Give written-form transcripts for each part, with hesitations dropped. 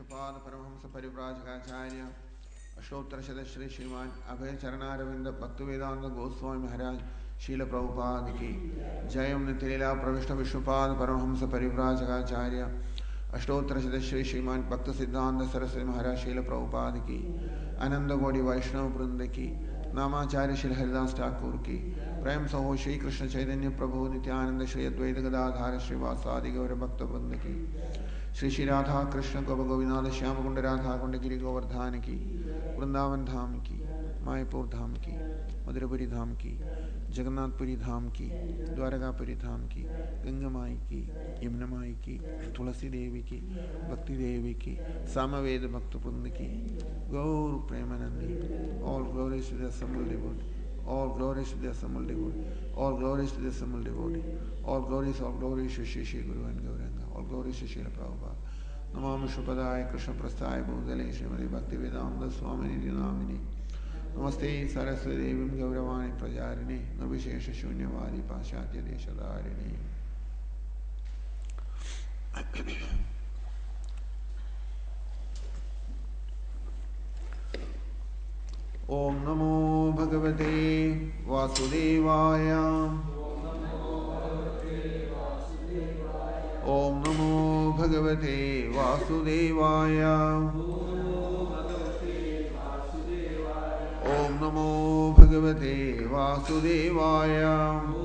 विष्णुपाद परमहंस परिव्राजकाचार्य अष्टोत्तर श्री श्रीमान अभय चरणारविंद भक्तिवेदांत गोस्वामी महाराज शील प्रभुपाद की जयम नितिलीला प्रविष्ट विष्णुपाद परमहंस परिव्राजकाचार्य अष्टोत्तर श्री श्रीमान भक्त सिद्धांत सरस्वती महाराज शील प्रभुपाद की आनंद गौड़ी वैष्णव वृंद की नामाचार्य श्री हरिदास ठाकुर की प्रेम सहो श्री कृष्ण चैतन्य प्रभु नित्यानंद श्री अद्वैत गदाधार श्रीवासादि गौर भक्त वृंद की श्री श्री राधा कृष्ण गोप गोविंद श्याम कुंड राधा कुंड गिरी गोवर्धन की वृंदावन धाम की मायापुर धाम की मधुरपुरी धाम की जगन्नाथपुरी धाम की द्वारकापुरी धाम की गंगा माई की यमुना माई की तुलसी देवी की भक्ति देवी की सामवेद भक्त वृंद की गौर प्रेमानंदी all glories to the assembled devotee all glories to the assembled devotee all glories to the assembled devotee all glories to Shri Guru and Gauranga all glories to Srila Prabhupada Namami Shubhadaya Krishna Prasthaya Bhutale Srimati Bhaktivedanta Swamini Namini Namaste Saraswati Devim Gauravani Prajarini Nirvishesha Shunyavadi Paschatya Deshadarini Om Namo Bhagavate Vasudevaya Om Namo Bhagavate Vasudevaya Om Namo Bhagavate Vasudevaya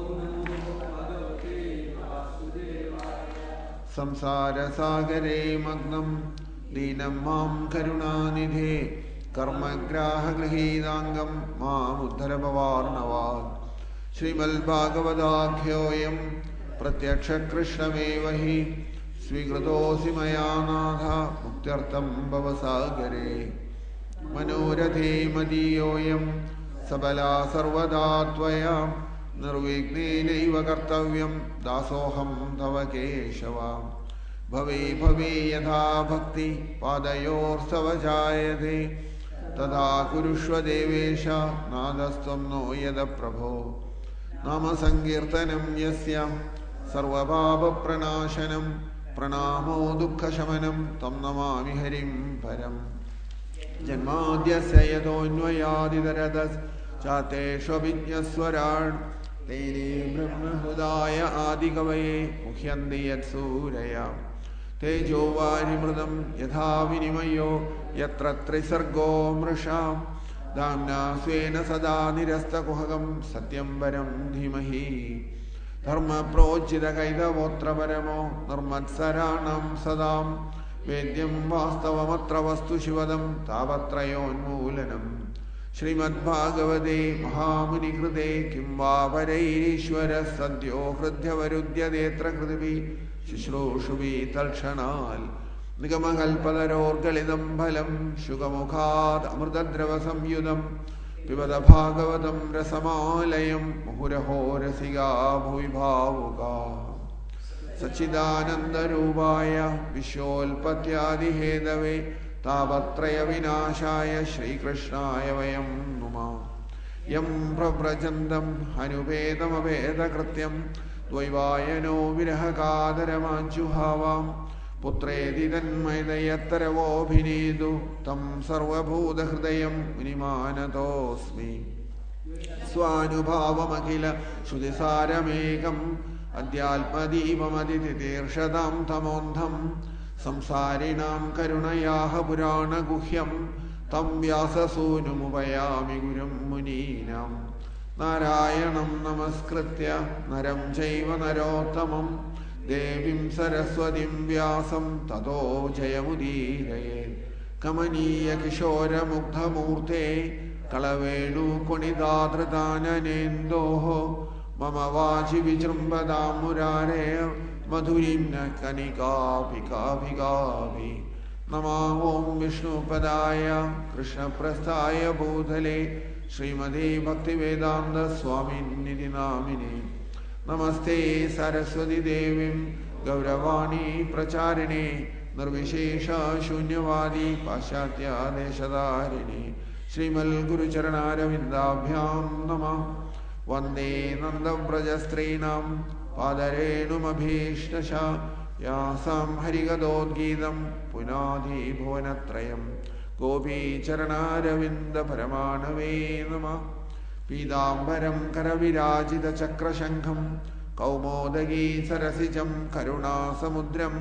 Samsara Sagare Magnam Dinam Mam Karunanidhe कर्मग्राह गृहीदांगम मामुद्धर भवार्णवाद श्रीमद्भागवताख्योऽयं प्रत्यक्ष कृष्णमेव हि स्वीकृतोऽसि मया नाथ मुक्त्यर्थं भवसागरे मनोरथे मदीयोऽयं सबला सर्वदा त्वया निर्विघ्नेनैव कर्तव्यं दासोऽहं तव केशव भवे भवे यथा भक्ति पादयोर्तव जायते तथा कुरुष्व देवेश नादस्त्वं नो यद प्रभो नाम संकीर्तनं यस्य सर्वपापप्रणाशनं प्रणामो दुःखशमनं तं नमामि हरिं परं जन्माद्यस्य यतोऽन्वयादितरतश्चातेष्वभिज्ञस्वराट् तेने ब्रह्महृदाय आदिकवये मुह्यन्ति यत्सूरया तेजो वारिमृदं यथा विनिमयो यत्र त्रिसर्गो मृषा दाम्ना स्वेन सदा निरस्तकुहकं सत्यं परं धीमहि धर्मप्रोज्झितकैतवोऽत्र परमो निर्मत्सराणां सदा वेद्यं वास्तवमत्र वस्तु शिवदं तावत्रयोन्मूलनम् श्रीमद्भागवते महामुनिकृते किं वा परैरीश्वरः सद्यो हृद्यवरुध्यतेऽत्र कृतिभिः शुश्रूषुभिः तत्क्षणात् निगमकल्पतरोर्गलितं फलं शुकमुखात् अमृतद्रवसंयुतं पिबत भागवतं रसमालयं मुहुरहो रसिका भुवि भावुकाः सच्चिदानन्दरूपाय विश्वोत्पत्त्यादिहेतवे तापत्रयविनाशाय श्रीकृष्णाय वयं नुमः यं प्रव्रजन्तम् अनुपेतमपेतकृत्यं द्वैवायनो विरहकातरमाज्जुहावां पुत्रेति तन्मयतयत्तरवोऽभिनेदु तं सर्वभूतहृदयं मुनिमानतोऽस्मि स्वानुभावमखिल श्रुतिसारमेकम् अध्यात्मदीपमतिथितीर्षतां तमोन्धं संसारिणां करुणयाः पुराणगुह्यं तं व्याससूनुमुपयामि गुरुं मुनीनां नारायणं नमस्कृत्य नरं चैव नरोत्तमं देवीं सरस्वतीं व्यासं ततो जयमुदीरयेत् कमनीयकिशोरमुग्धमूर्ते कलवेणुकुणिताधृताननेन्दोः मम वाचि विजृम्भतां मुरारे मधुरीं न कनिकाभिकाभिकाभि नमः ॐ विष्णुपदाय कृष्णप्रस्थाय भूतले श्रीमते भक्तिवेदान्त स्वामिनिधि नामिने नमस्ते सरस्वती देवीं गौरवाणी प्रचारिणे निर्विशेष शून्यवादी पाश्चात्यादेशधारिणे श्रीमद्गुरुचरणारविन्दाभ्यां नमः वन्दे नन्दव्रजस्त्रीणां पादरेणुमभीष्टशा यासां हरिगदोद्गीतं पुनाधिभुवनत्रयं गोपीचरणारविन्दपरमाणवे नमः। पीताम्बरं करविराजितचक्रशङ्खं कौमोदगी सरसिजं करुणासमुद्रं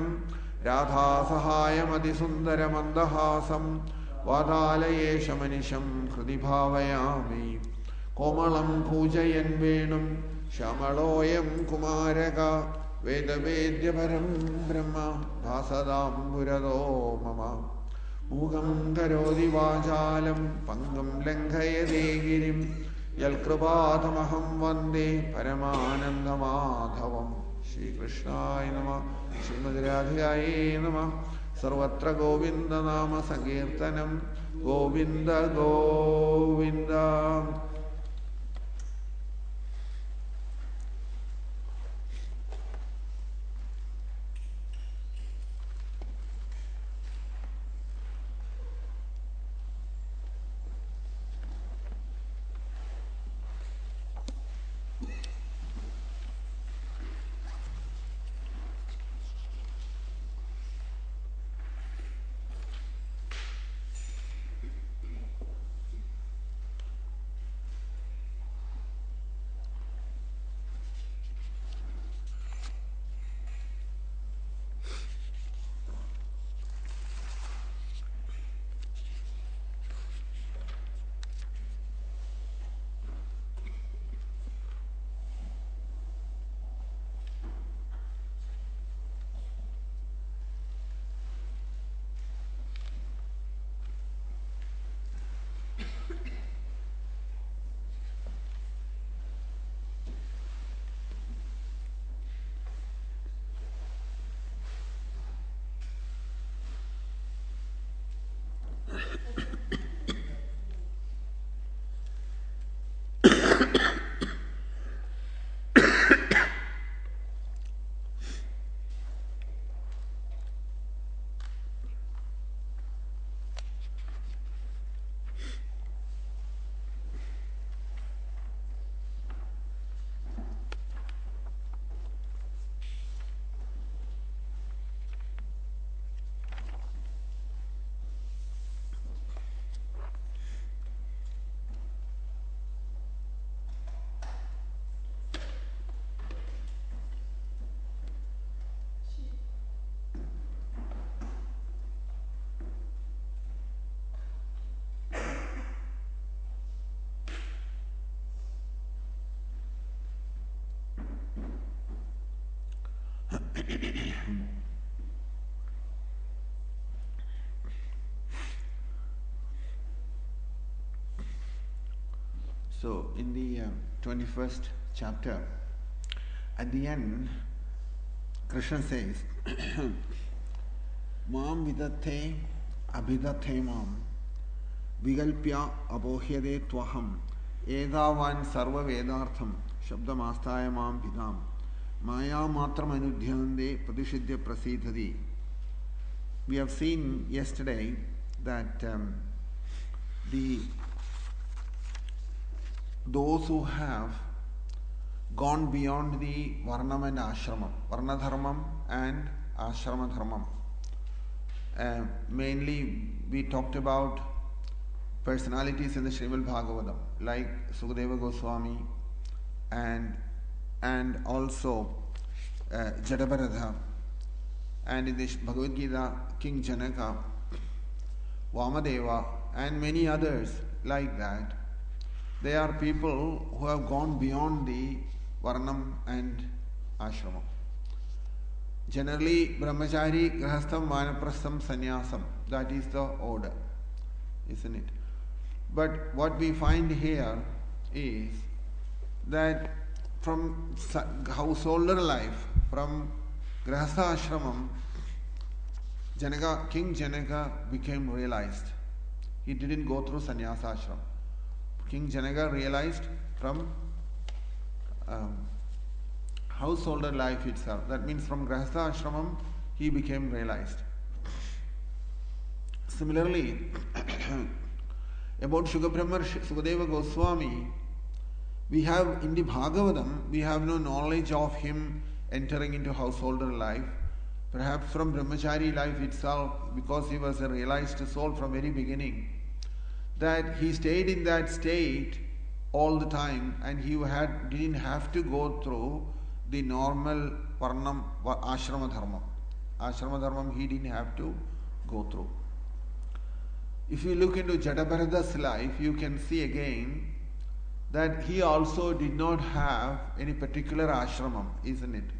राधासहायमतिसुन्दरमन्दहासं वातालयेशमनिशं हृदि भावयामि। कोमलं पूजयन् वेणुं श्यामलोऽयं कुमारक वेदवेद्यपरं ब्रह्म भासदां पुरतो मम। मूकं करोति वाचालं पङ्गुं लङ्घयते गिरिं यत्कृपातमहं वन्दे परमानन्दमाधवं। श्रीकृष्णाय नमः। श्रीमद्राधिकायै नमः। सर्वत्र गोविन्दनाम संकीर्तनं Govind Govind. So, in the 21st chapter, at the end, Krishna says, Mam vidathe abhidathe mam vigalpya abohyade twaham edavan sarva vedartham shabdamastaya mam vidam maya matram anudhyande pradishidya prasidhadi. We have seen yesterday that those who have gone beyond the Varnam and Ashramam, Varna Dharmam and Ashrama Dharmam. Mainly we talked about personalities in the Srimad Bhagavatam like Sukadeva Goswami and also Jadabharatha, and in the Bhagavad Gita King Janaka, Vamadeva and many others like that. They are people who have gone beyond the Varnam and Ashramam. Generally, Brahmachari, Grahastham, Vanaprastham, Sannyasam, that is the order, isn't it? But what we find here is that from householder life, from Grahastha Ashramam, King Janaka became realized. He didn't go through Sannyasa Ashram. King Janaka realized from householder life itself. That means from Grahastha Ashramam, he became realized. Similarly, about Sukadeva Goswami, we have in the Bhagavatam, we have no knowledge of him entering into householder life, perhaps from brahmachari life itself, because he was a realized soul from very beginning, that he stayed in that state all the time, and he didn't have to go through the normal varnam ashrama dharma. Ashrama dharma he didn't have to go through. If you look into Jadabharada's life, you can see again that he also did not have any particular ashramam, isn't it?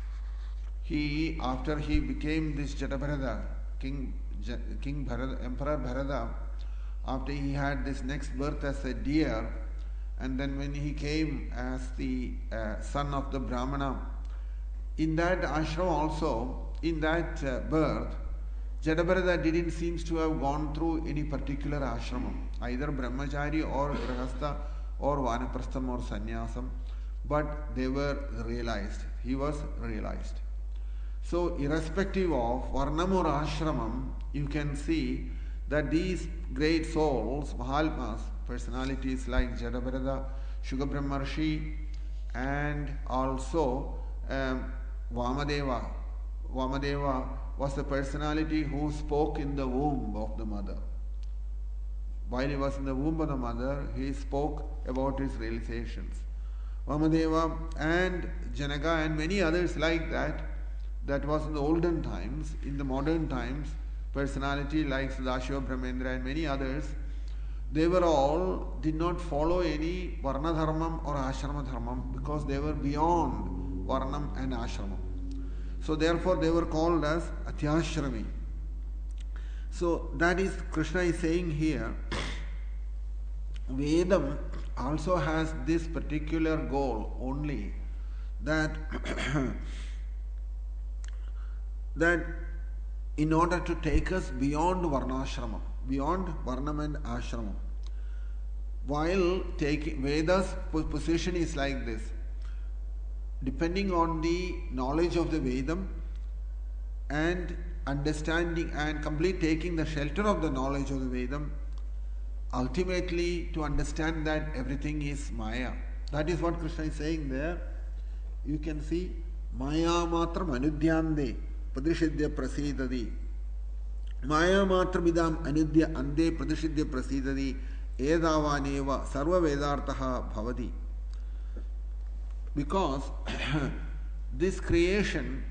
After he became this Jadabharada, King Bharata, Emperor Bharata, after he had this next birth as a deer, and then when he came as the son of the Brahmana, in that ashram also, in that birth, Jadabharata didn't seem to have gone through any particular ashramam, either brahmachari or grahastha or vanaprastham or sannyasam, but they were realized. He was realized. So irrespective of varnam or ashramam, you can see that these great souls, Mahatmas, personalities like Jadabharata, Shuka Brahmarshi, and also Vamadeva. Vamadeva was a personality who spoke in the womb of the mother. While he was in the womb of the mother, he spoke about his realizations. Vamadeva and Janaka and many others like that, that was in the olden times. In the modern times, personality like Sadashiva Brahmendra and many others, they were all, did not follow any Varna Dharmam or Ashrama Dharmam, because they were beyond Varnam and Ashramam. So therefore they were called as Atyashrami. So that is, Krishna is saying here, Vedam also has this particular goal only, that that in order to take us beyond Varnashramam, beyond Varnam and Ashramam. While taking Veda's position is like this, depending on the knowledge of the Vedam and understanding and complete taking the shelter of the knowledge of the Vedam, ultimately to understand that everything is Maya. That is what Krishna is saying there. You can see Maya matram anudhyande pradishidya prasidadi. Maya matramidam anudya ande pradishidya prasidadi edavaneva sarva vedartaha bhavati. Because this creation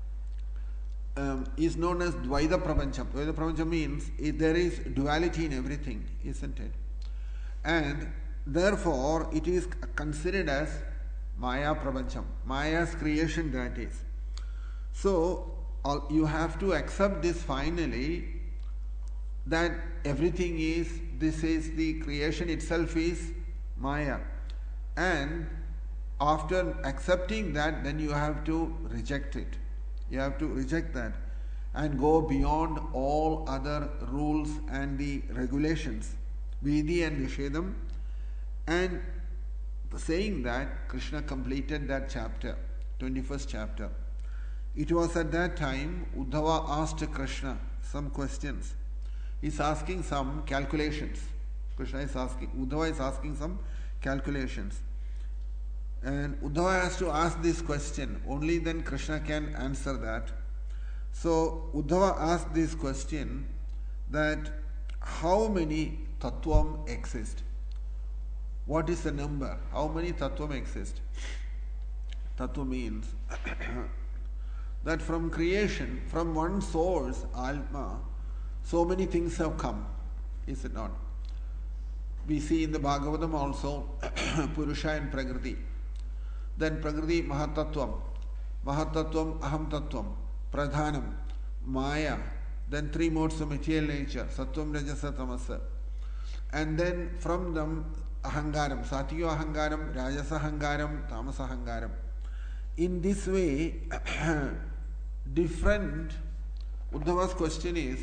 is known as Dvaita Prapancham. Dvaita Prapancham means there is duality in everything, isn't it? And therefore it is considered as Maya Prapancham, Maya's creation, that is. So you have to accept this finally, that everything is, this is the creation itself is Maya. And after accepting that, then you have to reject it. You have to reject that and go beyond all other rules and the regulations, Vidhi and Nishedam. And saying that, Krishna completed that chapter, 21st chapter. It was at that time Uddhava asked Krishna some questions. He's asking some calculations. Uddhava is asking some calculations. And Uddhava has to ask this question. Only then Krishna can answer that. So Uddhava asked this question, that how many tattvam exist? What is the number? How many tattvam exist? Tattva means that from creation, from one source, Atma, so many things have come. Is it not? We see in the Bhagavatam also Purusha and Prakriti. Then Prakriti Mahatattvam, Mahatattvam Aham Tattvam, Pradhanam, Maya, then three modes of material nature, Sattvam, Rajasa, Tamasa. And then from them Ahangaram, Satyo Ahangaram, Rajasa Ahangaram, Tamasa Ahangaram. In this way, different, Uddhava's question is,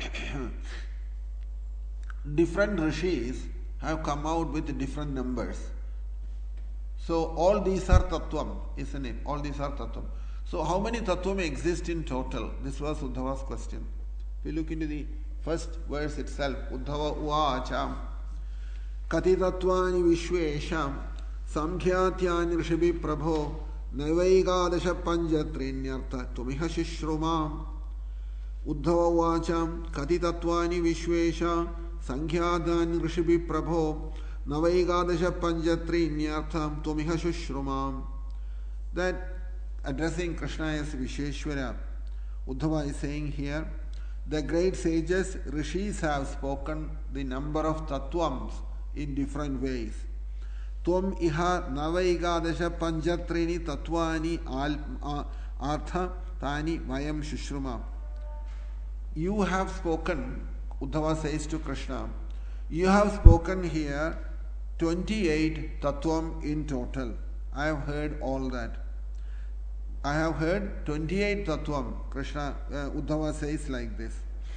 different rishis have come out with different numbers. So all these are tattvam, isn't it? All these are tattvam. So how many tattvam exist in total? This was Uddhava's question. If you look into the first verse itself, Uddhava uvacha kati tattvani vishvesham samkhyatyani rishabhi prabho Navaigadasha panjatrinyartha tumiha shishrumam. Uddhava vacham katitatvani vishvesha sankhyadan rishibi prabho Navaigadasha panjatrinyartham tumiha shishrumam. That addressing Krishna as Visheshwara, Uddhava is saying here, the great sages, rishis have spoken the number of tattvams in different ways. Tvam iha navaigadasha panjatrini tattvani artha tani vayam shushruma. You have spoken, Uddhava says to Krishna, you have spoken here 28 tattvam in total. I have heard all that. I have heard 28 tattvam. Krishna, Uddhava says like this.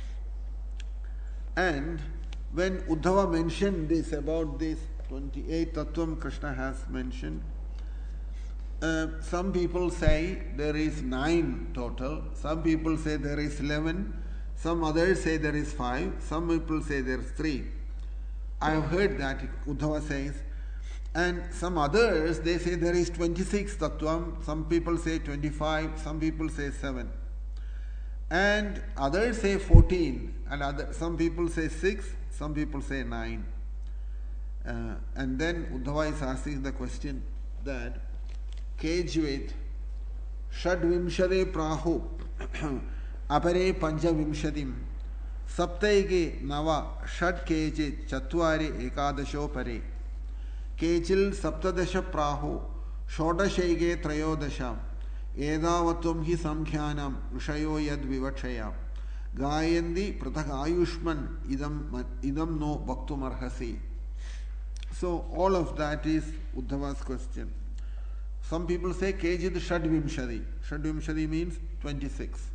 And when Uddhava mentioned this about this 28 tattvam Krishna has mentioned, some people say there is 9 total, some people say there is 11, some others say there is 5, some people say there is 3. I have heard that, Uddhava says. And some others, they say there is 26 tattvam, some people say 25, some people say 7. And others say 14, and some people say 6, some people say 9. And then Uddhava is asking the question that Kejvit Shadvimshade Prahu Apare Panjavimshadim Saptaige Nava Shad Kejit Chatwari Ekadasho Pare Kechil Saptadasha Prahu Shodashege Trayodasha Edavatum hi Samkhyanam Rishayo Yad Vivachaya Gayandi Prathak Ayushman Idam no Bhaktumarhasi. So all of that is Uddhava's question. Some people say Kejid Shadvimshadi. Shadvimshadi means 26.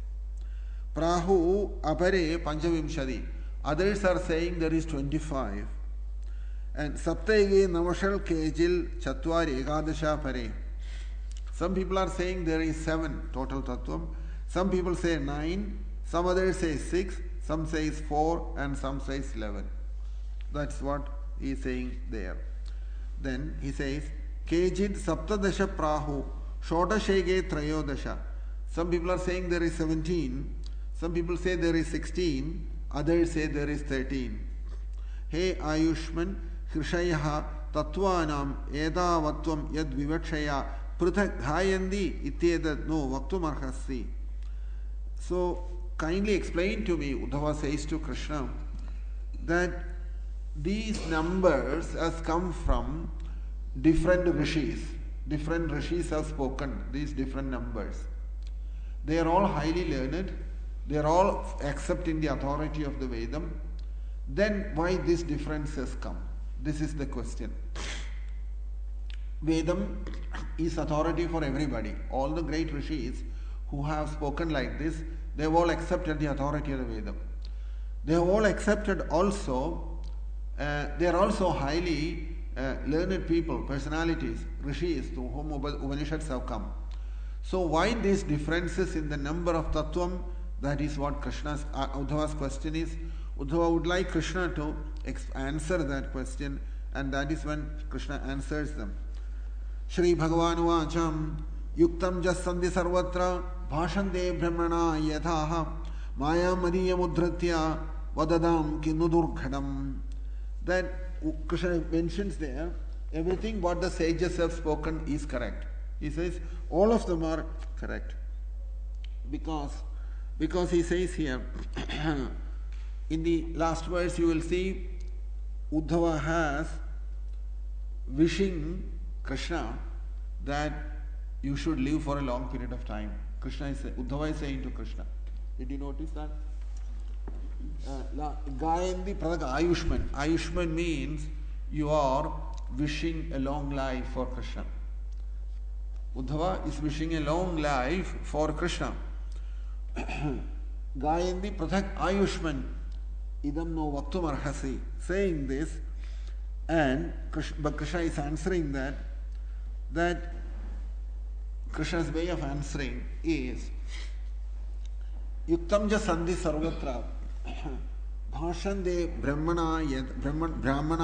Prahu Apare Panjavimshadi. Others are saying there is 25. And Saptaige Navashal Kejil Chatwari Ekadasha Pare. Some people are saying there is 7 total tattvam. Some people say 9. Some others say 6. Some says 4. And some says 11. That's what he is saying there. Then he says, Kejid Saptadasha Prahu Shodashege Trayodasha. Some people are saying there is 17. Some people say there is 16. Others say there is 13. Hey Ayushman Hrishayaha Tattvanam Edavatvam Yad Vivakshaya Prithak Dhayandi Ityedat No Vaktumarhasi. So kindly explain to me, Uddhava says to Krishna, that these numbers has come from different rishis. Different rishis have spoken these different numbers. They are all highly learned. They are all accepting the authority of the Vedam. Then why this difference has come? This is the question. Vedam is authority for everybody. All the great rishis who have spoken like this, they have all accepted the authority of the Vedam. They have all accepted also, they are also highly learned people, personalities, rishis through whom Upanishads have come. So why these differences in the number of tattvam? That is what Uddhava's question is. Uddhava would like Krishna to answer that question, and that is when Krishna answers them. Shri Bhagavan Vacham Yuktam Jasandhi Sarvatra Bhashande Brahmana Yathaha Maya Madiyam Udhratya Vadadam Kinudurghadam. That Krishna mentions there, everything what the sages have spoken is correct. He says all of them are correct. Because he says here, in the last verse you will see Uddhava has wishing Krishna that you should live for a long period of time. Uddhava is saying to Krishna. Did you notice that? Gayandi Pradaka Ayushman. Ayushman means you are wishing a long life for Krishna. Uddhava is wishing a long life for Krishna. Gayandi Prathak Ayushman Idam no Vaktum Arhasi. Saying this, and Krishna is answering that Krishna's way of answering is Yuktam Jasandhi Sarvatra Bhashande Brahmana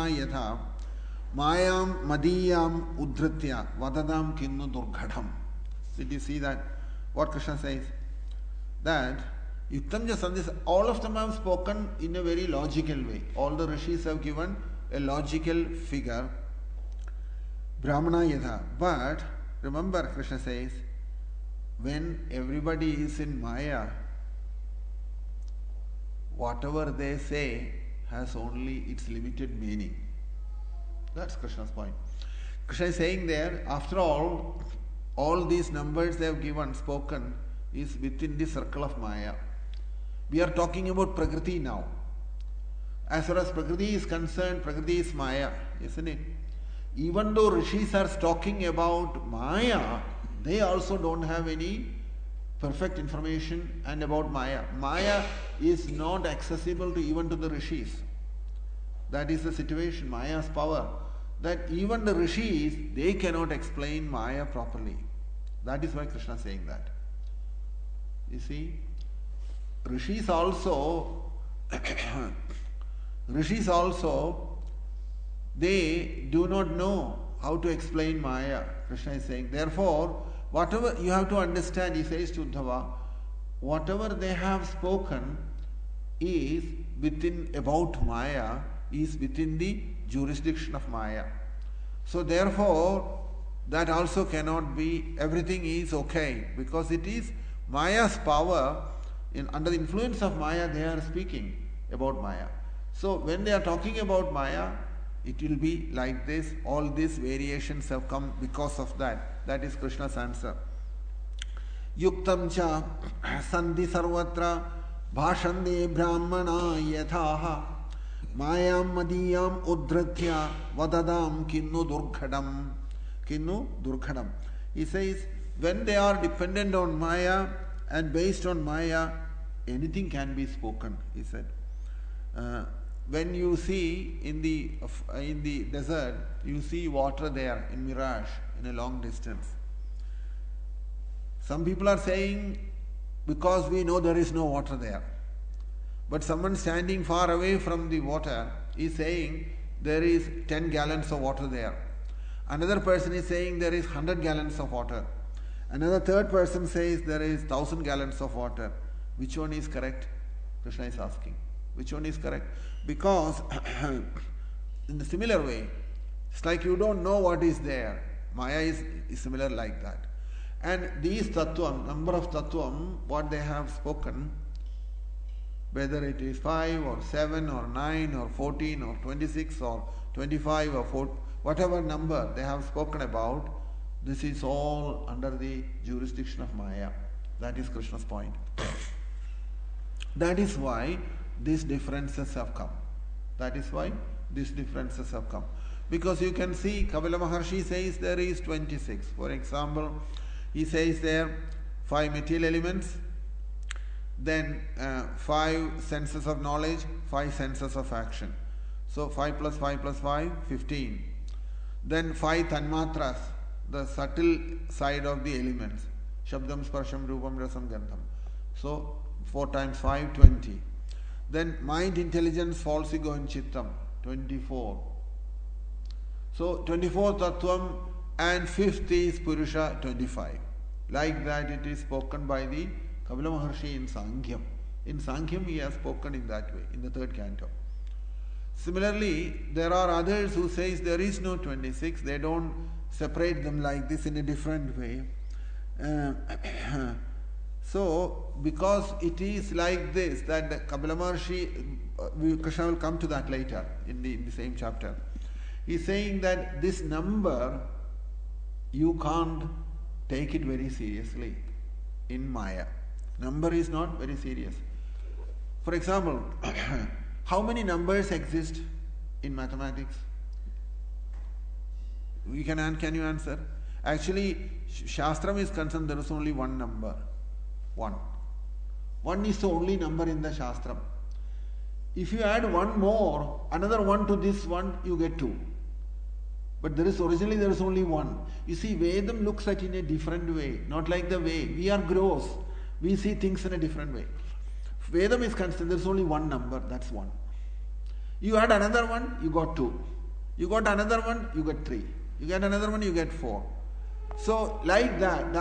Yatha Mayam Madiyam Udhritya Vadadam Kinnu Durghadam. Did you see that? What Krishna says? That Yuktam Jasandis, all of them have spoken in a very logical way. All the rishis have given a logical figure. Brahmana Yatha. But remember, Krishna says, when everybody is in Maya, whatever they say has only its limited meaning. That's Krishna's point. Krishna is saying there, after all these numbers they have given, spoken, is within the circle of Maya. We are talking about Prakriti now. As far as Prakriti is concerned, Prakriti is Maya, isn't it? Even though rishis are talking about Maya, they also don't have any perfect information and about Maya. Maya is not accessible to even to the rishis. That is the situation, Maya's power. That even the rishis, they cannot explain Maya properly. That is why Krishna is saying that. You see, rishis also, they do not know how to explain Maya. Krishna is saying, therefore, whatever you have to understand, he says to Uddhava, whatever they have spoken is within, about Maya, is within the jurisdiction of Maya. So therefore, that also cannot be, everything is okay, because it is Maya's power. Under the influence of Maya, they are speaking about Maya. So when they are talking about Maya, it will be like this. All these variations have come because of that. That is Krishna's answer. Yuktam cha sandhi sarvatra bhashande brahmana yathaha mayam madiyam udhratya vadadam kinnu durghadam. Kinnu durghadam. He says, when they are dependent on Maya and based on Maya, anything can be spoken, he said. When you see in the desert, you see water there in mirage in a long distance. Some people are saying, because we know there is no water there. But someone standing far away from the water is saying there is 10 gallons of water there. Another person is saying there is 100 gallons of water. Another third person says there is 1000 gallons of water. Which one is correct? Krishna is asking. Which one is correct? Because in the similar way, it's like you don't know what is there. Maya is similar like that. And these tattvam, number of tattvam, what they have spoken, whether it is 5 or 7 or 9 or 14 or 26 or 25 or 4, whatever number they have spoken about, this is all under the jurisdiction of Maya. That is Krishna's point. That is why these differences have come. That is why these differences have come. Because you can see, Kapila Maharshi says there is 26. For example, he says there 5 material elements, then 5 senses of knowledge, 5 senses of action. So 5 plus 5 plus 5, 15. Then 5 tanmatras, the subtle side of the elements. Shabdam, Sparsham, Rupam, Rasam, Gandham. So 4 times 5, 20. Then mind, intelligence, false ego and chittam, 24. So 24 tattvam and 5th is Purusha, 25. Like that it is spoken by the Kapila Maharshi in Sankhya. In Sankhya he has spoken in that way, in the 3rd canto. Similarly, there are others who says there is no 26. They don't separate them like this in a different way. So, because it is like this, that the Kapila Maharshi, Krishna will come to that later in the same chapter. He is saying that this number, you can't take it very seriously in Maya. Number is not very serious. For example, how many numbers exist in mathematics? Can you answer? Actually, Shastram is concerned there is only one number. 1. 1 is the only number in the Shastram. If you add one more, another one to this one, you get 2. But originally there is only 1. You see, Vedam looks at it in a different way, not like the way. We are gross. We see things in a different way. Vedam is concerned, there is only one number, that's 1. You add another one, you got 2. You got another one, you get 3. You get another one, you get 4. So like that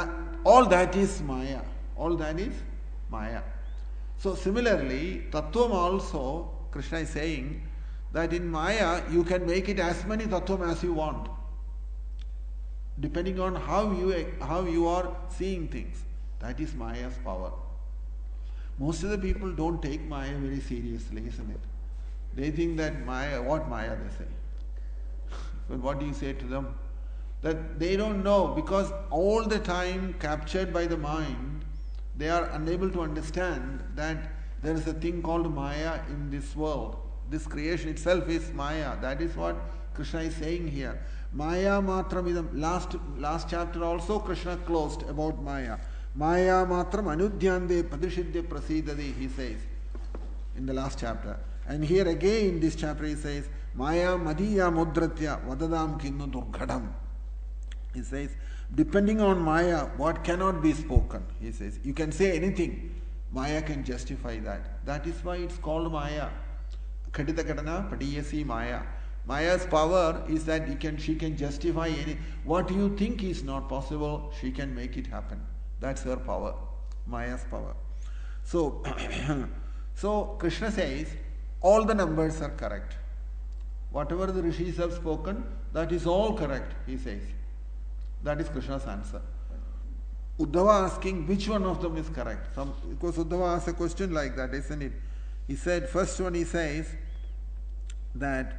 all that is Maya. All that is Maya. So similarly, Tattvam also, Krishna is saying that in Maya you can make it as many Tattvam as you want, depending on how you are seeing things. That is Maya's power. Most of the people don't take Maya very seriously, isn't it? They think that Maya, what Maya they say. But what do you say to them? That they don't know, because all the time captured by the mind, they are unable to understand that there is a thing called Maya in this world. This creation itself is Maya. That is what Krishna is saying here. Maya matramidam. Last chapter also Krishna closed about Maya. Maya matram anudyande padishidya prasidadi, he says in the last chapter. And here again in this chapter he says, Maya madiya mudratya vadadam kinnu durghadam. He says, depending on Maya, what cannot be spoken, he says. You can say anything. Maya can justify that. That is why it's called Maya. Khadita kadana padiyasi Maya. Maya's power is that she can justify any. What you think is not possible, she can make it happen. That's her power. Maya's power. So, so Krishna says, all the numbers are correct. Whatever the rishis have spoken, that is all correct, he says. That is Krishna's answer. Uddhava asking which one of them is correct. Because Uddhava asked a question like that, isn't it? He said, first one he says that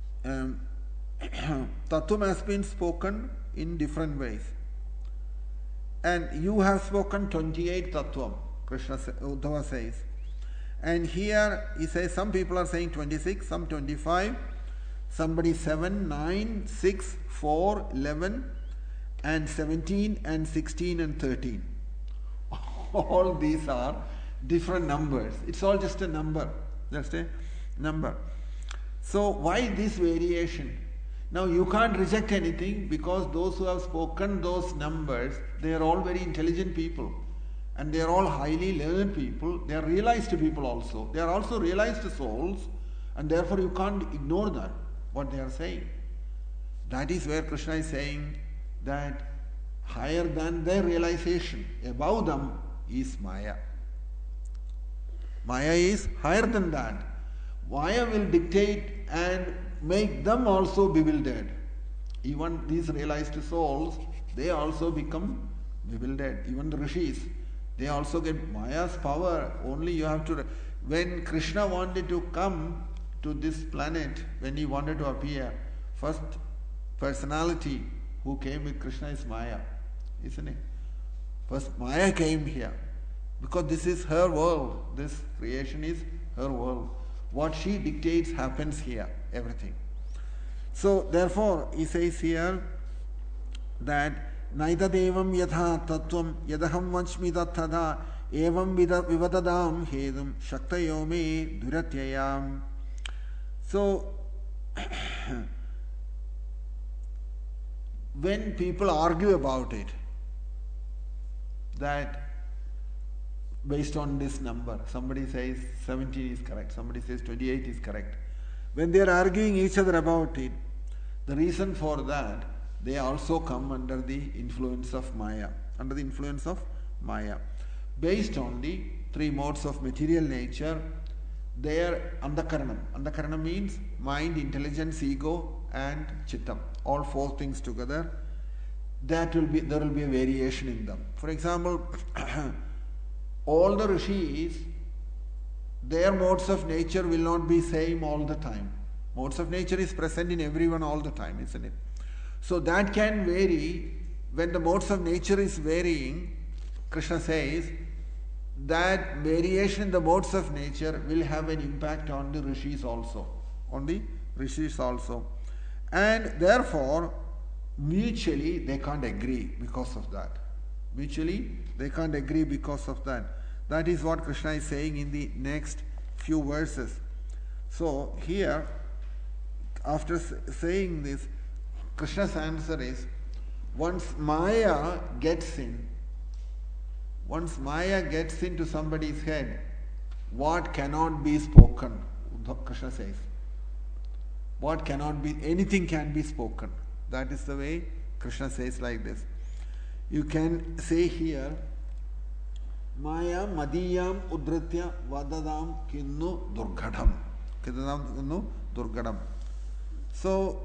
Tattvam has been spoken in different ways. And you have spoken 28 Tattvam, Uddhava says. And here he says some people are saying 26, some 25, somebody 7, 9, 6, 4, 11, and 17, and 16, and 13. All these are different numbers. It's all just a number. Just a number. So why this variation? Now you can't reject anything, because those who have spoken those numbers, they are all very intelligent people. And they are all highly learned people. They are realized people also. They are also realized souls. And therefore you can't ignore that, what they are saying. That is where Krishna is saying that higher than their realization, above them is Maya. Maya is higher than that. Maya will dictate and make them also bewildered. Even these realized souls, they also become bewildered. Even the rishis, they also get Maya's power. Only you have to... When Krishna wanted to come to this planet, when he wanted to appear, first personality who came with Krishna is Maya, isn't it? First Maya came here, because this is her world. This creation is her world. What she dictates happens here, everything. So therefore he says here that Naida devam yatha tattvam yadaham vanchmi tathada evam vivadadam hedum shaktayome duratyayam. So when people argue about it, that based on this number, somebody says 17 is correct, somebody says 28 is correct. When they are arguing each other about it, the reason for that, they also come under the influence of Maya. Under the influence of Maya. Based on the three modes of material nature, their andhakaranam. Andhakaranam means mind, intelligence, ego and chittam. All four things together. There will be a variation in them. For example, all the rishis, their modes of nature will not be same all the time. Modes of nature is present in everyone all the time, isn't it? So that can vary. When the modes of nature is varying, Krishna says that variation in the modes of nature will have an impact on the rishis also. On the rishis also. And therefore, mutually they can't agree because of that. Mutually they can't agree because of that. That is what Krishna is saying in the next few verses. So here, after saying this, Krishna's answer is, once Maya gets into somebody's head, what cannot be spoken, Krishna says. What cannot be, anything can be spoken. That is the way Krishna says like this. You can say here, Maya madiyam udritya vadadam kinnu durgadam. Kinnu durgadam. So,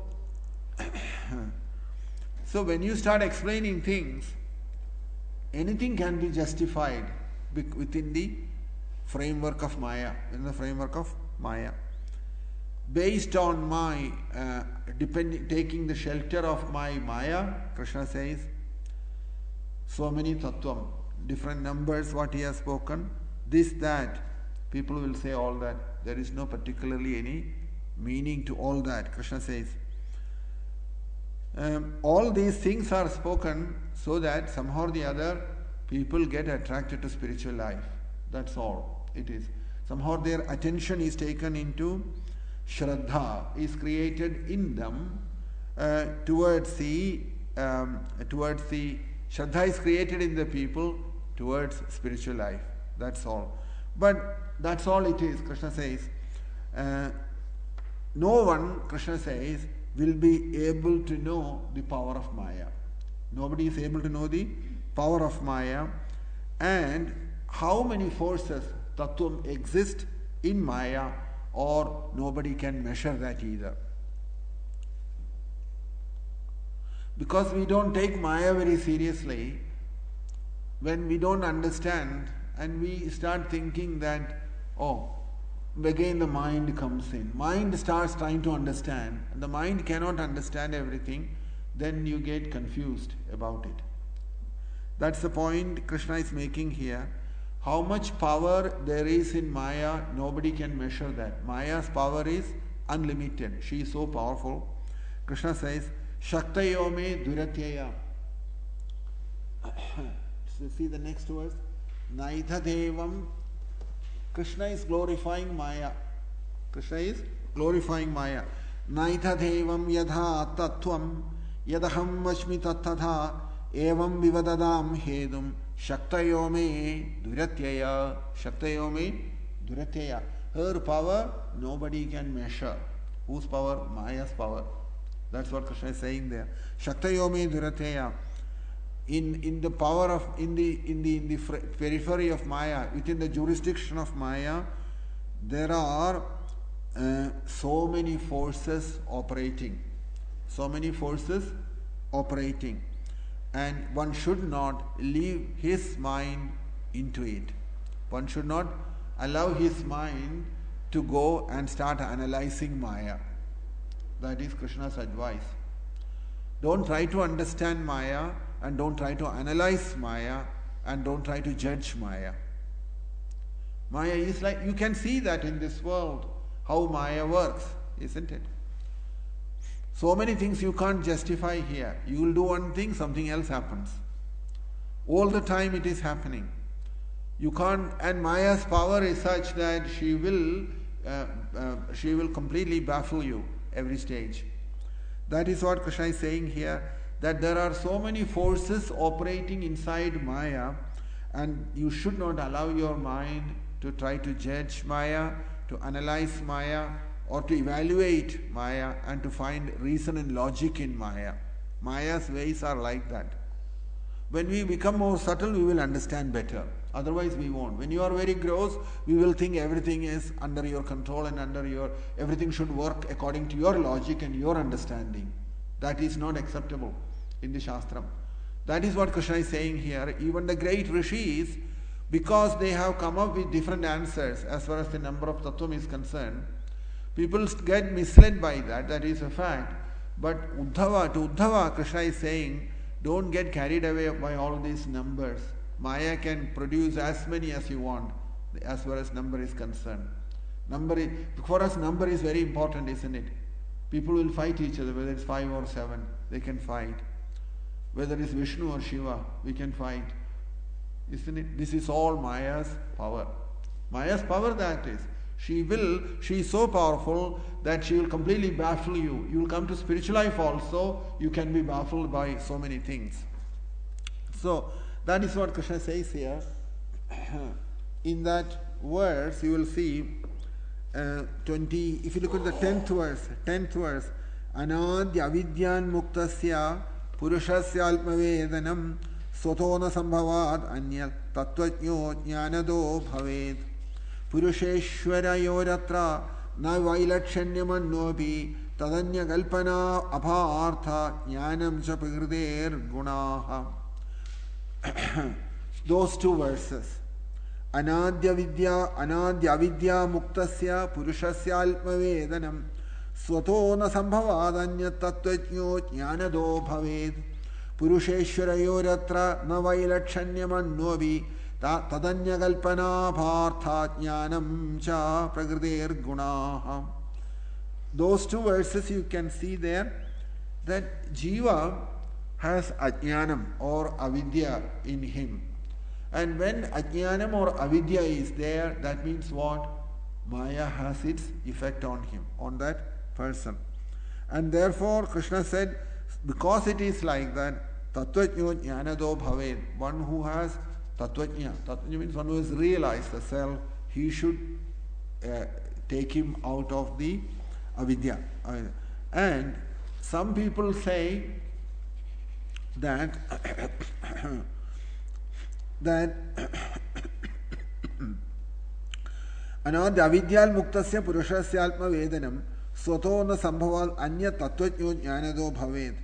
so when you start explaining things, anything can be justified within the framework of Maya, in the framework of Maya. Based on my taking the shelter of my Maya, Krishna says, so many tattvam, different numbers what he has spoken, this, that, people will say all that. There is no particularly any meaning to all that. Krishna says, all these things are spoken so that somehow or the other people get attracted to spiritual life. That's all it is. Somehow their attention is taken into Shraddha, is created in them towards the Shraddha is created in the people towards spiritual life. That's all. But that's all it is. Krishna says, no one, Krishna says, will be able to know the power of Maya. Nobody is able to know the power of Maya, and how many forces, tattvam, exist in Maya, or nobody can measure that either. Because we don't take Maya very seriously, when we don't understand and we start thinking that, oh, again the mind comes in. Mind starts trying to understand, and the mind cannot understand everything, then you get confused about it. That's the point Krishna is making here. How much power there is in Maya, nobody can measure that. Maya's power is unlimited. She is so powerful. Krishna says, Shaktayo me duratyaya. See the next verse. Naitha devam. Krishna is glorifying Maya. Krishna is glorifying Maya. Naitha devam yadha tattvam yadaham vashmi tattatha evam vivadadam hedum Shaktayo me duratyaya. Shaktayo me duratyaya. Her power nobody can measure. Whose power? Maya's power. That's what Krishna is saying there. Shaktayo me duratyaya. In the power of, in the periphery of Maya, within the jurisdiction of Maya, there are so many forces operating. So many forces operating. And one should not leave his mind into it. One should not allow his mind to go and start analyzing Maya. That is Krishna's advice. Don't try to understand Maya, and don't try to analyze Maya, and don't try to judge Maya. Maya is like, you can see that in this world, how Maya works, isn't it? So many things you can't justify here. You will do one thing, something else happens. All the time it is happening. You can't, and Maya's power is such that she will completely baffle you every stage. That is what Krishna is saying here, that there are so many forces operating inside Maya, and you should not allow your mind to try to judge Maya, to analyze Maya, or to evaluate Maya, and to find reason and logic in Maya. Maya's ways are like that. When we become more subtle, we will understand better. Otherwise we won't. When you are very gross, we will think everything is under your control and everything should work according to your logic and your understanding. That is not acceptable in the Shastram. That is what Krishna is saying here. Even the great rishis, because they have come up with different answers as far as the number of tattvam is concerned, people get misled by that. That is a fact. But to Uddhava, Krishna is saying, don't get carried away by all these numbers. Maya can produce as many as you want, as far as number is concerned. For us, number is very important, isn't it? People will fight each other, whether it's 5 or 7, they can fight. Whether it's Vishnu or Shiva, we can fight. Isn't it? This is all Maya's power. Maya's power, that is. She is so powerful that she will completely baffle you. You will come to spiritual life also, you can be baffled by so many things. So, that is what Krishna says here. In that verse, you will see 20, if you look at the 10th verse, Anadya avidyan muktasya purushasya alpavedanam स्वतो न संभवाद अन्य तत्वज्ञो ज्ञानदो भवेत् पुरुषेश्वरयोरत्र न वैलक्षण्यमन्योऽपि तदन्यकल्पना अपार्थ ज्ञानं च प्रकृतेर्गुणाः. Those two verses. अनाद्य मुक्तस्य पुरुषस्याल्पवेदनं स्वतो न संभवादन्यतत्त्वज्ञो ज्ञानदो भवेत् पुरुषेश्वरयोरत्र न वैलक्षण्यमन्योऽपि तदन्यकल्पनाभार्था ज्ञानं च प्रकृतेर्गुणाः. Those two verses you can see there that Jiva has ajnanam or avidya in him. And when ajnanam or avidya is there, that means what? Maya has its effect on him, on that person. And therefore Krishna said, because it is like that, tattvajño jnanado bhaved, one who has tattvajña. Tattvajña means one who has realized the self, he should take him out of the avidya. And some people say that अनाद्य अविद्याल मुक्तस्य पुरुषस्य आत्मवेदनम स्वतो न संभवात् अन्य तत्वज्ञो ज्ञानदो भवेत्.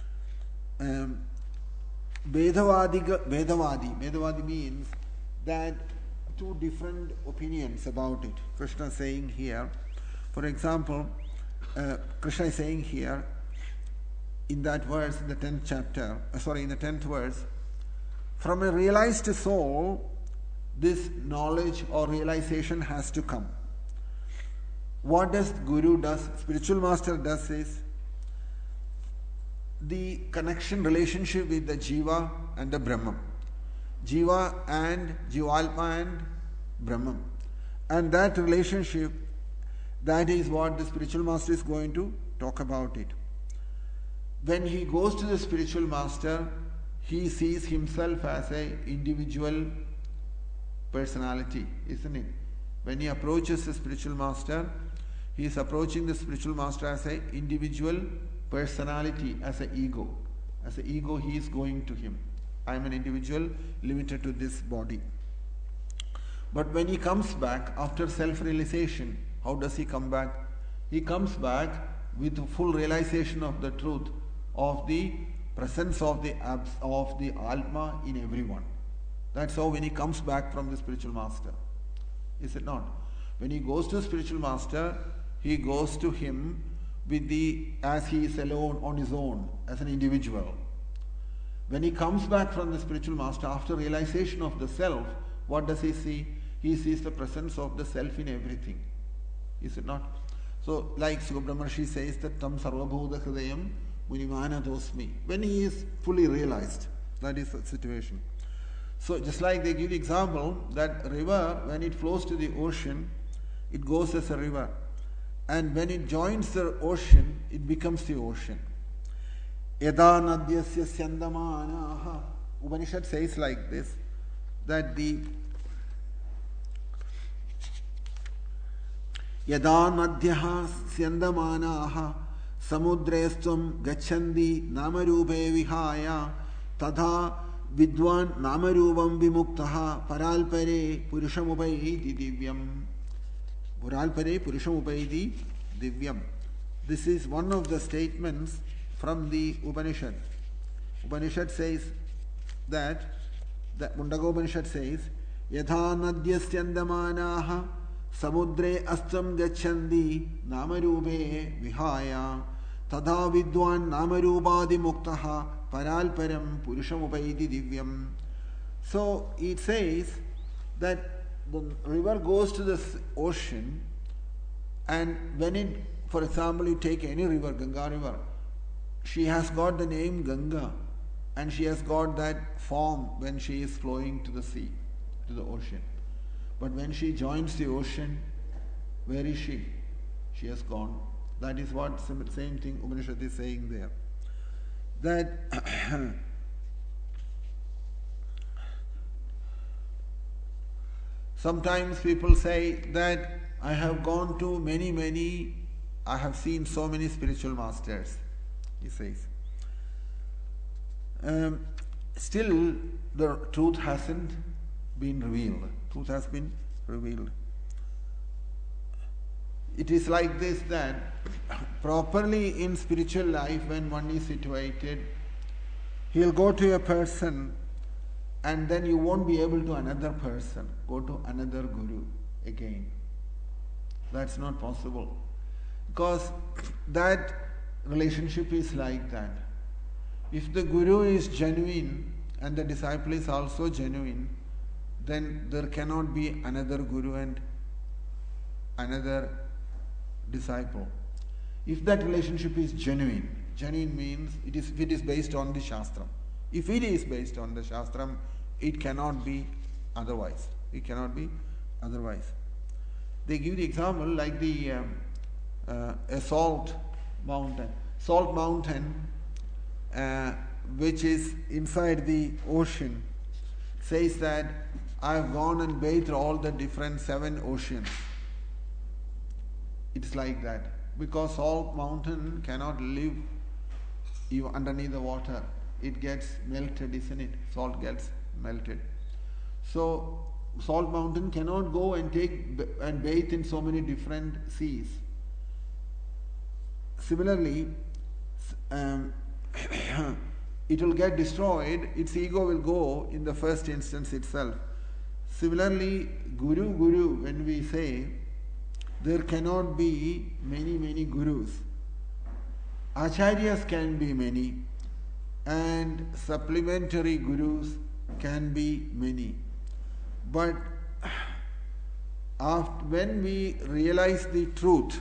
Vedavadi means that two different opinions about it. Krishna is saying here, for example, Krishna is saying here in that verse, in the 10th chapter, in the 10th verse, from a realized soul, this knowledge or realization has to come. What does Guru does, spiritual master does is, the connection relationship with the Jiva and the Brahman. Jiva and Jivalpa and Brahman. And that relationship, that is what the spiritual master is going to talk about it. When he goes to the spiritual master, he sees himself as an individual personality, isn't it? When he approaches the spiritual master, he is approaching the spiritual master as an individual personality, as an ego. As an ego, he is going to him. I am an individual limited to this body. But when he comes back after self-realization, how does he come back? He comes back with full realization of the truth of the presence of the Atma in everyone. That's how when he comes back from the spiritual master. Is it not? When he goes to the spiritual master, he goes to him with as he is alone on his own, as an individual. When he comes back from the spiritual master after realization of the self, what does he see? He sees the presence of the self in everything. Is it not? So, like Subrahmarshi says that Tam Sarvabhuta Hridayam Munimana Dosmi. When he is fully realized, that is the situation. So, just like they give the example that river, when it flows to the ocean, it goes as a river. And when it joins the ocean, it becomes the ocean. Yada nadyasya syandamanaha. Upanishad says like this, that the Yada nadyaha syandamanaha samudrestvam gacchandi namarube vihaya tadha vidwan namarubam vimuktaha paralpare purushamupaiti divyam. Paralpare purushamupaiti divyam. This is one of the statements from the Upanishad. Upanishad says that Mundaka Upanishad says, Yatha nadyasyandamanaha samudre astam gacchandi namarube vihaya tadha vidwan namarubadi muktaha paralparam purushamupaiti divyam. So it says that the river goes to the ocean, and when it, for example, you take any river, Ganga river, she has got the name Ganga, and she has got that form when she is flowing to the sea, to the ocean. But when she joins the ocean, where is she? She has gone. That is what same thing Upanishad is saying there. That sometimes people say that I have gone to I have seen so many spiritual masters, he says. still the truth hasn't been revealed. Truth has been revealed. It is like this, that properly in spiritual life, when one is situated, he'll go to a person and then you won't be able to another person, go to another guru again. That's not possible. Because that relationship is like that. If the guru is genuine and the disciple is also genuine, then there cannot be another guru and another disciple. If that relationship is genuine means if it is based on the Shastram. If it is based on the Shastram, it cannot be otherwise. It cannot be otherwise. They give the example like the a salt mountain. Salt mountain, which is inside the ocean, says that I've gone and bathed all the different 7 oceans. It's like that. Because salt mountain cannot live even underneath the water. It gets melted, isn't it? Salt gets melted. So salt mountain cannot go and bathe in so many different seas. Similarly, it will get destroyed. Its ego will go in the first instance itself. Similarly, guru, when we say, there cannot be many gurus. Acharyas can be many, and supplementary gurus can be many. But when we realize the truth,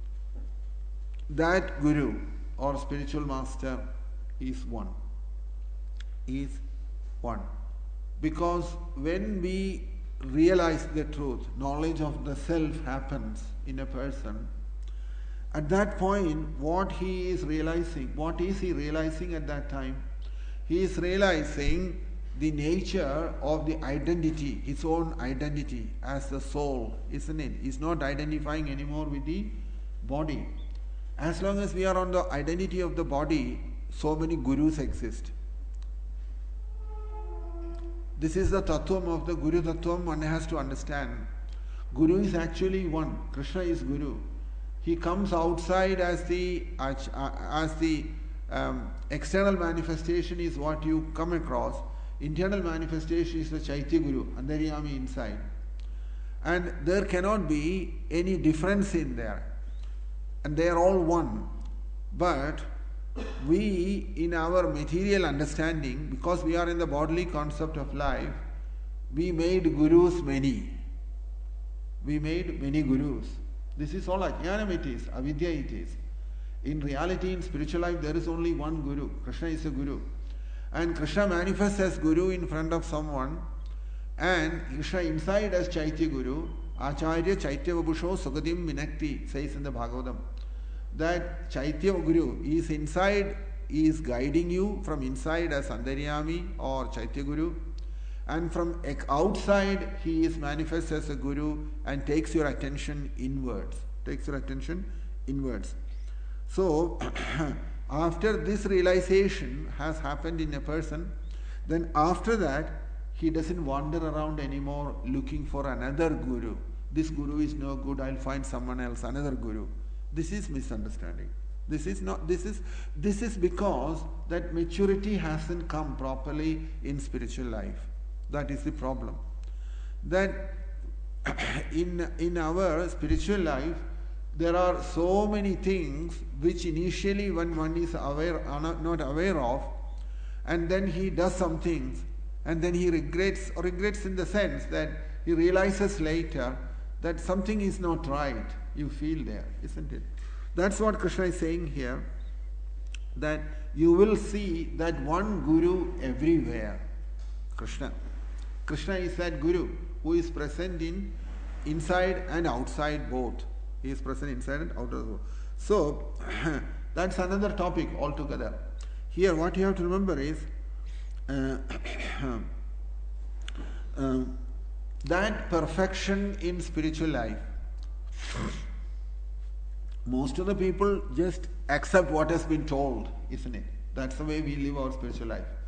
that guru or spiritual master is one. Is one. Because when we realize the truth, knowledge of the self happens in a person, at that point, what is he realizing at that time? He is realizing the nature of the identity, his own identity as the soul, isn't it? He's not identifying anymore with the body. As long as we are on the identity of the body, so many gurus exist. This is the tattvam of the Guru Tattvam one has to understand. Guru is actually one. Krishna is Guru. He comes outside as the external manifestation is what you come across. Internal manifestation is the Chaitya Guru, Antaryami inside. And there cannot be any difference in there. And they are all one. But we, in our material understanding, because we are in the bodily concept of life, we made gurus many. We made many gurus. This is all ajnanam it is, avidya it is. In reality, in spiritual life, there is only one guru. Krishna is a guru. And Krishna manifests as guru in front of someone, and Krishna inside as Chaitya Guru, Acharya Chaitya Vabhusho Sugadim Vinakti, says in the Bhagavatam. That Chaitya Guru is inside, is guiding you from inside as Antaryami or Chaitya Guru, and from outside he is manifest as a Guru and takes your attention inwards. So, after this realization has happened in a person, then after that he doesn't wander around anymore looking for another Guru. This Guru is no good, I'll find someone else, another Guru. This is misunderstanding. This is because that maturity hasn't come properly in spiritual life. That is the problem. That in our spiritual life, there are so many things which initially when one is not aware of, and then he does some things, and then he regrets in the sense that he realizes later that something is not right. You feel there, isn't it? That's what Krishna is saying here, that you will see that one Guru everywhere. Krishna is that Guru who is present in inside and outside both. He is present inside and outside both. So, that's another topic altogether. Here what you have to remember is that perfection in spiritual life. Most of the people just accept what has been told, isn't it? That's the way we live our spiritual life.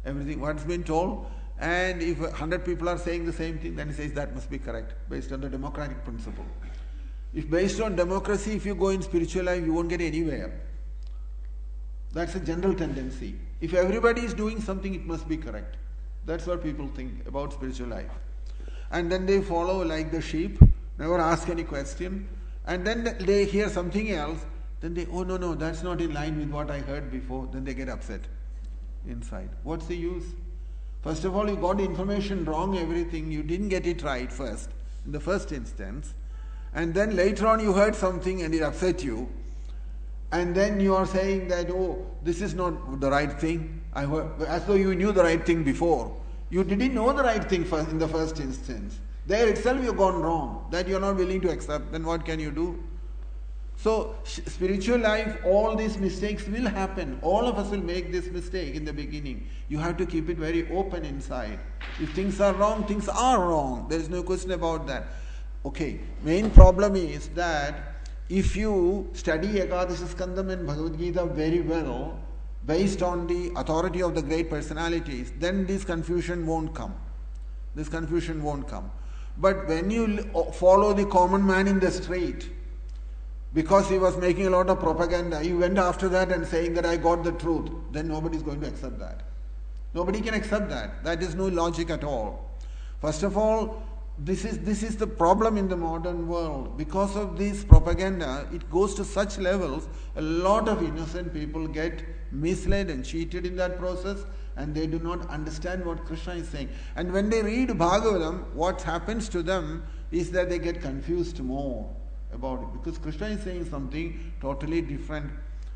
everything, what's been told. And if 100 people are saying the same thing, then he says that must be correct, based on the democratic principle. If based on democracy, if you go in spiritual life, you won't get anywhere. That's a general tendency. If everybody is doing something, it must be correct. That's what people think about spiritual life. And then they follow like the sheep, never ask any question. And then they hear something else, then they, oh no, that's not in line with what I heard before. Then they get upset inside. What's the use? First of all, you got information wrong, everything. You didn't get it right first, in the first instance. And then later on you heard something and it upset you. And then you are saying that, oh, this is not the right thing. I heard, as though you knew the right thing before. You didn't know the right thing first, in the first instance. There itself you've gone wrong. That you're not willing to accept. Then what can you do? So, spiritual life, all these mistakes will happen. All of us will make this mistake in the beginning. You have to keep it very open inside. If things are wrong, things are wrong. There is no question about that. Okay, main problem is that if you study Ekadasha Skandam and Bhagavad Gita very well, based on the authority of the great personalities, then this confusion won't come. This confusion won't come. But when you follow the common man in the street, because he was making a lot of propaganda, he went after that and saying that I got the truth, then nobody is going to accept that. Nobody can accept that. That is no logic at all. First of all, this is the problem in the modern world. Because of this propaganda, it goes to such levels, a lot of innocent people get misled and cheated in that process, and they do not understand what Krishna is saying. And when they read Bhagavatam, what happens to them is that they get confused more about it, because Krishna is saying something totally different.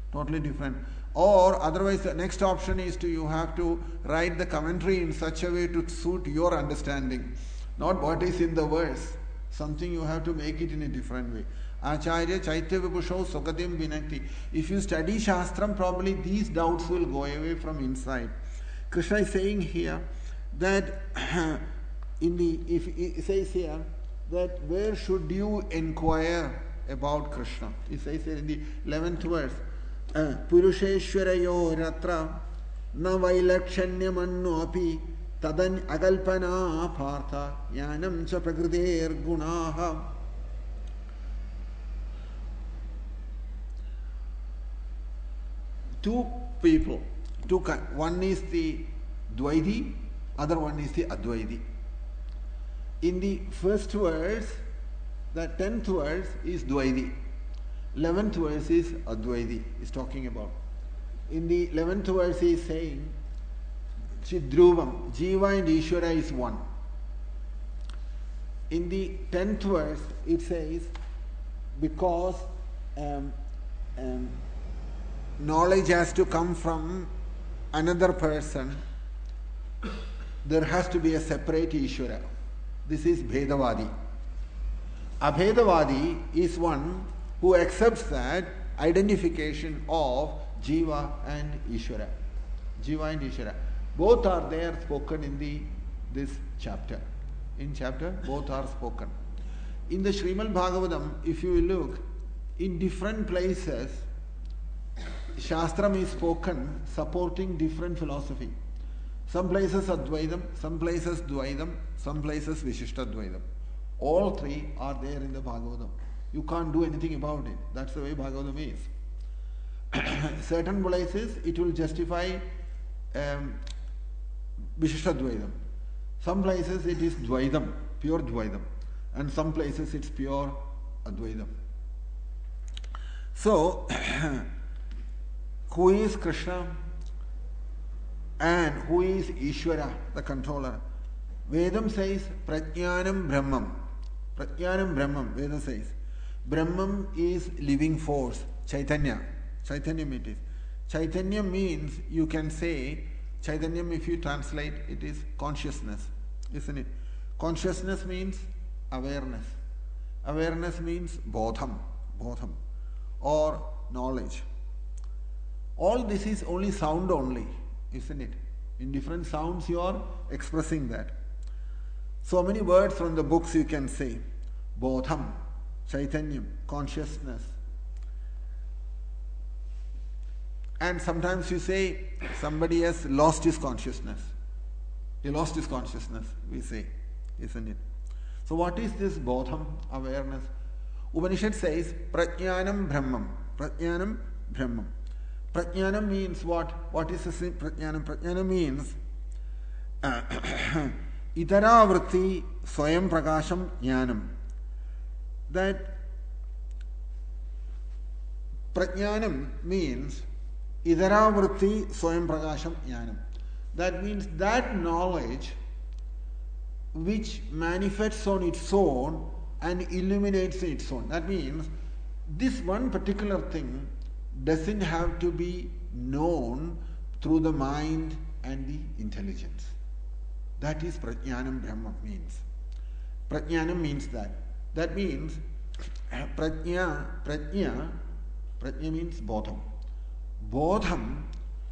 Or otherwise the next option is you have to write the commentary in such a way to suit your understanding, not what is in the verse. Something you have to make it in a different way. Acharya Chaitya Vibhusho Sukatim Vinakti. If you study Shastram, probably these doubts will go away from inside. Krishna is saying here that if it says here that where should you inquire about Krishna? It says here in the 11th verse, Purusheshwarayo Ratra Na Vailakshanyam Api Tadan Agalpana Partha Yanam Cha Prakriter Gunaha. Two people, one is the Dvaiti, other one is the Advaiti. In the first verse, the 10th verse is Dvaiti. 11th verse is Advaiti, is talking about. In the 11th verse he is saying, Chidruvam, Jiva and Ishvara is one. In the 10th verse it says, because knowledge has to come from another person, there has to be a separate Ishvara. This is Bhedavadi. Abhedavadi is one who accepts that identification of Jiva and Ishvara. Jiva and Ishvara. Both are there spoken in this chapter. In chapter, both are spoken. In the Srimad Bhagavatam, if you look, in different places, Shastram is spoken supporting different philosophy. Some places Advaitam, some places Dvaitam, some places Vishishtadvaitam. All three are there in the Bhagavatam. You can't do anything about it. That's the way Bhagavatam is. Certain places it will justify Vishishtadvaitam. Some places it is Dvaitam, pure Dvaitam. And some places it's pure Advaitam. So, who is Krishna and who is Ishvara, the controller? Vedam says Prajnanam Brahmam. Prajnanam Brahmam, Vedam says. Brahmam is living force, Chaitanya. Chaitanyam it is. Chaitanya means, you can say, Chaitanyam if you translate, it is consciousness, isn't it? Consciousness means awareness. Awareness means bodham, or knowledge. All this is only sound only, isn't it? In different sounds you are expressing that. So many words from the books you can say. Bodham, Chaitanyam, consciousness. And sometimes you say somebody has lost his consciousness. He lost his consciousness, we say, isn't it? So what is this bodham, awareness? Upanishad says, Prajnanam Brahmam. Prajnanam Brahmam. Prajnanam means what? What is the Prajnanam? Prajnanam means Itaravritti Swayam Prakasham Jnanam. That Prajnanam means Idaravritti Swayam Prakasham Jnanam. That means that knowledge which manifests on its own and illuminates its own. That means this one particular thing doesn't have to be known through the mind and the intelligence. That is Prajnanam Brahma means. Prajnanam means that. That means Prajna means bodham. Bodham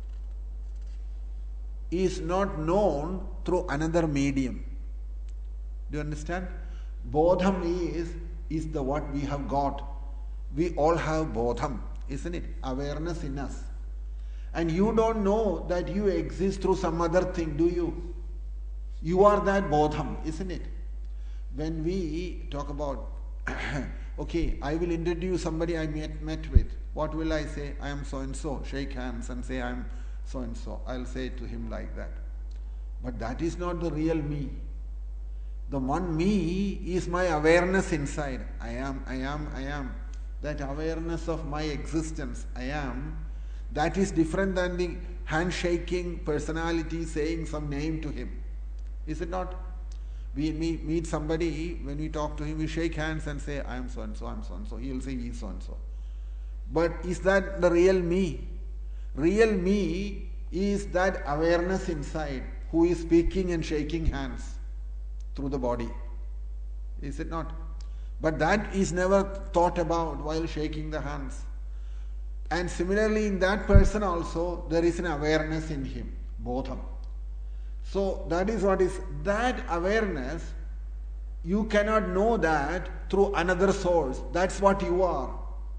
is not known through another medium. Do you understand? Bodham is the what we have got. We all have bodham, isn't it? Awareness in us. And you don't know that you exist through some other thing, do you? You are that bodham, isn't it? When we talk about, okay, I will introduce somebody I met with. What will I say? I am so and so. Shake hands and say I am so and so. I'll say to him like that. But that is not the real me. The one me is my awareness inside. I am. That awareness of my existence, I am, that is different than the handshaking personality saying some name to him. Is it not? We meet somebody, when we talk to him, we shake hands and say, I am so and so, I am so and so. He will say, he is so and so. But is that the real me? Real me is that awareness inside who is speaking and shaking hands through the body. Is it not? But that is never thought about while shaking the hands. And similarly, in that person also, there is an awareness in him, bodham. So that is what is, that awareness, you cannot know that through another source. That's what you are.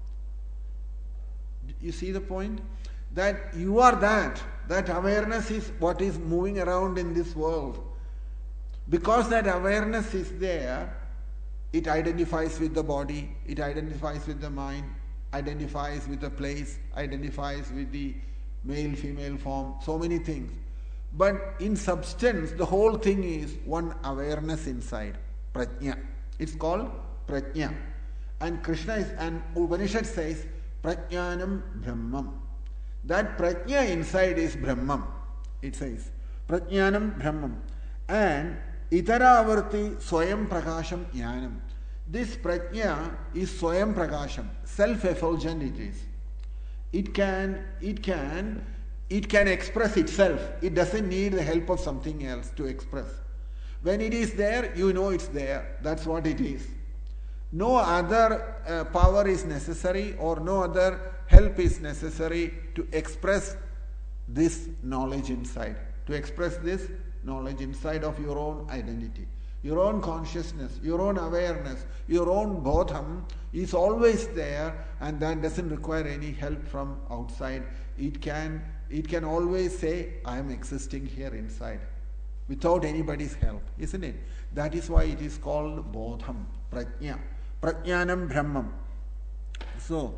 You see the point? That you are that. That awareness is what is moving around in this world. Because that awareness is there, it identifies with the body, it identifies with the mind, identifies with the place, identifies with the male, female form, so many things. But in substance, the whole thing is one awareness inside, prajna. It's called prajna. And Krishna is, and Upanishad says, prajnanam brahmam. That prajna inside is brahmam. It says, prajnanam brahmam. And Itaravarti Swayam Prakasham Jnanam. This prajna is Swayam Prakasham, self-effulgent it is. It can express itself. It doesn't need the help of something else to express. When it is there, you know it's there. That's what it is. No other power is necessary or no other help is necessary to express this knowledge inside, to express this knowledge inside of your own identity. Your own consciousness, your own awareness, your own bodham is always there, and that doesn't require any help from outside. It can always say, I am existing here inside, without anybody's help, isn't it? That is why it is called bodham, prajna. Prajnanam brahmam. So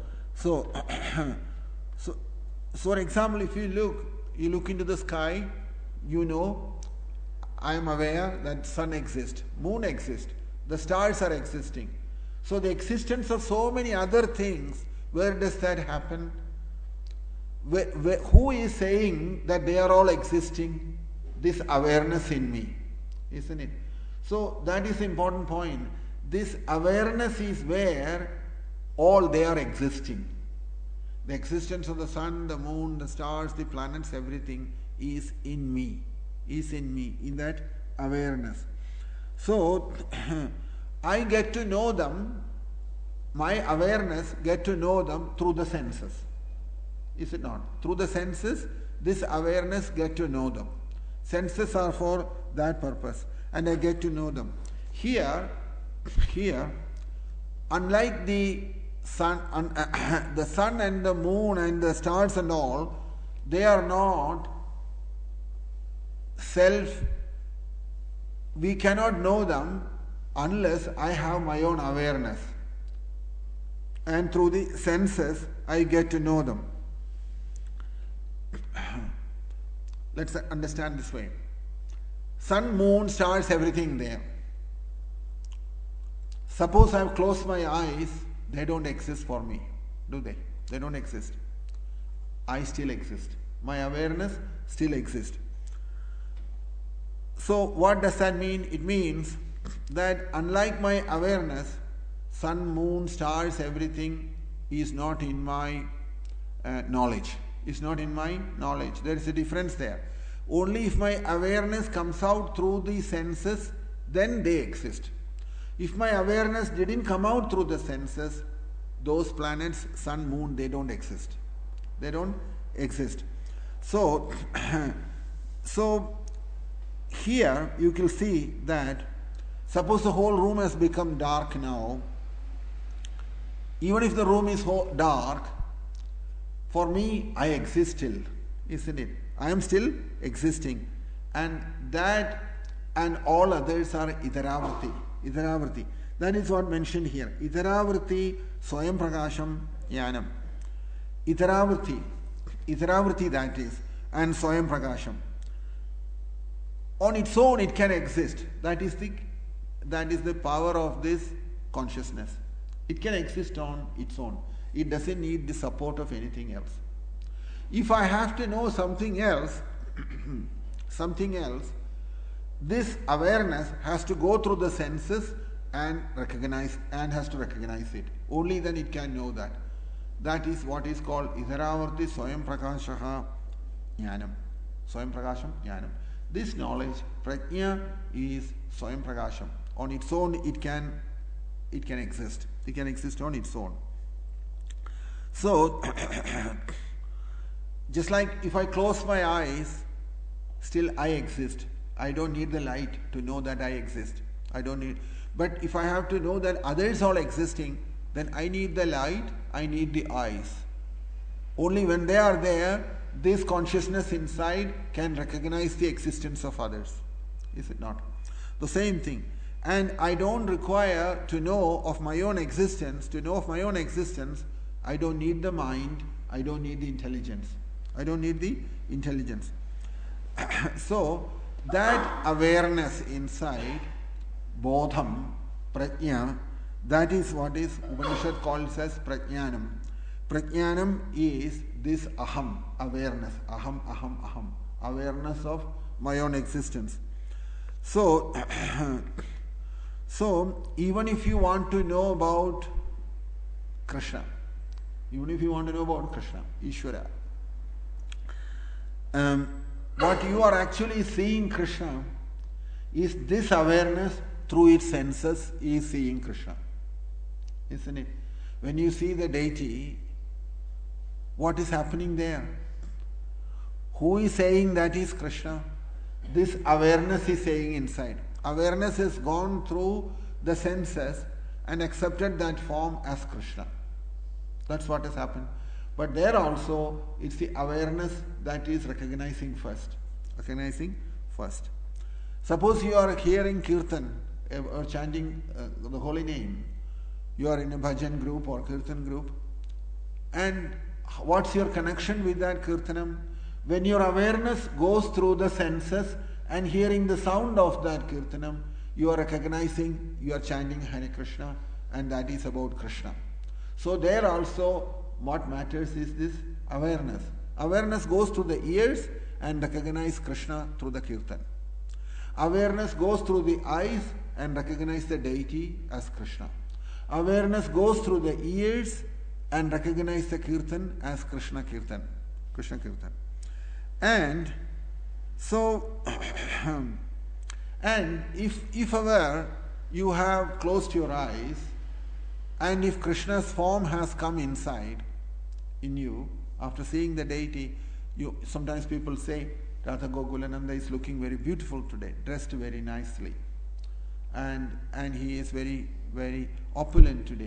for example, if you look into the sky, you know, I am aware that sun exists, moon exists, the stars are existing. So the existence of so many other things, where does that happen? Who is saying that they are all existing? This awareness in me, isn't it? So that is the important point. This awareness is where all they are existing. The existence of the sun, the moon, the stars, the planets, everything is in me. Is in me, in that awareness. So, I get to know them, my awareness get to know them through the senses. Is it not? Through the senses, this awareness get to know them. Senses are for that purpose, and I get to know them. Here, unlike the the sun and the moon and the stars and all, they are not self. We cannot know them unless I have my own awareness. And through the senses, I get to know them. Let's understand this way. Sun, moon, stars, everything there. Suppose I have closed my eyes, they don't exist for me, do they? They don't exist. I still exist. My awareness still exists. So what does that mean? It means that unlike my awareness, sun, moon, stars, everything is not in my knowledge. It's not in my knowledge. There is a difference there. Only if my awareness comes out through the senses, then they exist. If my awareness didn't come out through the senses, those planets, sun, moon, they don't exist. They don't exist. So, here you can see that suppose the whole room has become dark now. Even if the room is dark, for me, I exist still, isn't it? I am still existing. And that and all others are idaravrti. Idaravrti. That is what mentioned here. Idaravrti, swayam prakasham, jnanam. Idaravrti that is, and swayam prakasham. On its own it can exist. That is the power of this consciousness. It can exist on its own. It doesn't need the support of anything else. If I have to know something else, this awareness has to go through the senses and has to recognize it. Only then it can know that. That is what is called idaravarti swayam prakashaha jnanam. Swayam prakasham jnanam. This knowledge, prajna, is swayam prakasham. On its own it can exist. It can exist on its own. So just like if I close my eyes, still I exist. I don't need the light to know that I exist. But if I have to know that others are existing, then I need the light, I need the eyes. Only when they are there, this consciousness inside can recognize the existence of others. Is it not? The same thing. And I don't require to know of my own existence. To know of my own existence, I don't need the mind, I don't need the intelligence. So, that awareness inside, bodham, prajna, that is what is Upanishad calls as prajnanam. Prajnanam is this aham, awareness, aham, awareness of my own existence. So, even if you want to know about Krishna, Ishvara, what you are actually seeing Krishna is this awareness through its senses is seeing Krishna. Isn't it? When you see the deity, what is happening there? Who is saying that is Krishna? This awareness is saying inside. Awareness has gone through the senses and accepted that form as Krishna. That's what has happened. But there also, it's the awareness that is recognizing first. Suppose you are hearing kirtan or chanting the holy name. You are in a bhajan group or kirtan group. And what's your connection with that kirtanam? When your awareness goes through the senses and hearing the sound of that kirtanam, you are recognizing, you are chanting Hare Krishna, and that is about Krishna. So there also, what matters is this awareness. Awareness goes through the ears and recognize Krishna through the kirtan. Awareness goes through the eyes and recognize the deity as Krishna. Awareness goes through the ears and recognize the kirtan as Krishna kirtan. And so, and if ever you have closed your eyes, and if Krishna's form has come inside in you, after seeing the deity, sometimes people say, Radha Gokulananda is looking very beautiful today, dressed very nicely. And he is very, very opulent today.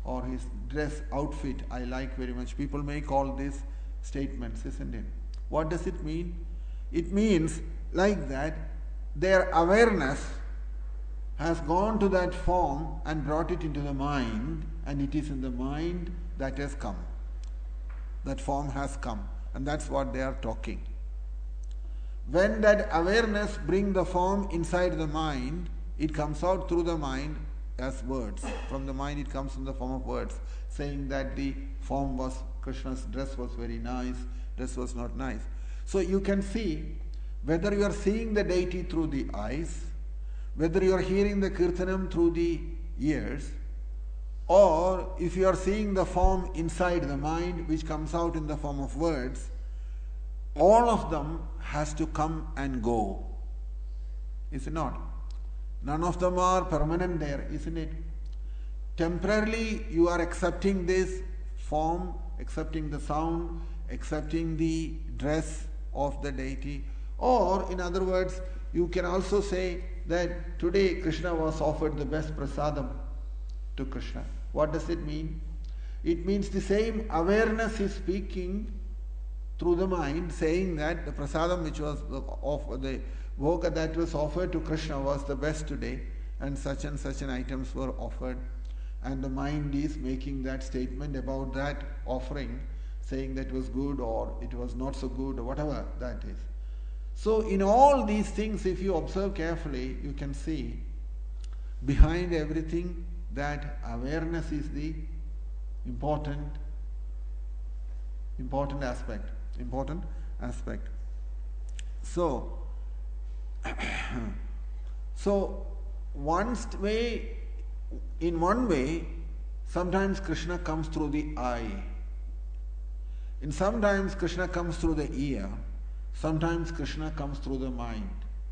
or his dress, outfit, I like very much. People make all these statements, isn't it? What does it mean? It means like that their awareness has gone to that form and brought it into the mind, and it is in the mind that has come. That form has come, and that's what they are talking. When that awareness brings the form inside the mind, it comes out through the mind as words. From the mind it comes in the form of words, saying that the form was, Krishna's dress was very nice, dress was not nice. So you can see whether you are seeing the deity through the eyes, whether you are hearing the kirtanam through the ears, or if you are seeing the form inside the mind which comes out in the form of words, all of them has to come and go. Is it not? None of them are permanent there, isn't it? Temporarily you are accepting this form, accepting the sound, accepting the dress of the deity. Or in other words, you can also say that today Krishna was offered the best prasadam to Krishna. What does it mean? It means the same awareness is speaking through the mind, saying that the prasadam which was the bhoga that was offered to Krishna was the best today, and such an items were offered, and the mind is making that statement about that offering, saying that it was good or it was not so good or whatever that is. So in all these things, if you observe carefully, you can see behind everything that awareness is the important aspect. So in one way, sometimes Krishna comes through the eye, and sometimes Krishna comes through the ear, sometimes Krishna comes through the mind.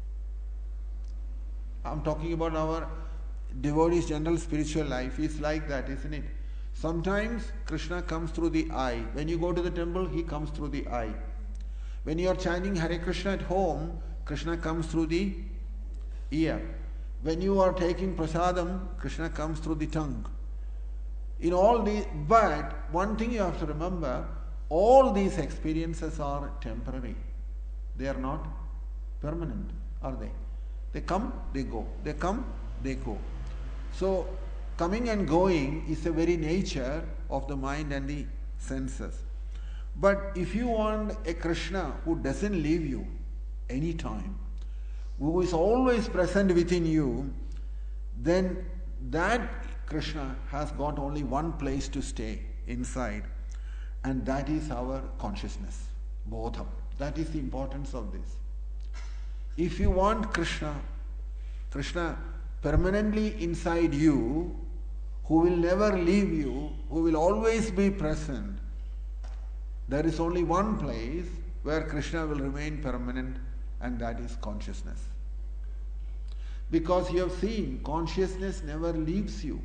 I'm talking about our devotees' general spiritual life is like that, isn't it? Sometimes Krishna comes through the eye. When you go to the temple, he comes through the eye. When you are chanting Hare Krishna at home, Krishna comes through the ear. When you are taking prasadam, Krishna comes through the tongue. In all these, but one thing you have to remember, all these experiences are temporary. They are not permanent, are they? They come, they go. They come, they go. So coming and going is the very nature of the mind and the senses. But if you want a Krishna who doesn't leave you anytime, who is always present within you, then that Krishna has got only one place to stay inside, and that is our consciousness, bodham. That is the importance of this. If you want Krishna permanently inside you, who will never leave you, who will always be present, there is only one place where Krishna will remain permanent, and that is consciousness. Because you have seen, consciousness never leaves you.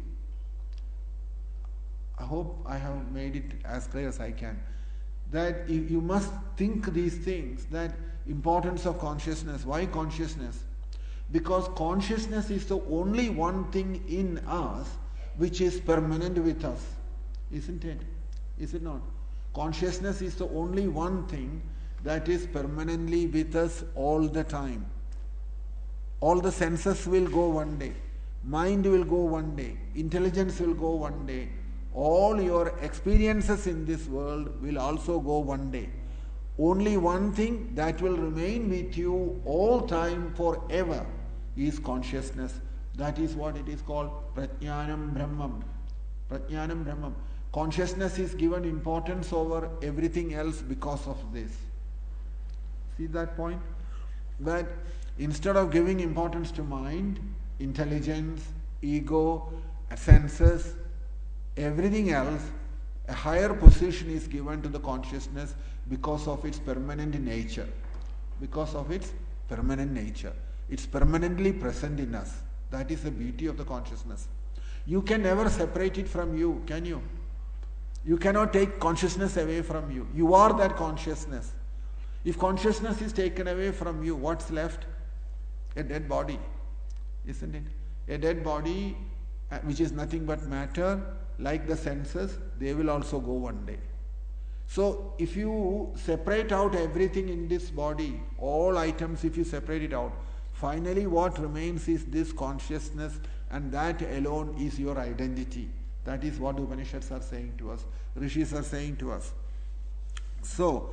I hope I have made it as clear as I can. That you must think these things, that importance of consciousness. Why consciousness? Because consciousness is the only one thing in us which is permanent with us. Isn't it? Is it not? Consciousness is the only one thing that is permanently with us all the time. All the senses will go one day. Mind will go one day. Intelligence will go one day. All your experiences in this world will also go one day. Only one thing that will remain with you all time forever is consciousness. That is what it is called Prajnanam Brahmam. Prajnanam Brahmam. Consciousness is given importance over everything else because of this. See that point? That instead of giving importance to mind, intelligence, ego, senses, everything else, a higher position is given to the consciousness because of its permanent nature. Because of its permanent nature. It's permanently present in us. That is the beauty of the consciousness. You can never separate it from you, can you? You cannot take consciousness away from you. You are that consciousness. If consciousness is taken away from you, what's left? A dead body, isn't it? A dead body which is nothing but matter, like the senses, they will also go one day. So if you separate out everything in this body, all items, if you separate it out, finally what remains is this consciousness, and that alone is your identity. That is what the Upanishads are saying to us, Rishis are saying to us. So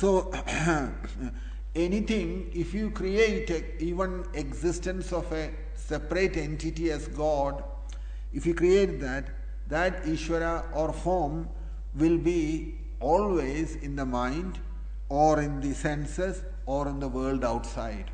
anything, if you create even existence of a separate entity as God, if you create that Ishvara or form will be always in the mind or in the senses or in the world outside.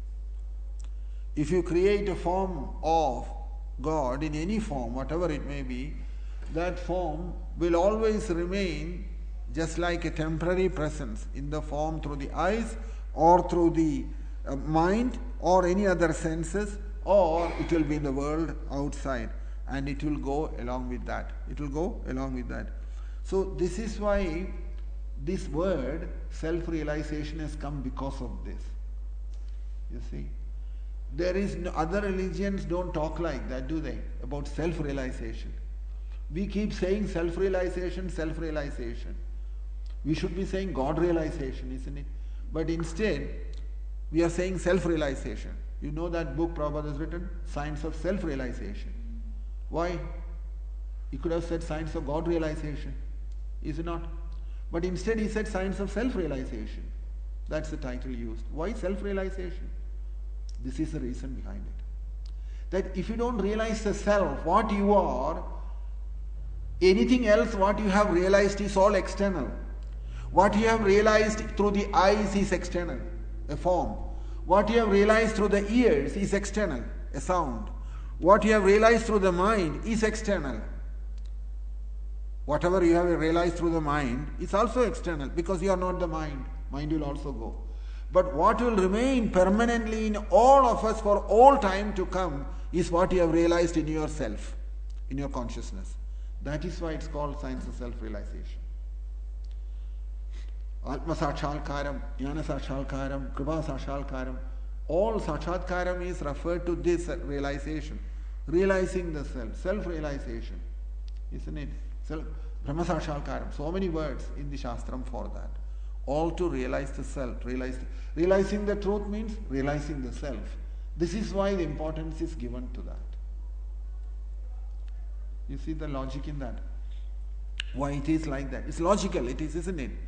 If you create a form of God in any form, whatever it may be, that form will always remain just like a temporary presence in the form through the eyes or through the mind or any other senses, or it will be in the world outside, and it will go along with that. It will go along with that. So this is why this word self-realization has come because of this. You see, there is no, other religions don't talk like that, do they? About self-realization. We keep saying self-realization, self-realization. We should be saying God-realization, isn't it? But instead, we are saying self-realization. You know that book Prabhupada has written, Science of Self-Realization. Why? He could have said Science of God-realization, is it not? But instead he said Science of Self-Realization. That's the title used. Why self-realization? This is the reason behind it. That if you don't realize the self, what you are, anything else what you have realized is all external. What you have realized through the eyes is external, a form. What you have realized through the ears is external, a sound. What you have realized through the mind is external. Whatever you have realized through the mind is also external, because you are not the mind. Mind will also go. But what will remain permanently in all of us for all time to come is what you have realized in yourself, in your consciousness. That is why it's called Science of Self-Realization. Atma Sakshatkaram, Jnana Sakshatkaram, Kripa Sakshatkaram, all Sakshatkaram is referred to this realization, realizing the self, self-realization, isn't it? Brahma Sakshatkaram, so many words in the Shastram for that. All to realize the self. Realizing the truth means realizing the self. This is why the importance is given to that. You see the logic in that? Why it is like that? It's logical, it is, isn't it?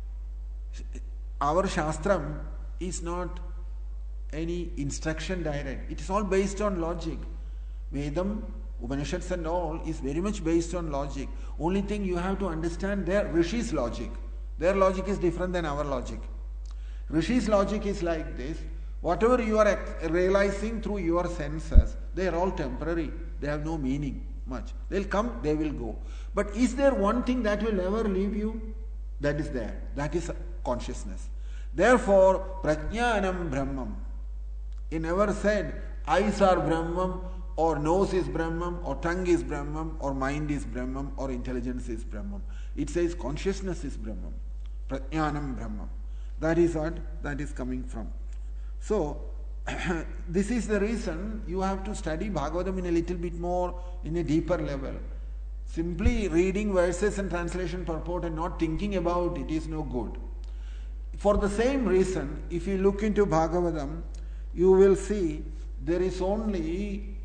Our Shastram is not any instruction direct. It is all based on logic. Vedam, Upanishads and all is very much based on logic. Only thing you have to understand their Rishi's logic. Their logic is different than our logic. Rishi's logic is like this. Whatever you are realizing through your senses, they are all temporary. They have no meaning much. They'll come, they will go. But is there one thing that will never leave you? That is there. That is consciousness. Therefore, Prajnanam Brahmam. He never said, eyes are Brahmam, or nose is Brahmam, or tongue is Brahmam, or mind is Brahmam, or intelligence is Brahmam. It says consciousness is Brahmam. Prajnanam Brahmam. That is what that is coming from. So, this is the reason you have to study Bhagavatam in a little bit more, in a deeper level. Simply reading verses and translation purport and not thinking about it is no good. For the same reason, if you look into Bhagavatam, you will see there is only,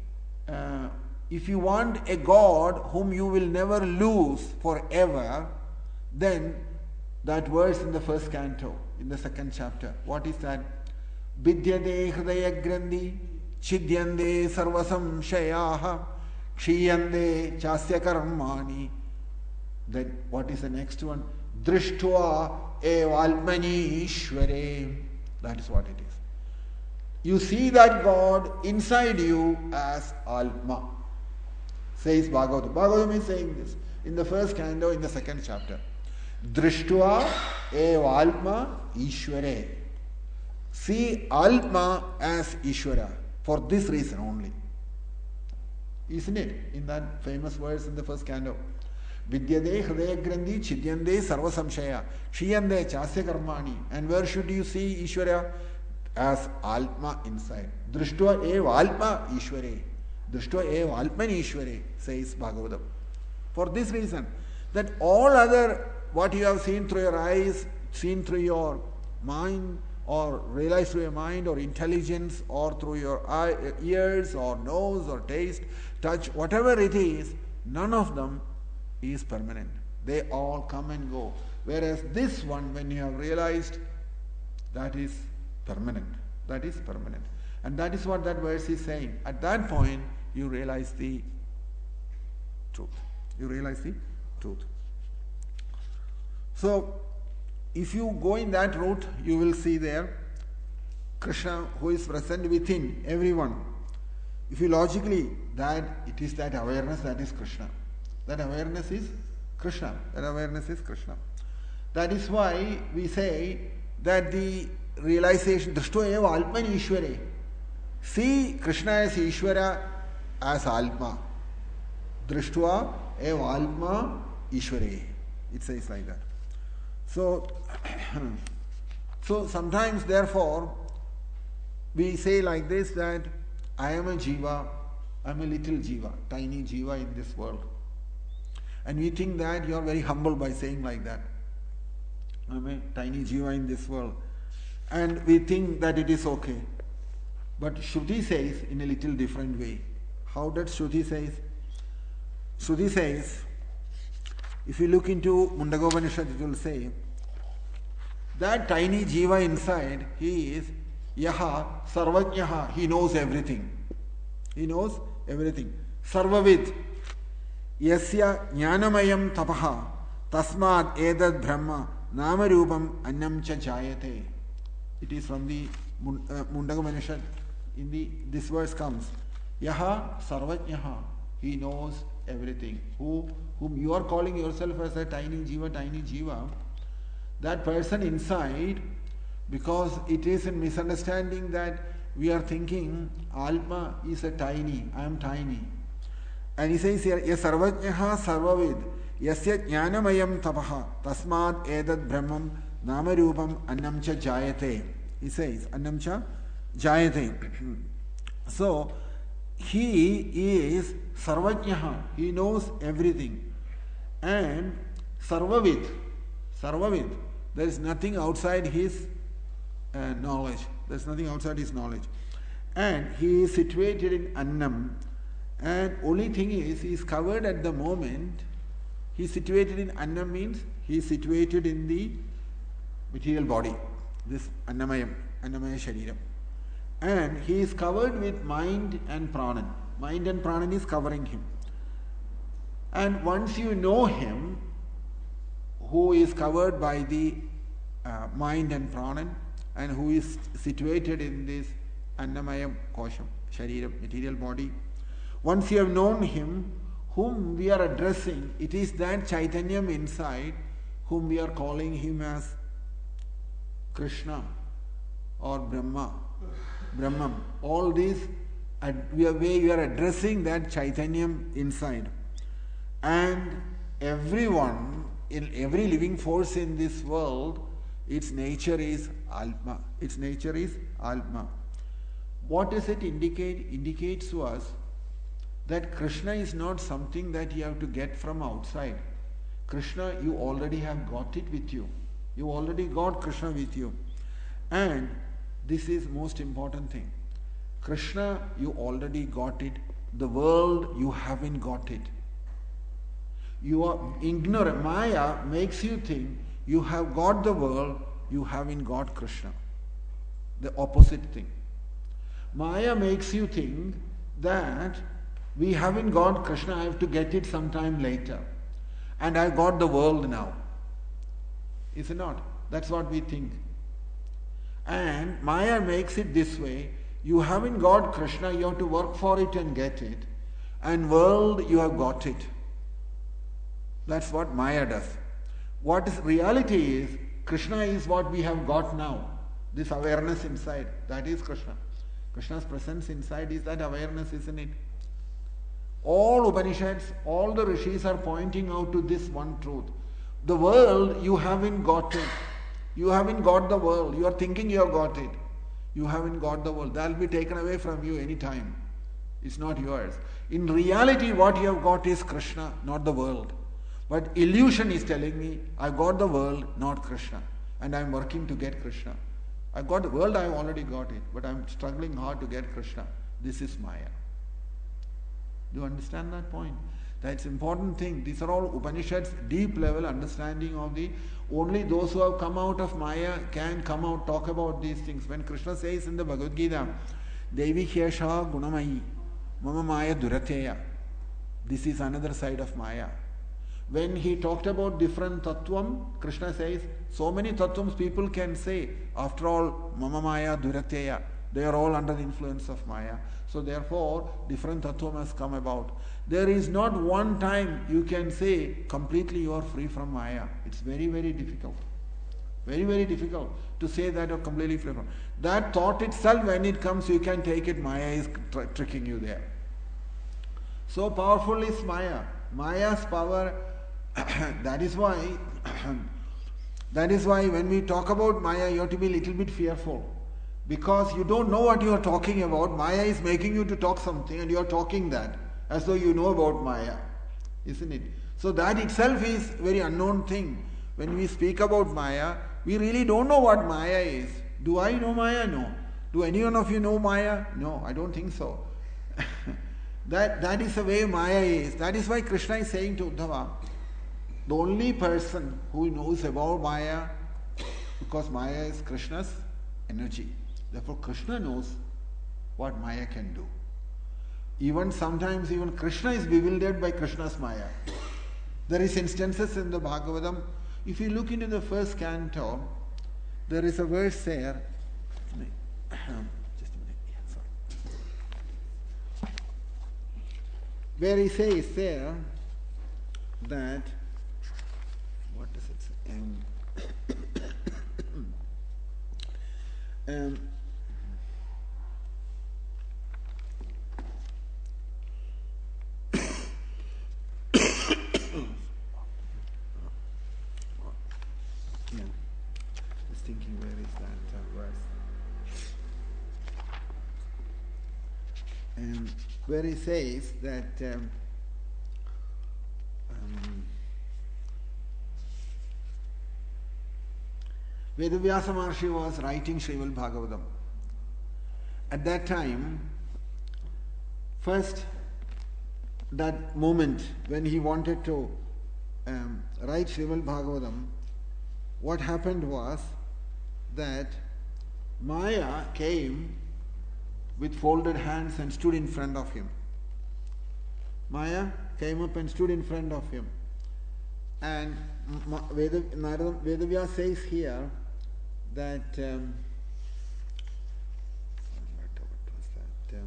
if you want a God whom you will never lose forever, then that verse in the first canto, in the second chapter, what is that? Vidyade hridaya grandhi, chidyande sarvasam shayaha, kshiyande chasya karmani. Then what is the next one? Drishtva evalmani ishvare. That is what it is. You see that God inside you as Alma. Says Bhagavatam. Bhagavatam is saying this in the first canto, in the second chapter. Drishtva evalma ishvare. See Alma as Ishvara for this reason only. Isn't it? In that famous verse in the first canto. Vidyade hridaya grandhi chidyande sarva samshaya kshiyande chasya karmani. And where should you see Ishvara? As Alma inside. Drishtva eva Alma Ishvare. Drishtva eva Almani Ishvare, says Bhagavatam. For this reason, that all other, what you have seen through your eyes, seen through your mind, or realized through your mind, or intelligence, or through your ears, or nose, or taste, touch, whatever it is, none of them is permanent. They all come and go. Whereas this one, when you have realized, that is permanent. That is permanent. And that is what that verse is saying. At that point, you realize the truth. You realize the truth. So, if you go in that route, you will see there Krishna who is present within everyone. If you logically, that it is that awareness that is Krishna. That awareness is Krishna. That awareness is Krishna. That is why we say that the realization, Drishto eva Alpman Ishware. See Krishna as Ishvara as Alpma. Drishtva eva Alpma Ishware. It says like that. So sometimes therefore we say like this, that I am a jiva, I am a little jiva, tiny jiva in this world. And we think that you are very humble by saying like that. I am a tiny jiva in this world. And we think that it is okay. But Shruti says in a little different way. How does Shruti says? Shruti says, if you look into Mundagopanishad, it will say, that tiny jiva inside, he is Yaha Sarvajnaha, he knows everything. He knows everything. Sarvavid, Yasya Jnanamayam Tapaha, Tasmad Edad Brahma, Namarupam Annam Cha Jayate. It is from the Mundagopanishad. This verse comes. Yaha Sarvajnaha, he knows everything. Whom you are calling yourself as a tiny jiva, that person inside, because it is a misunderstanding that we are thinking Alma is a tiny, I am tiny. And he says here, Ya Sarvajnaha Sarvavid, Yasya Jnanamayam Tapaha, Tasmad Edad Brahmam, Namarupam Annam Cha Jayate. He says, Annam Cha Jayate. So, he is Sarvajnaha, he knows everything. And Sarvavid, there is nothing outside his knowledge. There is nothing outside his knowledge. And he is situated in Annam. And only thing is, he is covered at the moment. He is situated in Annam means he is situated in the material body. This Annamaya Shariram. And he is covered with mind and pranan. Mind and pranan is covering him. And once you know him, who is covered by the mind and pranan, and who is situated in this Annamaya Kosham, Shariram, material body, once you have known him, whom we are addressing, it is that Chaitanyam inside, whom we are calling him as Krishna or Brahman. All these, we are addressing that Chaitanyam inside. And everyone, in every living force in this world, its nature is Alma. Its nature is Alma. What does it indicate? Indicates to us that Krishna is not something that you have to get from outside. Krishna, you already have got it with you. You already got Krishna with you. And this is most important thing. Krishna, you already got it. The world, you haven't got it. You are ignorant. Maya makes you think you have got the world, you haven't got Krishna. The opposite thing. Maya makes you think that we haven't got Krishna, I have to get it sometime later. And I got the world now. Is it not? That's what we think. And Maya makes it this way. You haven't got Krishna, you have to work for it and get it. And world, you have got it. That's what Maya does. What is reality is, Krishna is what we have got now. This awareness inside, that is Krishna. Krishna's presence inside is that awareness, isn't it? All Upanishads, all the Rishis are pointing out to this one truth. The world, you haven't got it. You haven't got the world. You are thinking you have got it. You haven't got the world. That will be taken away from you any time. It's not yours. In reality, what you have got is Krishna, not the world. But illusion is telling me, I got the world, not Krishna. And I am working to get Krishna. I got the world, I have already got it. But I am struggling hard to get Krishna. This is Maya. Do you understand that point? That's important thing. These are all Upanishads, deep level understanding of the, only those who have come out of Maya can come out, talk about these things. When Krishna says in the Bhagavad Gita, Devi Hyesha Gunamayi, Mama Maya Durateya. This is another side of Maya. When he talked about different tattvam, Krishna says, so many tattvams people can say, after all, Mama Maya Durateya. They are all under the influence of Maya. So therefore, different tattvam has come about. There is not one time you can say, completely you are free from Maya. It's very, very difficult. Very, very difficult to say that you're completely free from. That thought itself, when it comes, you can take it, Maya is tricking you there. So powerful is Maya. Maya's power, that is why when we talk about Maya, you have to be a little bit fearful. Because you don't know what you are talking about. Maya is making you to talk something and you are talking that as though you know about Maya. Isn't it? So that itself is a very unknown thing. When we speak about Maya, we really don't know what Maya is. Do I know Maya? No. Do any one of you know Maya? No, I don't think so. That is the way Maya is. That is why Krishna is saying to Uddhava, the only person who knows about Maya, because Maya is Krishna's energy. Therefore, Krishna knows what Maya can do. Even sometimes, even Krishna is bewildered by Krishna's Maya. There is instances in the Bhagavatam. If you look into the first canto, there is a verse there. Just a minute. Yeah, sorry. Where he says there that, what does it say? Where he says that Vedavyasa Maharshi was writing Srimad Bhagavatam. At that time, first that moment when he wanted to write Srimad Bhagavatam, what happened was that Maya came with folded hands and stood in front of him. Maya came up and stood in front of him. And Vedavyasa says here that what was that?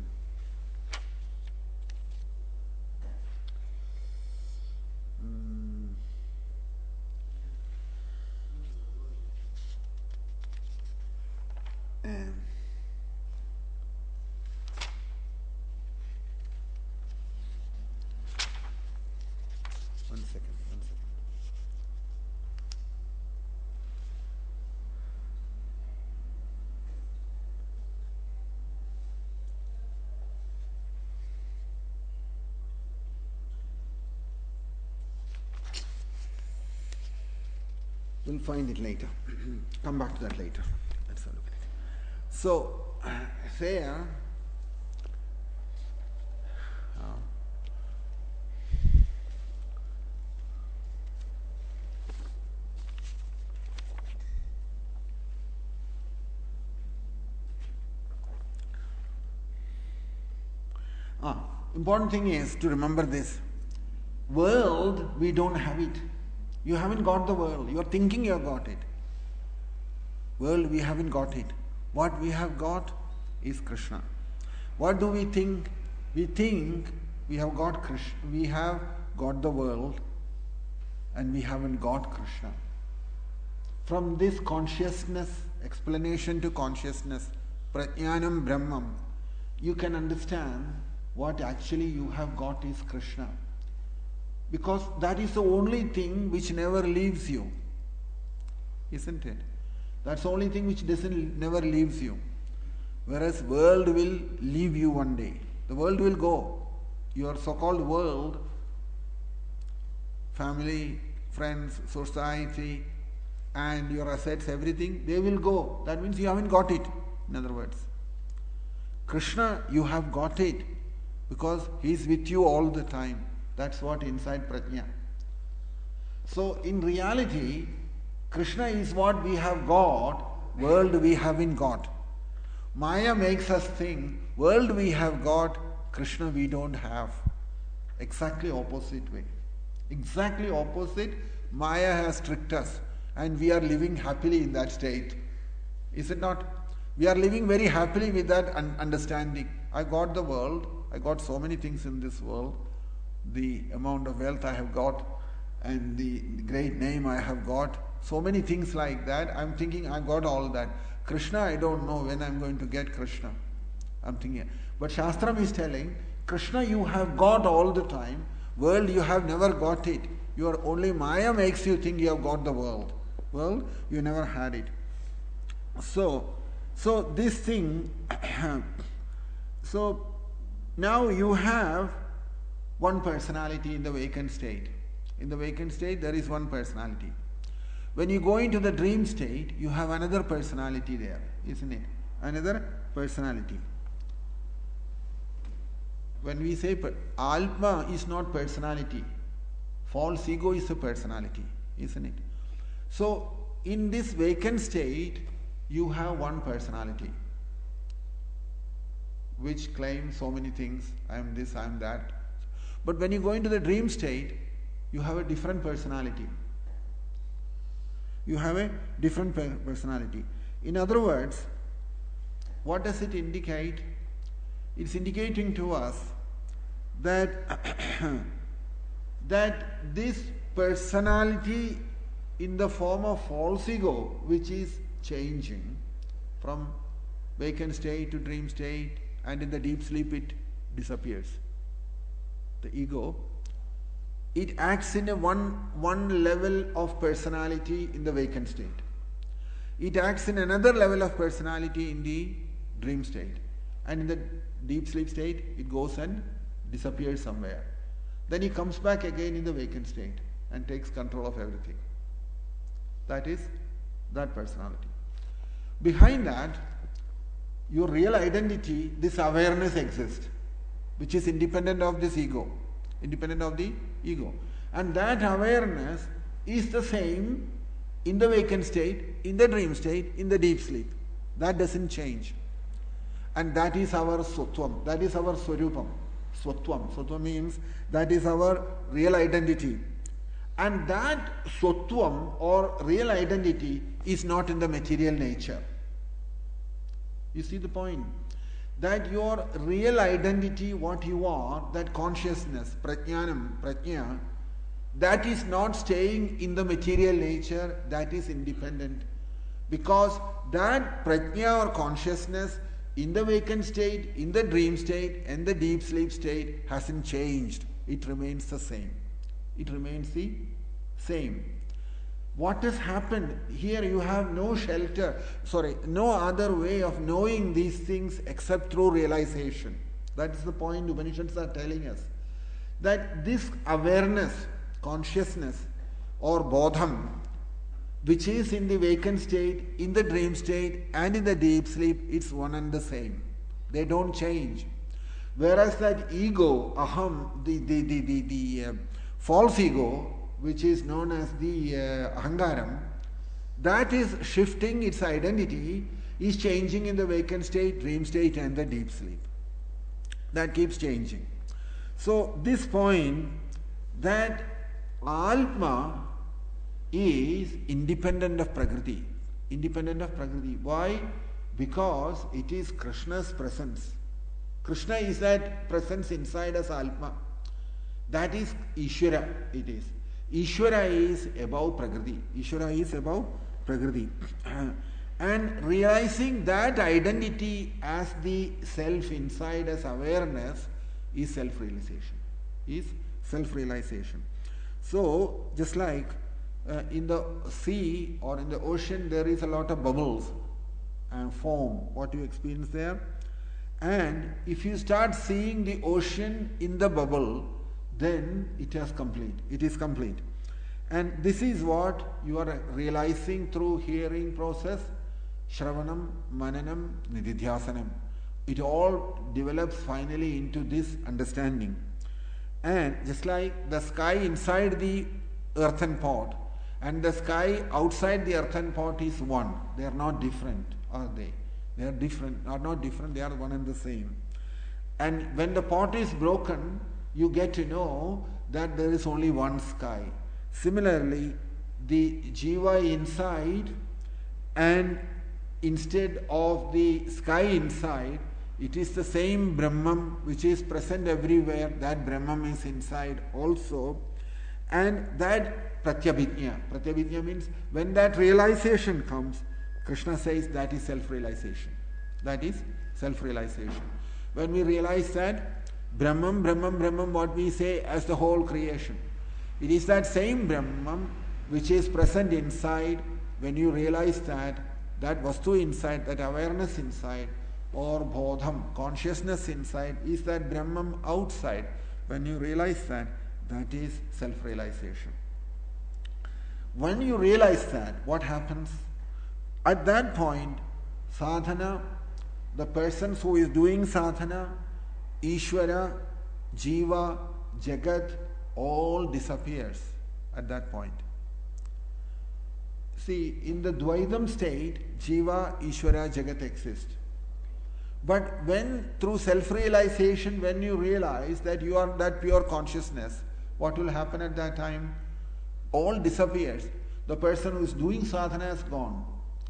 One second. We'll find it later. Come back to that later. Let's look at it. So, there, important thing is to remember this. World, we don't have it. You haven't got the world. You are thinking you have got it. World, we haven't got it. What we have got is Krishna. What do we think? We think we have got Krishna. We have got the world and we haven't got Krishna. From this consciousness, explanation to consciousness, Prajnanam Brahmam, you can understand what actually you have got is Krishna. Because that is the only thing which never leaves you. Isn't it? That's the only thing which never leaves you. Whereas world will leave you one day. The world will go. your so-called world, family, friends, society, and your assets, everything, they will go. That means you haven't got it, in other words. Krishna, you have got it because he is with you all the time. That's what inside Prajna. So in reality, Krishna is what we have got, world we haven't got. Maya makes us think, world we have got, Krishna we don't have. Exactly opposite way. Exactly opposite, Maya has tricked us and we are living happily in that state. Is it not? We are living very happily with that understanding. I got the world, I got so many things in this world, the amount of wealth I have got and the great name I have got, so many things like that. I'm thinking I got all that. Krishna, I don't know when I'm going to get Krishna. I'm thinking. But Shastram is telling, Krishna you have got all the time, world you have never got it. You are only Maya makes you think you have got the world. World, you never had it. So this thing, so now you have one personality in the vacant state. In the vacant state, there is one personality. When you go into the dream state, you have another personality there, isn't it? Another personality. When we say Atma is not personality, false ego is a personality, isn't it? So in this vacant state, you have one personality which claims so many things. I am this, I am that. But when you go into the dream state, you have a different personality. You have a different personality. In other words, what does it indicate? It's indicating to us that that this personality in the form of false ego, which is changing from vacant state to dream state, and in the deep sleep it disappears. The ego, it acts in a one level of personality in the vacant state. It acts in another level of personality in the dream state. And in the deep sleep state, it goes and disappears somewhere. Then he comes back again in the vacant state and takes control of everything. That is that personality. Behind that, your real identity, this awareness exists, which is independent of this ego, independent of the ego. And that awareness is the same in the vacant state, in the dream state, in the deep sleep. That doesn't change. And that is our Swatvam, that is our Swarupam. Swatvam. Swatvam means that is our real identity. And that Swatvam or real identity is not in the material nature. You see the point? That your real identity, what you are, that consciousness, prajnanam, prajna, that is not staying in the material nature, that is independent. Because that prajna or consciousness in the vacant state, in the dream state, and the deep sleep state hasn't changed. It remains the same. It remains the same. What has happened? Here you have no no other way of knowing these things except through realization. That is the point Upanishads are telling us. That this awareness, consciousness or bodham, which is in the vacant state, in the dream state and in the deep sleep, it's one and the same. They don't change. Whereas that ego, aham, the false ego, which is known as the ahangaram, that is shifting its identity, is changing in the vacant state, dream state and the deep sleep. That keeps changing. So this point that Atma is independent of Prakriti. Independent of Prakriti. Why? Because it is Krishna's presence. Krishna is that presence inside us, Atma. That is Ishvara, it is. Ishvara is above Prakriti. Ishvara is above Prakriti. And realizing that identity as the self inside as awareness is self-realization. Is self-realization. So, just like in the sea or in the ocean, there is a lot of bubbles and foam, what you experience there. And if you start seeing the ocean in the bubble, then it is complete. And this is what you are realizing through hearing process, Shravanam, Mananam, Nididhyasanam. It all develops finally into this understanding. And just like the sky inside the earthen pot and the sky outside the earthen pot is one. They are not different, are they? They are different, are not different, they are one and the same. And when the pot is broken, you get to know that there is only one sky. Similarly, the jiva inside, and instead of the sky inside, it is the same Brahman which is present everywhere. That Brahman is inside also. And that Pratyabhijna means when that realization comes, Krishna says that is self-realization. That is self-realization. When we realize that Brahman, what we say as the whole creation, it is that same Brahman which is present inside. When you realize that Vastu inside, that awareness inside, or Bodham, consciousness inside, is that Brahman outside. When you realize that is self-realization. When you realize that, what happens? At that point, sadhana, the persons who is doing sadhana, Ishvara, Jiva, Jagat, all disappears at that point. See, in the Dvaidam state, Jiva, Ishvara, Jagat exist. But when through self-realization, when you realize that you are that pure consciousness, what will happen at that time? All disappears. The person who is doing sadhana has gone.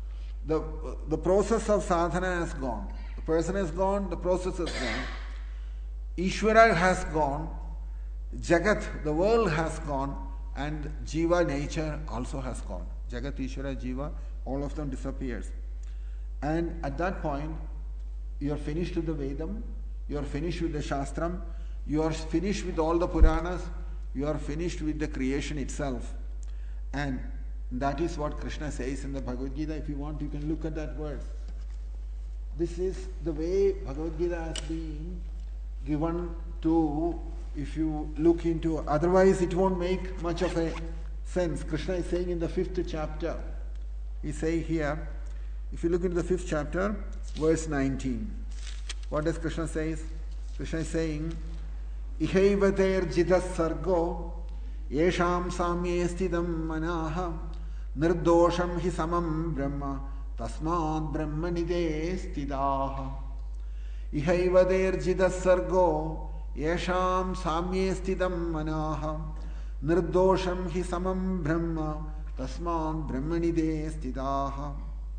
The process of sadhana has gone. The person has gone, the process has gone. Ishvara has gone, Jagat, the world has gone, and Jiva, nature, also has gone. Jagat, Ishvara, Jiva, all of them disappears. And at that point, you are finished with the Vedam, you are finished with the Shastram, you are finished with all the Puranas, you are finished with the creation itself. And that is what Krishna says in the Bhagavad Gita. If you want, you can look at that verse. This is the way Bhagavad Gita has been given to, if you look into, otherwise it won't make much of a sense. Krishna is saying in the 5th chapter, he say here, if you look into the 5th chapter, verse 19, what does Krishna say? Krishna is saying, Ihaivater jidas sargo yesham samye stidam manaha nirdosham hi samam brahma tasmad brahmanide stidaha. Ihaivater jidas sargo yesham samye stidam manaha nirdosham hi samam brahma tasmad brahmanide stidaha.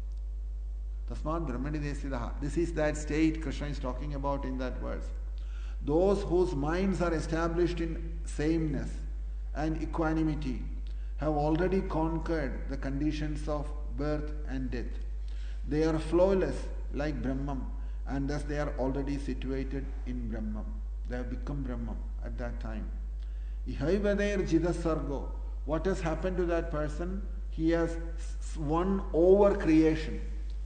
Tasmad brahmanide stidaha. This is that state Krishna is talking about in that verse. Those whose minds are established in sameness and equanimity have already conquered the conditions of birth and death. They are flawless like Brahman, and thus they are already situated in Brahman. They have become Brahman at that time. Ihaivader jidasargo. What has happened to that person? He has won over creation.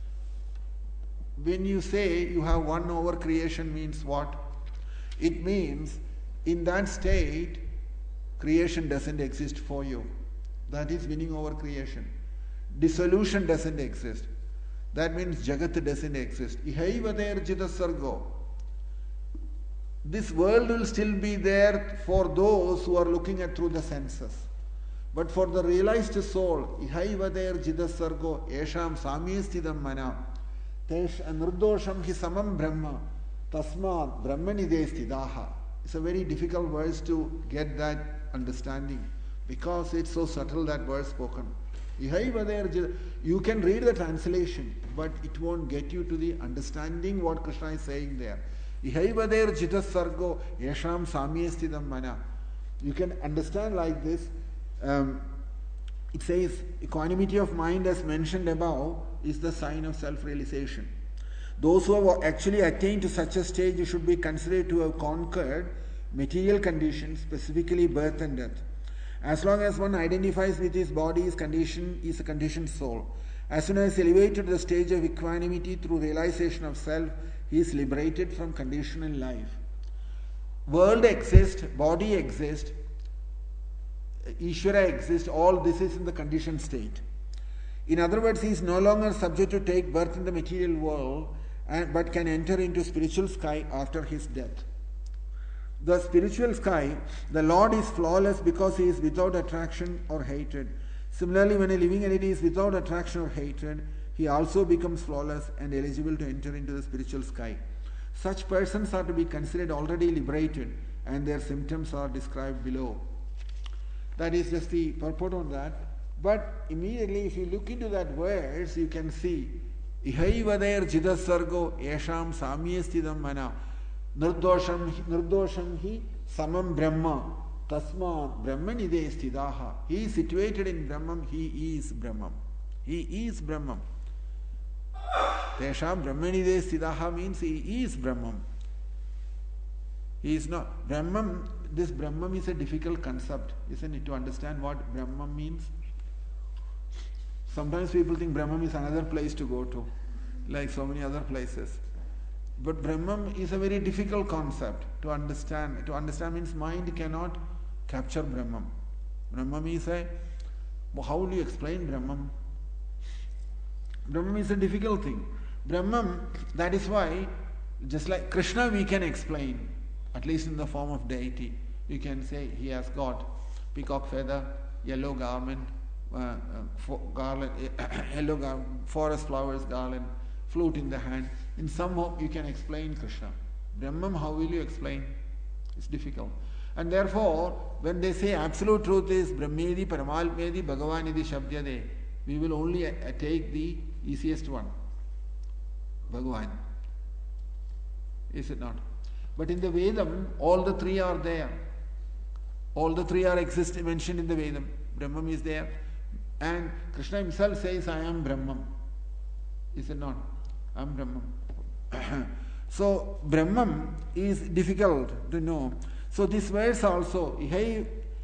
When you say you have won over creation, means what? It means in that state, creation doesn't exist for you. That is winning over creation. Dissolution doesn't exist. That means Jagat doesn't exist. Ihaivader jidasargo. This world will still be there for those who are looking at through the senses. But for the realized soul, Ihaivader jidasargo esham samyestidam mana tesh anurdosham hi samam brahma tasmad brahmanide stidaha. It's a very difficult verse to get that understanding because it's so subtle, that verse spoken. You can read the translation, but it won't get you to the understanding what Krishna is saying there. Ihaivader jitasargo yesham samyestidam mana. You can understand like this. It says equanimity of mind, as mentioned above, is the sign of self-realization. Those who have actually attained to such a stage should be considered to have conquered material conditions, specifically birth and death. As long as one identifies with his body's condition, is a conditioned soul. As soon as he is elevated to the stage of equanimity through realization of self, he is liberated from conditional life. World exists, body exists, Ishvara exists, all this is in the conditioned state. In other words, he is no longer subject to take birth in the material world, but can enter into spiritual sky after his death. The spiritual sky, the Lord is flawless because he is without attraction or hatred. Similarly, when a living entity is without attraction or hatred, he also becomes flawless and eligible to enter into the spiritual sky. Such persons are to be considered already liberated, and their symptoms are described below. That is just the purport on that. But immediately, if you look into that verse, you can see Ihaivader Jidasargo Yesham Samyastidam Mana Nirdosham hi Samam Brahma Tasma Brahmanide Stidaha. He is situated in Brahman, he is Brahman. He is Brahman. Tesham Brahmanide Stidaha means he is Brahman. He is not. Brahman, this Brahman is a difficult concept, isn't it, to understand what Brahman means? Sometimes people think Brahman is another place to go to, like so many other places. But Brahman is a very difficult concept to understand. To understand means mind cannot capture Brahman. Brahman is how will you explain Brahman? Brahman is a difficult thing. Brahman, that is why, just like Krishna we can explain, at least in the form of deity. We can say he has got peacock feather, yellow garment, garland, yellow garment, forest flowers garland, flute in the hand. In some way you can explain Krishna. Brahman, how will you explain? It's difficult. And therefore, when they say absolute truth is Brahmedi, Paramalpedi, Bhagavanidi, Shabdyade, we will only take the easiest one, Bhagavan. Is it not? But in the Vedam, all the three are there. All the three are mentioned in the Vedam. Brahman is there. And Krishna himself says, I am Brahman. Is it not? I am Brahman. So, Brahman is difficult to know. So, this verse also, Ihaivader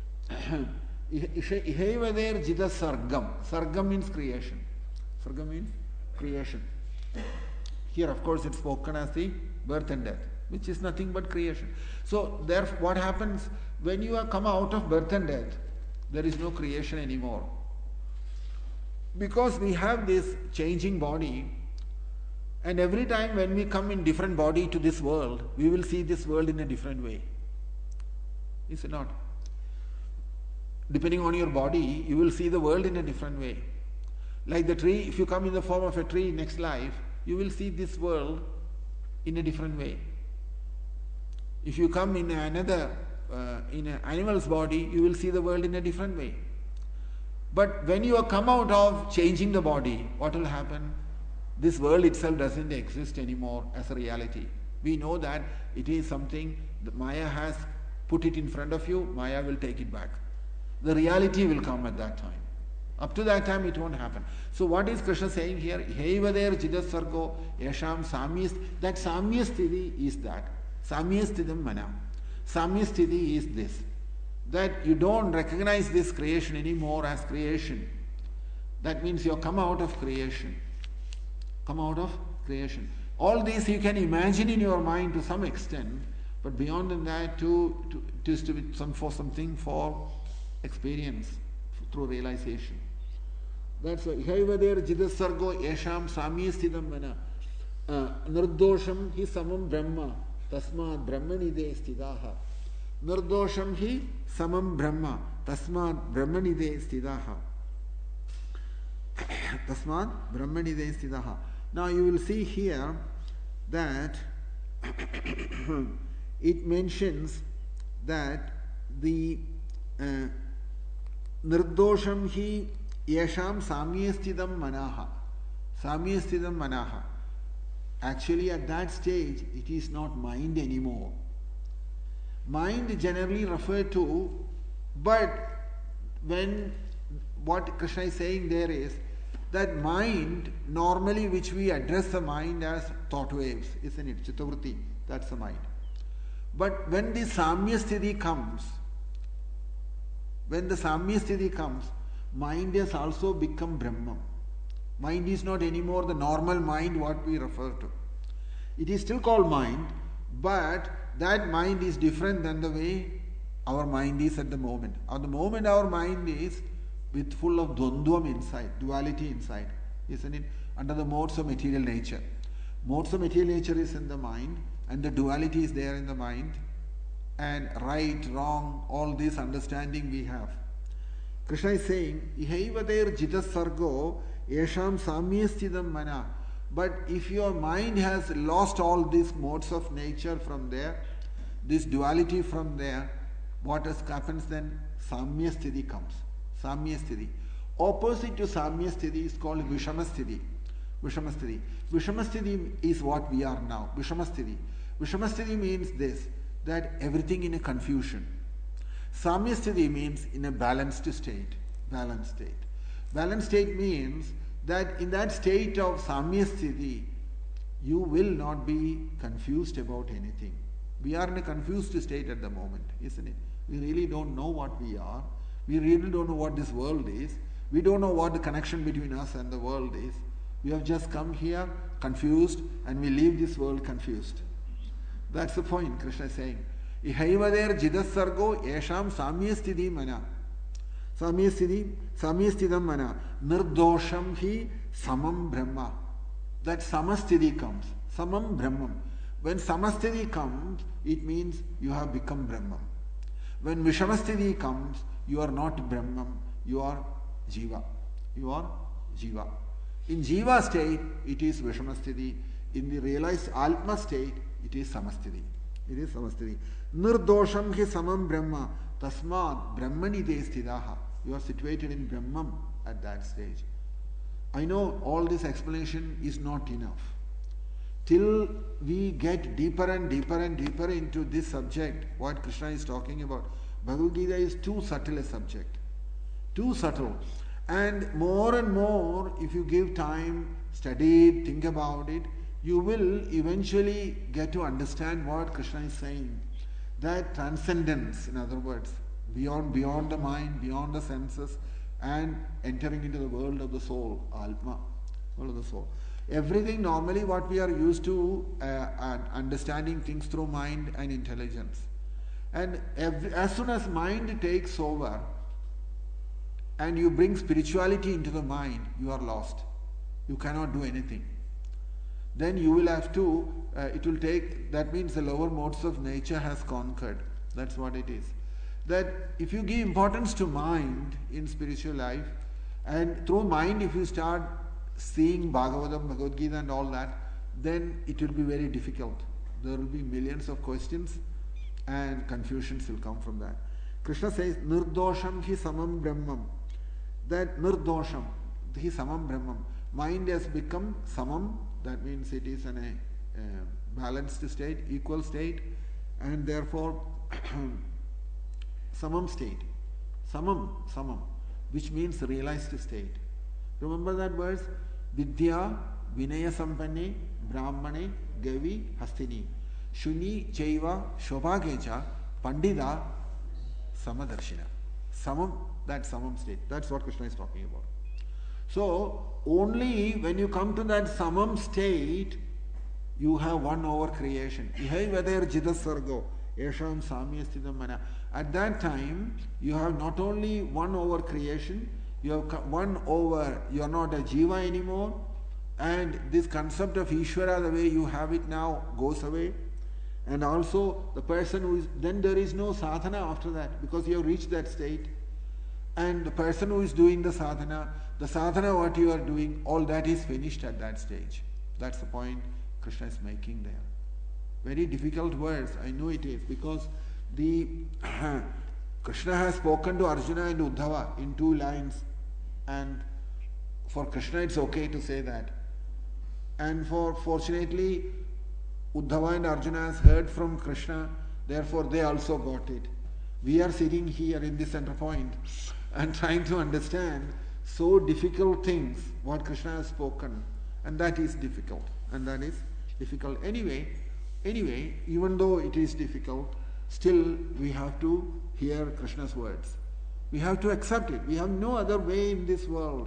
Jida Sargam. Sargam means creation. Sargam means creation. Here, of course, it's spoken as the birth and death, which is nothing but creation. So, therefore, what happens when you have come out of birth and death? There is no creation anymore. Because we have this changing body, and every time when we come in different body to this world, we will see this world in a different way. Is it not? Depending on your body, you will see the world in a different way. Like the tree, if you come in the form of a tree next life, you will see this world in a different way. If you come in another, in an animal's body, you will see the world in a different way. But when you come out of changing the body, what will happen? This world itself doesn't exist anymore as a reality. We know that it is something that Maya has put it in front of you, Maya will take it back. The reality will come at that time. Up to that time it won't happen. So what is Krishna saying here? Heivader Jidasargo Yasham Samyas. That Samyasthiti is that. Samyasthidam Mana. Samyasthiti is this. That you don't recognize this creation anymore as creation. That means you have come out of creation. Come out of creation. All these you can imagine in your mind to some extent, but beyond that, it is to be something for experience through realization. That's why Ihaivader Jidasargo Yesham Samyasthidam Mana Nirdosham hi Samam Brahma Tasmad Brahmanide Stidaha. Nirdosham hi Samam Brahma Tasmad Brahmanide Stidaha. Tasmad Brahmanide Stidaha. Now you will see here that it mentions that the Nirdosham hi Yesham Samyastidam Manaha. Samyastidam Manaha. Actually, at that stage, it is not mind anymore. Mind generally referred to, but when what Krishna is saying there is that mind, normally which we address the mind as thought waves, isn't it? Chittavritti, that's the mind. But when the Samyasthiti comes, mind has also become Brahman. Mind is not anymore the normal mind what we refer to. It is still called mind, but that mind is different than the way our mind is at the moment. At the moment our mind is with full of dvandvam inside, duality inside, isn't it? Under the modes of material nature. Modes of material nature is in the mind and the duality is there in the mind, and right, wrong, all this understanding we have. Krishna is saying, Ihaivader jitas sargo yesham samyastidam mana. But if your mind has lost all these modes of nature from there, this duality from there, what happens then? Samyasthiti comes. Samyasthiti. Opposite to Samyasthiti is called Vishamasthiti. Vishamasthiti. Vishamasthiti is what we are now. Vishamasthiti. Vishamasthiti means this, that everything in a confusion. Samyasthiti means in a balanced state. Balanced state. Balanced state means that in that state of Samyasthiti, you will not be confused about anything. We are in a confused state at the moment, isn't it? We really don't know what we are. We really don't know what this world is. We don't know what the connection between us and the world is. We have just come here confused and we leave this world confused. That's the point Krishna is saying. Ihaivader jidas sargo yesham samyasthiti mana. Samyasthidam mana. Nirdosham hi samam brahma. That samasthiti comes. Samam brahmam. When samasthiti comes, it means you have become Brahman. When Vishamasthiti comes, you are not Brahman, you are Jiva. You are Jiva. In Jiva state, it is Vishamasthiti. In the realized Atma state, it is Samasthiti. It is Samasthiti. Nirdosham hi samam Brahma. Tasmad Brahmani te sthidaha. You are situated in Brahman at that stage. I know all this explanation is not enough. Till we get deeper and deeper and deeper into this subject, what Krishna is talking about, Bhagavad Gita is too subtle a subject. Too subtle. And more, if you give time, study it, think about it, you will eventually get to understand what Krishna is saying. That transcendence, in other words, beyond the mind, beyond the senses, and entering into the world of the soul, Atma, world of the soul. Everything normally what we are used to understanding things through mind and intelligence. And as soon as mind takes over and you bring spirituality into the mind, you are lost. You cannot do anything. Then you will have to, that means the lower modes of nature has conquered. That's what it is. That if you give importance to mind in spiritual life, and through mind if you start seeing Bhagavatam, Bhagavad Gita and all that, then it will be very difficult. There will be millions of questions and confusions will come from that. Krishna says, Nirdosham hi samam brahmam. That nirdosham, hi samam brahmam. Mind has become samam, that means it is in a balanced state, equal state, and therefore samam state. Samam, which means realized state. Remember that verse? Vidya Vinaya Sampanne Brahmane Gavi Hastini Shuni Chaiva Shobhagecha Pandita Samadarshina. Samam, that samam state. That's what Krishna is talking about. So, only when you come to that samam state, you have one over creation. Ihaivader jidas sargo yesham samyasthidam mana. At that time, you have not only one over creation, you have one over, you are not a jiva anymore, and this concept of Ishvara, the way you have it now, goes away. And also the person who is, then there is no sadhana after that, because you have reached that state. And the person who is doing the sadhana what you are doing, all that is finished at that stage. That's the point Krishna is making there. Very difficult words, I know it is, because the Krishna has spoken to Arjuna and Uddhava in 2 lines, and for Krishna it's okay to say that. And fortunately, Uddhava and Arjuna has heard from Krishna, therefore they also got it. We are sitting here in the center point and trying to understand so difficult things, what Krishna has spoken, and that is difficult. Anyway, even though it is difficult, still we have to hear Krishna's words. We have to accept it. We have no other way in this world.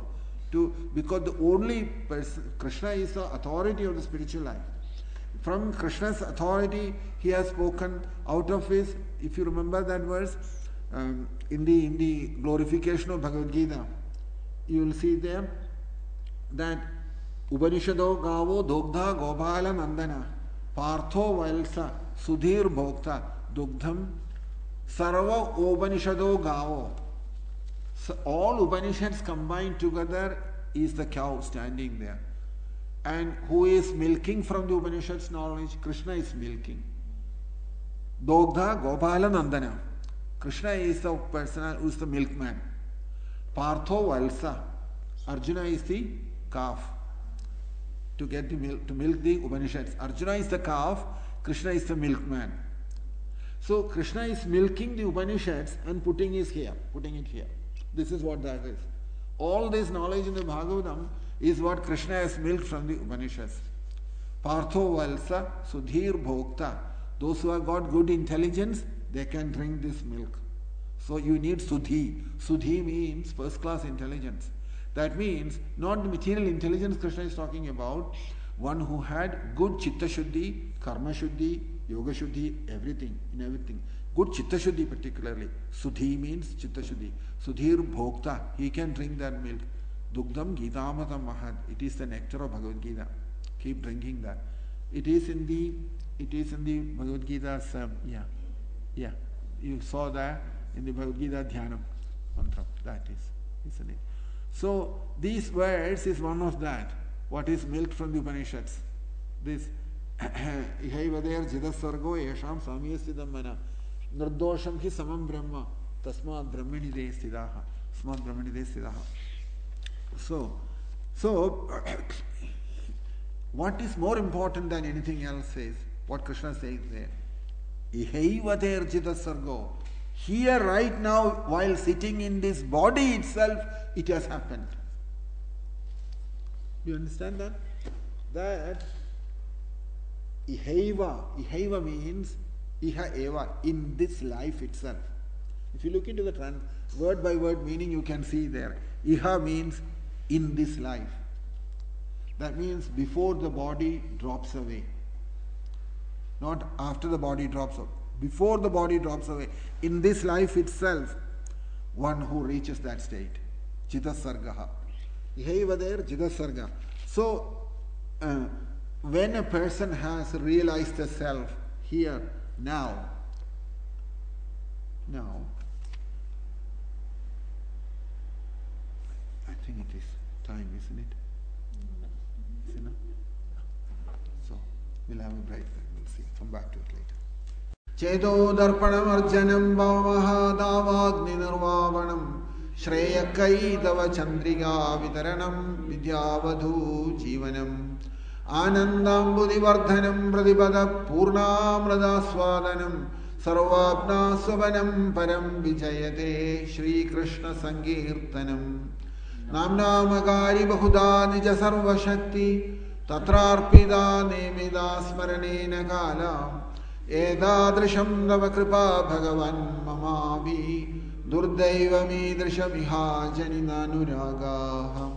because the only person, Krishna is the authority of the spiritual life. From Krishna's authority, he has spoken out of his, if you remember that verse, in the glorification of Bhagavad Gita, you will see there that Upanishado Gavo Dogdha Gopala Nandana Partho Valsa Sudhir Bhokta Dugdham Sarva Upanishado Gavo. So all Upanishads combined together is the cow standing there. And who is milking from the Upanishads knowledge? Krishna is milking. Dogdha Gopala Nandana. Krishna is the person who is the milkman. Partho Valsa. Arjuna is the calf. To get the milk, to milk the Upanishads. Arjuna is the calf, Krishna is the milkman. So Krishna is milking the Upanishads and putting it here. This is what that is. All this knowledge in the Bhagavatam is what Krishna has milked from the Upanishads. Partho Valsa Sudhir Bhokta. Those who have got good intelligence, they can drink this milk. So you need Sudhi. Sudhi means first class intelligence. That means not the material intelligence Krishna is talking about, one who had good Chitta Shuddhi, Karma Shuddhi, Yoga Shuddhi, everything, in everything. Good Chitta Shuddhi particularly. Sudhi means Chitta Shuddhi. Sudhir Bhokta, he can drink that milk. Dugdham Gitamatam Mahad, it is the nectar of Bhagavad Gita. Keep drinking that. It is in the Bhagavad Gita's, you saw that in the Bhagavad Gita Dhyanam mantra. That is, isn't it? So these words is one of that. What is milked from the Upanishads? This Ihaivader Jidasargo Yesham Samyasidam Mana Nirdosham Hi Samam Brahma Tasmad Brahmani De Stidaha Smad Brahmani De Stidaha. So what is more important than anything else is what Krishna says there. Ihaivader Jidasargo. Here right now, while sitting in this body itself, it has happened. Do you understand that? That Ihaiva means Iha Eva, in this life itself. If you look into the word by word meaning, you can see there. Iha means in this life. That means before the body drops away. Not after the body drops away. Before the body drops away, in this life itself, one who reaches that state. Jidasargaha. Ihaivader Jidasarga. So, when a person has realized the self here, now, I think it is time, isn't it? Is it enough? So, we'll have a break then. We'll see. Come back to it later. Cheto darpanamarjanam bhavamahadavagni nirvavanam Shreyakaidava chandriga vitaranam vidyavadhu jivanam Anandam buddhivardhanam pradipada purnamrada swadanam Sarvapna swavanam param vijayate Shri Krishna Sankirtanam Namnamagari bahuda nija sarva shakti Tatrarpida nemida smaranena kalam Edadrisham nava kripa bhagavan mamavi Durdaivameedrisha janina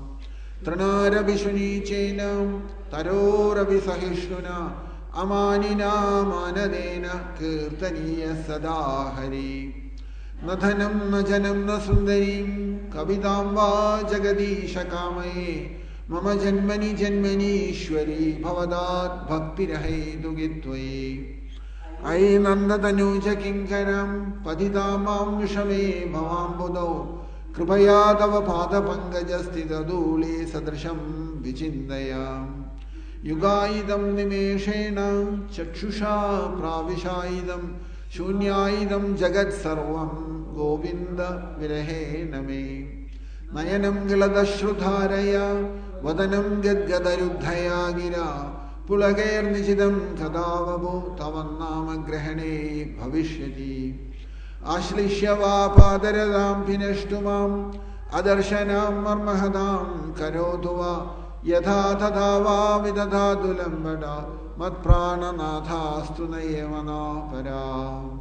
Tranarabhishunicenam Tarorabisahishnuna Amanina manadena Kirtaniya sadahari Nathanam najanam nasundarim Kavidam va jagadisha kamaye Mama janmani janmani ishwari Bhavadat bhakti rahe dugitvaye Ai nandatanuja kinkaram Padhitamam vishame bhavam budau Kripaya tava pada pangajastita dule sadrisham vichindaya Yugaidam nimeshena chakshusha pravishaidam Shunyaidam jagat sarvam Govinda virahe name Nayanam giladashrudharaya Vadanam gadgadarudhaya gira Pulagair nijidam kadavabu Tavannama grahane bhavishyati Ashlishya padaradam pinashtumam Adarshanam marmahadam karotuva Yatha tadava vidadadulambada Mat prananathastu nayevana para.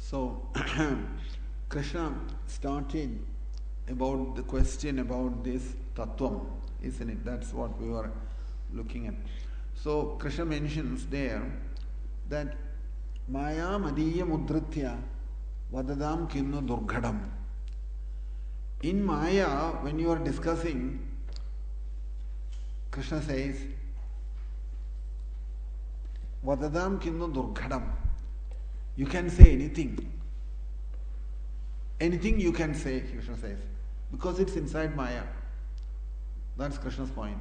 So, Krishna started about the question about this tattvam, isn't it? That's what we were looking at. So, Krishna mentions there that Maya Madiya Mudritya Vadadam Kinnu Durghadam. In Maya, when you are discussing, Krishna says, Vadadam Kinnu Durghadam. You can say anything. Anything you can say, Krishna says, because it's inside Maya. That's Krishna's point.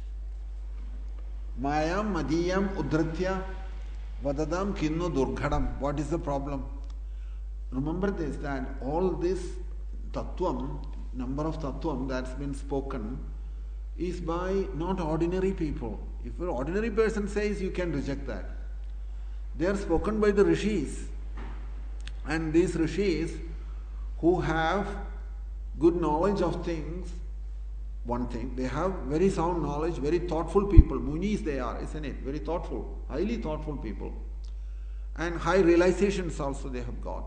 Mayam Madiyam Udritya Vadadam Kinnu Durghadam. What is the problem? Remember this, that all this tattvam, number of tattvam that's been spoken, is by not ordinary people. If an ordinary person says, you can reject that. They are spoken by the rishis. And these rishis who have good knowledge of things, one thing, they have very sound knowledge, very thoughtful people. Munis they are, isn't it? Very thoughtful, highly thoughtful people. And high realizations also they have got.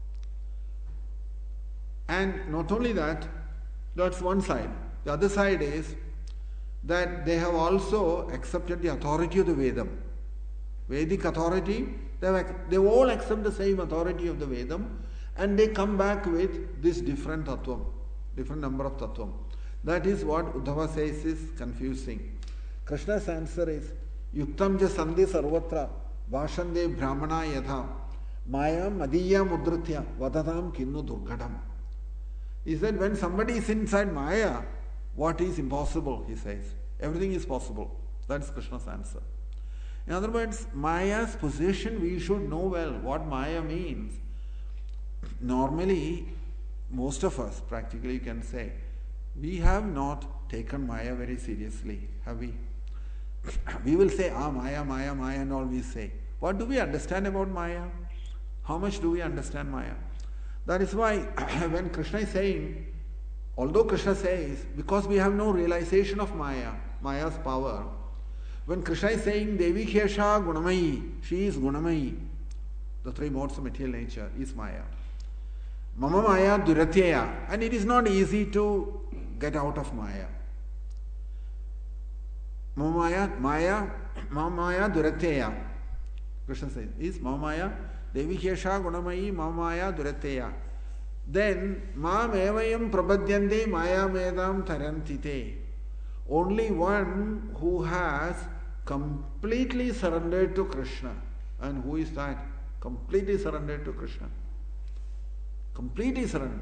And not only that, that's one side. The other side is that they have also accepted the authority of the Vedam. Vedic authority, they all accept the same authority of the Vedam, and they come back with this different tattvam, different number of tattvam. That is what Uddhava says is confusing. Krishna's answer is, Yuktam ja sandhi sarvatra vashande brahmana yatha maya madiya mudritya vadadam kinnu durghadam. He said, when somebody is inside Maya, what is impossible, he says. Everything is possible. That's Krishna's answer. In other words, Maya's position, we should know well what Maya means. Normally, most of us, practically you can say, we have not taken Maya very seriously, have we? We will say, Maya, Maya, Maya, and all we say. What do we understand about Maya? How much do we understand Maya? That is why when Krishna is saying, although Krishna says, because we have no realization of Maya, Maya's power, when Krishna is saying, Devi Khesha Gunamayi, she is Gunamayi, the three modes of material nature is Maya. Mama Maya Duratya, and it is not easy to get out of Maya. Mama Maya Duratya, Krishna says, is Mama Maya, Devi Khesha Gunamayi, Mama Maya Duratya. Then, Mam Evayam Prabhadyante Maya Medam Tarantite. Only one who has completely surrendered to Krishna. And who is that? Completely surrendered to Krishna. Completely surrendered.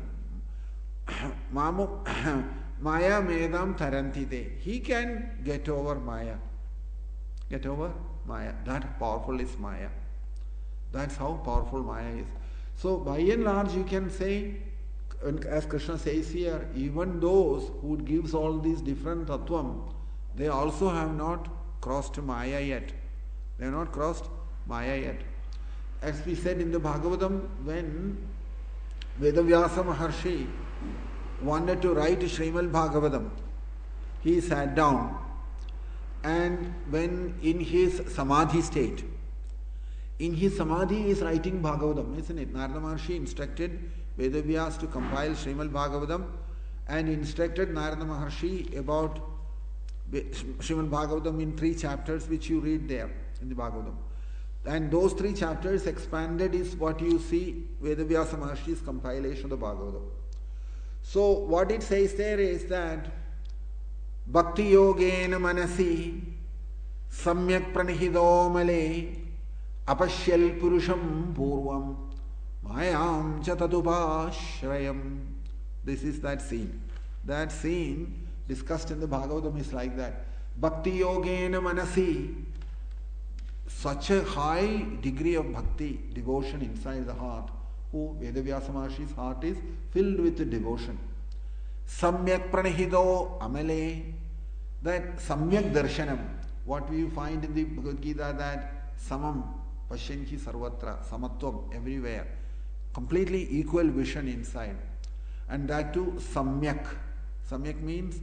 Maya Medam Tarantite. He can get over Maya. Get over Maya. That powerful is Maya. That's how powerful Maya is. So by and large you can say, as Krishna says here, even those who gives all these different tattvam, they also have not crossed Maya yet. They have not crossed Maya yet. As we said in the Bhagavatam, when Vedavyasa Maharshi wanted to write Srimad Bhagavatam, he sat down, and when in his Samadhi state, in his Samadhi he is writing Bhagavatam, isn't it? Narada Maharshi instructed Vedavyas to compile Srimad Bhagavatam and instructed Narada Maharshi about Srimad Bhagavatam in 3 chapters which you read there in the Bhagavatam. And those 3 chapters expanded is what you see Vedavyasa Maharshi's compilation of the Bhagavatam. So what it says there is that Bhakti Yogena Manasi Samyak Pranihido Male Apashyal Purusham Purvam Mayam Chatadupashrayam. This is that scene. That scene discussed in the Bhagavatam is like that. Bhakti Yogena Manasi. Such a high degree of bhakti, devotion inside the heart, who Vedavyasa Maharshi's heart is filled with devotion. Samyak Pranihido Amale. That Samyak Darshanam, what we find in the Bhagavad Gita, that Samam Pashyanki Sarvatra, Samatvam everywhere, completely equal vision inside, and that too Samyak. Samyak means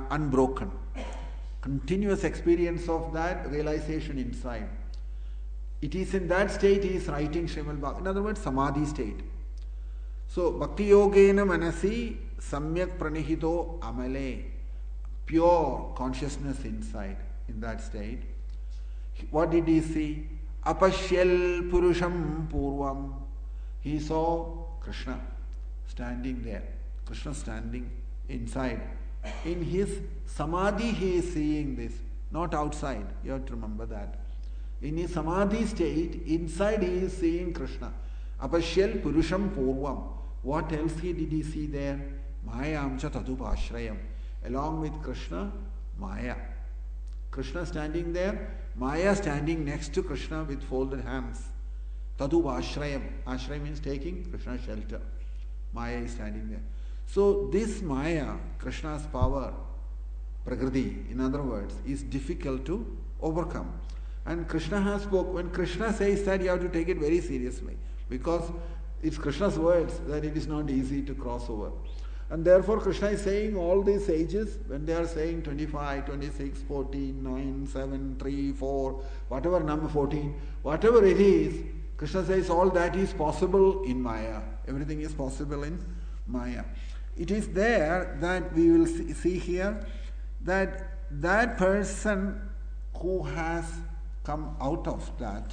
unbroken, continuous experience of that realization inside. It is in that state he is writing Srimad Bhagavatam. In other words, samadhi state. So, Bhakti Yogena Manasi Samyak Pranihito Amale, pure consciousness inside, in that state. What did he see? Apashyal Purusham Purvam. He saw Krishna standing there. Krishna standing inside. In his samadhi he is seeing this, not outside. You have to remember that. In his samadhi state, inside he is seeing Krishna. Apashyal Purusham Purvam. What else did he see there? Mayamcha Tadupashrayam. Along with Krishna, Maya. Krishna standing there, Maya standing next to Krishna with folded hands. Tadupashrayam. Ashrayam means taking Krishna's shelter. Maya is standing there. So this Maya, Krishna's power, Prakriti, in other words, is difficult to overcome. And Krishna has spoken. When Krishna says that, you have to take it very seriously, because it's Krishna's words that it is not easy to cross over. And therefore Krishna is saying all these sages, when they are saying 25, 26, 14, 9, 7, 3, 4, whatever number 14, whatever it is, Krishna says all that is possible in Maya. Everything is possible in Maya. It is there that we will see here that that person who has come out of that,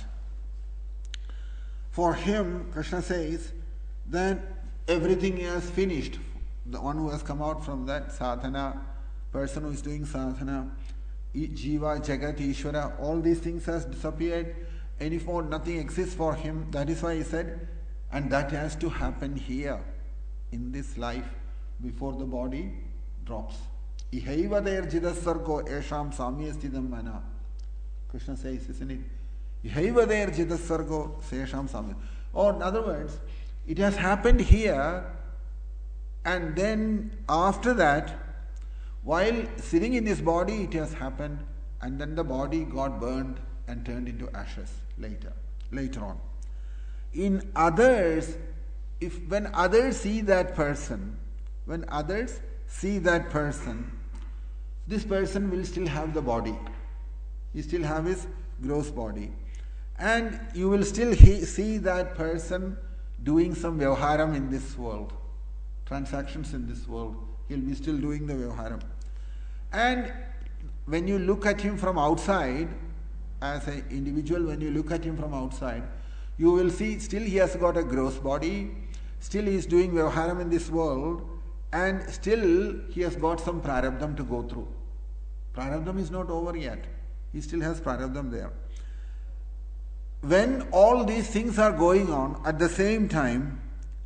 for him, Krishna says that everything is finished. The one who has come out from that sadhana, person who is doing sadhana, Jiva, Jagat, Ishvara, all these things has disappeared. Anymore, nothing exists for him. That is why he said, and that has to happen here, in this life, before the body drops. Ihaiva der jidasargo esham samyastidam mana. Krishna says, isn't it? Ihaiva der jidasargo esham samyastidam. Or in other words, it has happened here, and then after that, while sitting in this body, it has happened, and then the body got burned and turned into ashes later on. In others, when others see that person, this person will still have the body. He still have his gross body. And you will still see that person doing some vyavharam in this world, transactions in this world. He'll be still doing the vyavharam. And when you look at him from outside, as an individual, when you look at him from outside, you will see still he has got a gross body, still he is doing vyavharam in this world, and still he has got some prarabdham to go through. Prarabdham is not over yet. He still has prarabdham there. When all these things are going on, at the same time,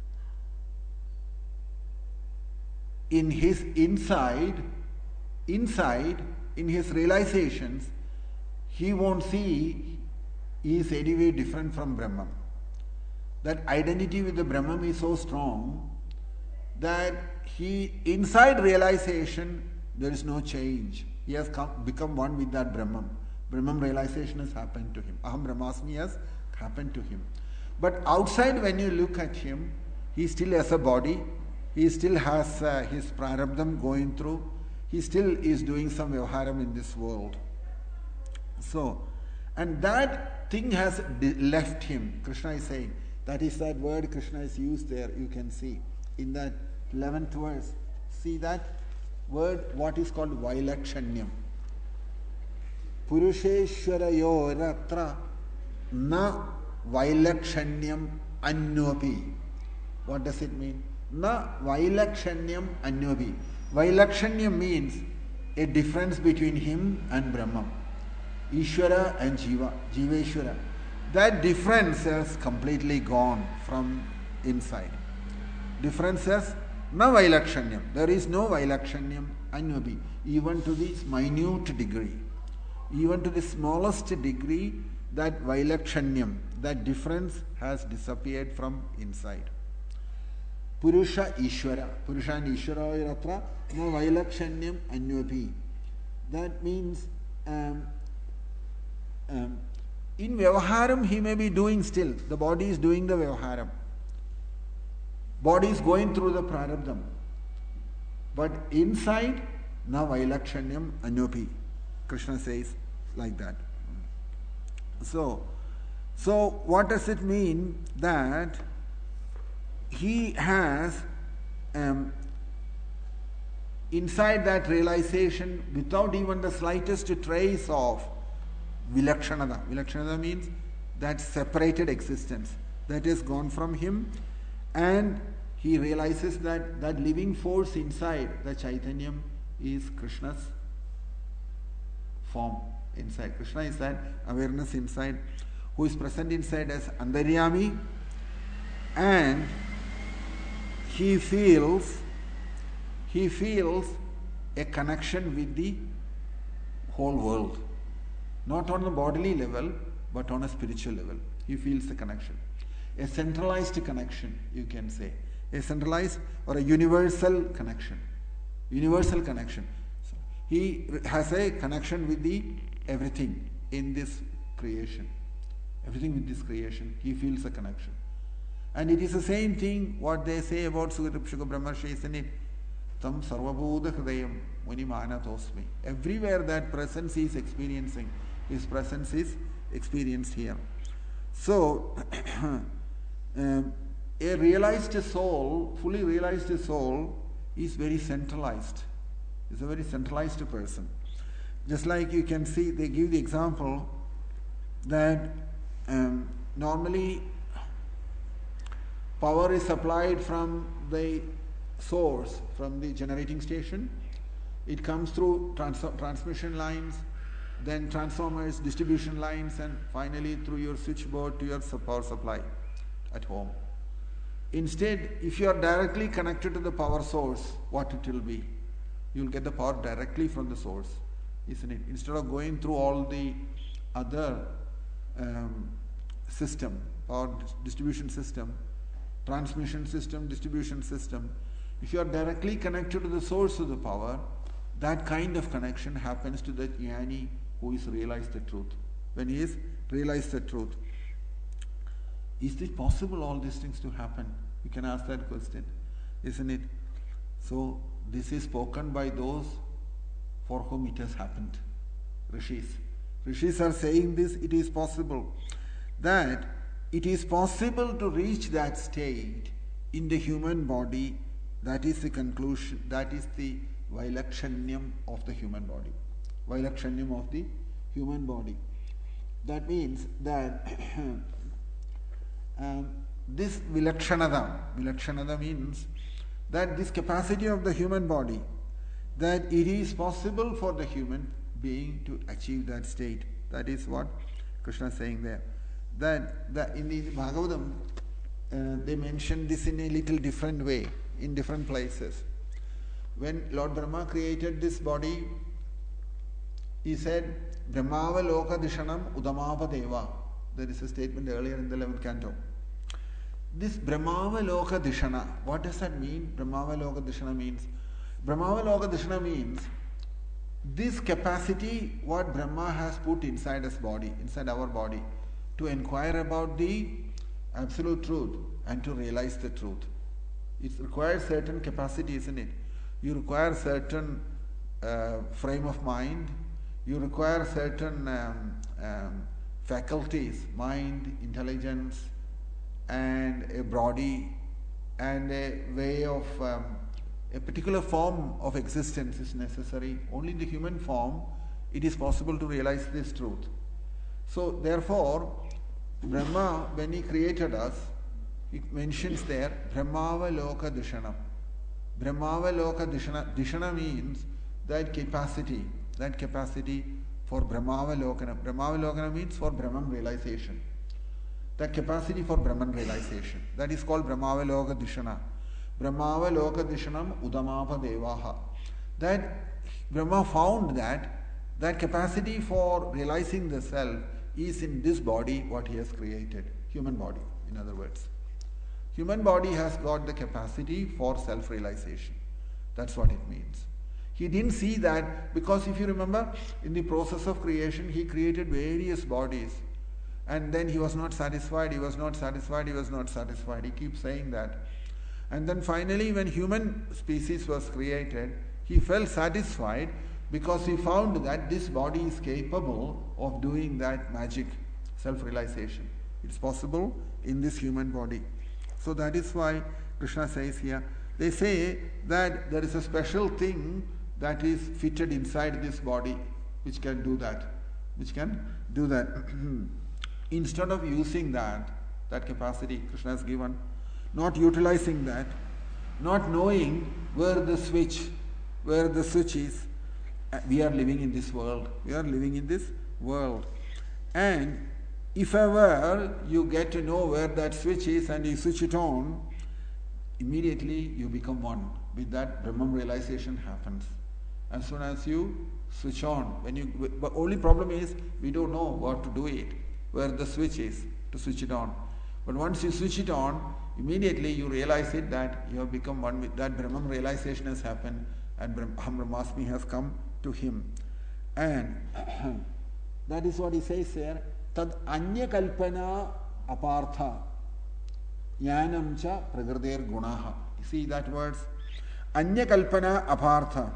in his inside, in his realizations, he won't see he is anyway different from Brahman. That identity with the Brahman is so strong that inside realization, there is no change. He has become one with that Brahman. Brahman realization has happened to him. Aham Brahmasmi has happened to him. But outside, when you look at him, he still has a body. He still has his prarabdham going through. He still is doing some vyavharam in this world. So, and that thing has left him. Krishna is saying, that is that word Krishna is used there, you can see. In that 11th verse, see that word, what is called Vailakshanyam. Purusheshwarayoratra na Vailakshanyam anyopi. What does it mean? Na Vailakshanyam anyopi. Vailakshanyam means a difference between him and Brahman. Ishvara and Jiva, Jiveshwara. That difference has completely gone from inside. Difference has na Vailakshanyam. There is no Vailakshanyam anyopi, even to this minute degree. Even to the smallest degree, that Vailakshanyam, that difference has disappeared from inside. Purusha Ishvara. Purusha and Ishvara Ratra na Vailakshanyam anyopi. That means in Vyavaharam he may be doing still. The body is doing the Vyavaharam. Body is going through the prarabdham. But inside, na Vailakshanyam anyopi. Krishna says like that. So, So what does it mean? That he has inside that realization, without even the slightest trace of vilakshanada. Vilakshanada means that separated existence that is gone from him, and he realizes that that living force inside the Chaitanyam is Krishna's form inside. Krishna is that awareness inside, who is present inside as Antaryami, and he feels a connection with the whole world, not on a bodily level but on a spiritual level. He feels a connection, a centralized connection, you can say, a centralized or a universal connection. So he has a connection with the everything in this creation. Everything with this creation, he feels a connection. And it is the same thing what they say about Sukripshuka Brahmarshi, isn't it? Tam sarvabhuta hridayam munimanatosmi. Everywhere that presence is experiencing, his presence is experienced here. So, a realized soul, fully realized soul, is very centralized. Is a very centralized person. Just like you can see, they give the example that normally power is supplied from the source, from the generating station. It comes through transmission lines, then transformers, distribution lines, and finally through your switchboard to your power supply at home. Instead, if you are directly connected to the power source, what it will be? You will get the power directly from the source, isn't it? Instead of going through all the other system, power distribution system, transmission system, distribution system, if you are directly connected to the source of the power, that kind of connection happens to the jnani who is realized the truth. When he is realized the truth, is it possible all these things to happen? You can ask that question, isn't it? So this is spoken by those for whom it has happened. Rishis. Rishis are saying this, it is possible. That it is possible to reach that state in the human body. That is the conclusion, that is the Vailakshanyam of the human body. Vailakshanyam of the human body. That means that this Vilakshanada means that this capacity of the human body, that it is possible for the human being to achieve that state. That is what Krishna is saying there. That in the Bhagavatam, they mention this in a little different way, in different places. When Lord Brahma created this body, he said, Brahmava loka dishanam udamava deva. There is a statement earlier in the 11th canto. This Brahmava loka dishana, what does that mean? Brahmava loka dishana means, Brahmava loka dishana means this capacity what Brahma has put inside his body, inside our body, to inquire about the absolute truth and to realize the truth. It requires certain capacity, isn't it? You require certain frame of mind, you require certain faculties, mind, intelligence, and a body, and a way of a particular form of existence is necessary. Only in the human form it is possible to realize this truth. So therefore, Brahma, when he created us, he mentions there Brahmava loka dishanam. Brahmava loka dishana. Dishana means that capacity for Brahmava lokana. Brahmava lokana means for Brahman realization. That capacity for Brahman realization. That is called Brahmava loka dishana. Brahmava loka dishanam udamava devaha. That Brahma found that capacity for realizing the self is in this body what he has created. Human body, in other words. Human body has got the capacity for self-realization. That's what it means. He didn't see that because if you remember, in the process of creation, he created various bodies. And then he was not satisfied, he was not satisfied, he was not satisfied. He keeps saying that. And then finally, when human species was created, he felt satisfied because he found that this body is capable of doing that magic, self-realization. It's possible in this human body. So that is why Krishna says here, they say that there is a special thing that is fitted inside this body which can do that. Instead of using that capacity Krishna has given, not utilizing that, not knowing where the switch is, we are living in this world. And if ever you get to know where that switch is and you switch it on, immediately you become one. With that, Brahman realization happens. As soon as you switch on, but only problem is we don't know what to do it, where the switch is to switch it on. But once you switch it on, immediately you realize it that you have become one with that. Brahman realization has happened and Aham Brahmasmi has come to him. And that is what he says here. Tad anya kalpana apartha jnanam cha prakriter gunaha. You see that words? Anya kalpana apartha.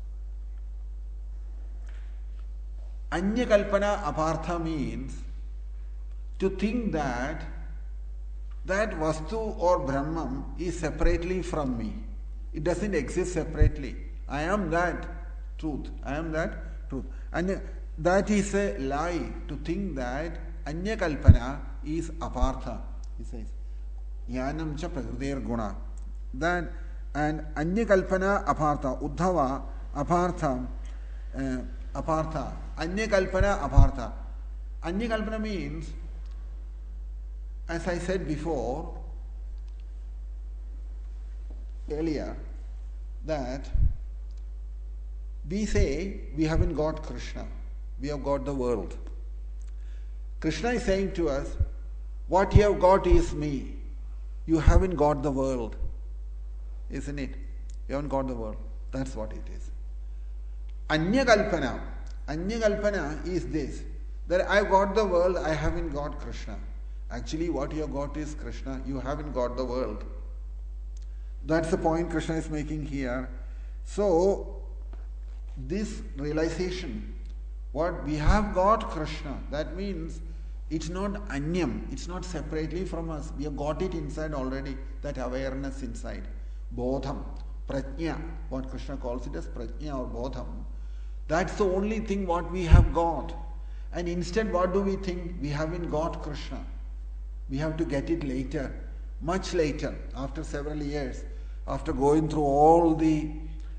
Anya kalpana apartha means to think that vastu or Brahman is separately from me. It doesn't exist separately. I am that truth. And that is a lie to think that Anya kalpana is apartha. He says, Jnanam cha prakriter guna. That and Anya kalpana apartha. Uddhava apartha. Apartha. Anya kalpana apartha. Anya kalpana means, as I said before, earlier, that we say we haven't got Krishna, we have got the world. Krishna is saying to us, what you have got is me. You haven't got the world. Isn't it? You haven't got the world. That's what it is. Anya kalpana. Anya kalpana is this, that I got the world, I haven't got Krishna. Actually, what you have got is Krishna. You haven't got the world. That's the point Krishna is making here. So, this realization, what we have got Krishna, that means it's not anyam, it's not separately from us. We have got it inside already, that awareness inside. Bodham, prajna, what Krishna calls it as prajna or bodham. That's the only thing what we have got. And instead, what do we think? We haven't got Krishna. We have to get it later, much later, after several years, after going through all the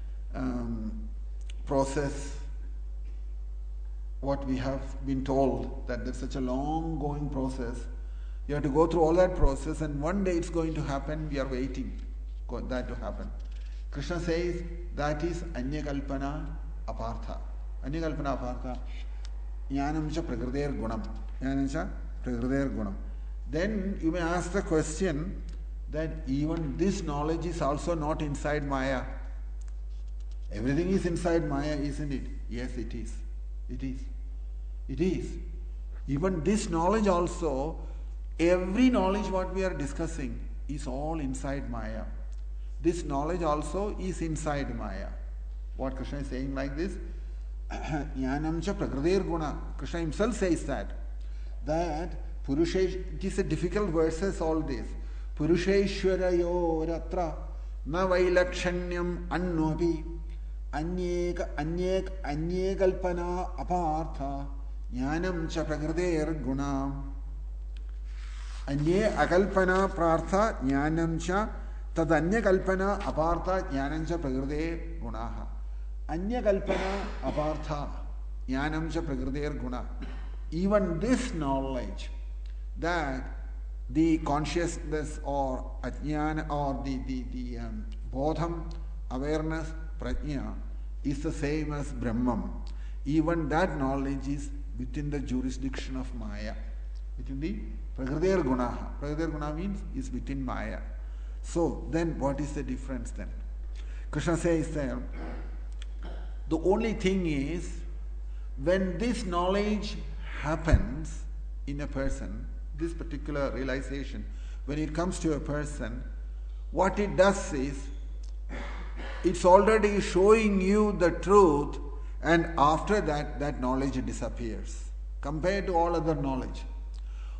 process, what we have been told, that there's such a long going process. You have to go through all that process, and one day it's going to happen. We are waiting for that to happen. Krishna says that is Anya kalpana apartha. Anya kalpana apartha. Jnanam cha prakriter gunam. Jnanam cha prakriter gunam. Then you may ask the question that even this knowledge is also not inside Maya. Everything is inside Maya, isn't it? Yes, it is. It is. It is. Even this knowledge also, every knowledge what we are discussing is all inside Maya. This knowledge also is inside Maya. What Krishna is saying like this, Jnanam cha prakriter guna. Krishna himself says that Purushesh, it is a difficult verses all this. Purusheshwarayo ratra na vailakshanyam annopi anye kalpana apartha jnanam cha prakriter gunam. Anye akalpana partha jnanam cha tad anya kalpana apartha jnanam cha prakriter gunaha. Anya kalpana apartha jnanam cha prakriter guna. Even this knowledge, that the consciousness or ajnana or the bodham, awareness, prajna is the same as Brahman. Even that knowledge is within the jurisdiction of Maya, within the prakriter gunaha. Prakriter guna means is within Maya. So then what is the difference then? Krishna says there, the only thing is, when this knowledge happens in a person, this particular realization, when it comes to a person, what it does is, it's already showing you the truth, and after that, that knowledge disappears compared to all other knowledge.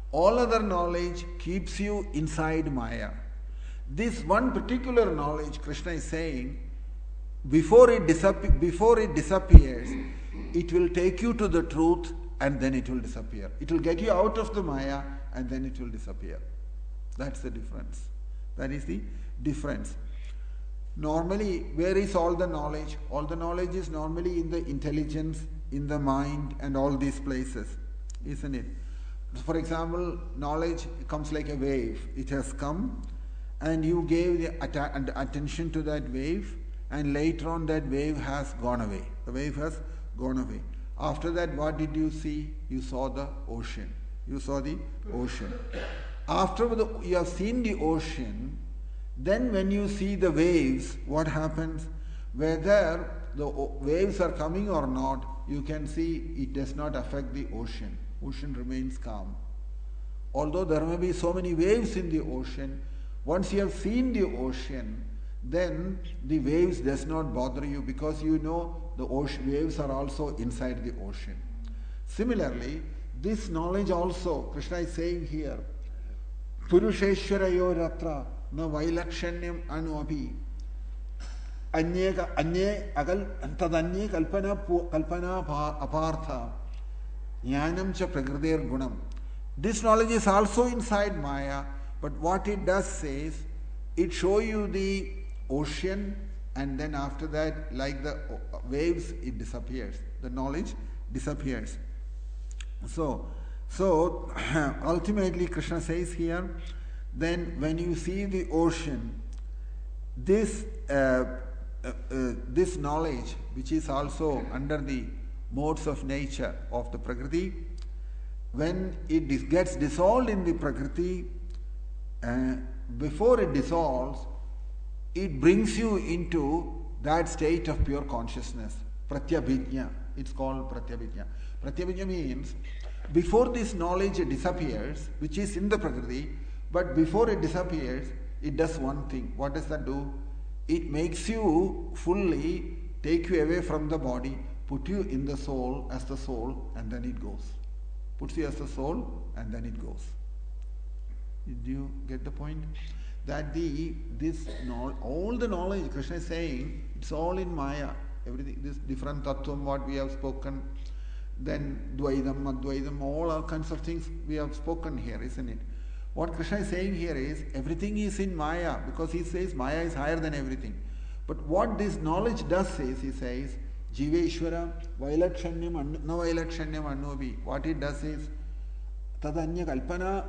All other knowledge keeps you inside Maya. This one particular knowledge, Krishna is saying, before it disappears, it will take you to the truth and then it will disappear. It will get you out of the Maya and then it will disappear. That's the difference. That is the difference. Normally, where is all the knowledge? All the knowledge is normally in the intelligence, in the mind, and all these places, isn't it? For example, knowledge comes like a wave. It has come, and you gave the attention to that wave, and later on that wave has gone away. The wave has gone away. After that, what did you see? You saw the ocean. You saw the ocean. After you have seen the ocean, then when you see the waves, what happens? Whether the waves are coming or not, you can see it does not affect the ocean. Ocean remains calm. Although there may be so many waves in the ocean, once you have seen the ocean, then the waves does not bother you because you know the waves are also inside the ocean. Similarly, this knowledge also, Krishna is saying here, Purusheshwarayo ratra na vailakshanyam anuapi anye agal tadanye kalpana apartha jnanam cha prakrtir gunam. This knowledge is also inside Maya, but what it does is, it shows you the ocean and then after that, like the waves, it disappears. The knowledge disappears. So ultimately Krishna says here, then when you see the ocean, this knowledge, which is also under the modes of nature of the Prakriti, when it gets dissolved in the Prakriti, before it dissolves, it brings you into that state of pure consciousness, pratyabhijna. It's called pratyabhijna. Pratyabhijna means before this knowledge disappears, which is in the Prakriti, but before it disappears, it does one thing. What does that do? It makes you fully take you away from the body, put you in the soul as the soul, and then it goes. Puts you as the soul, and then it goes. Did you get the point? That all the knowledge Krishna is saying, it's all in Maya. Everything, this different tattvam, what we have spoken, then Dvaidam, Advaidam, all kinds of things we have spoken here, isn't it? What Krishna is saying here is, everything is in Maya, because he says Maya is higher than everything. But what this knowledge does is, he says, Jiveshwara, Vailakshanyam, no Vailakshanyam Anubi. What it does is, Tadanya Kalpana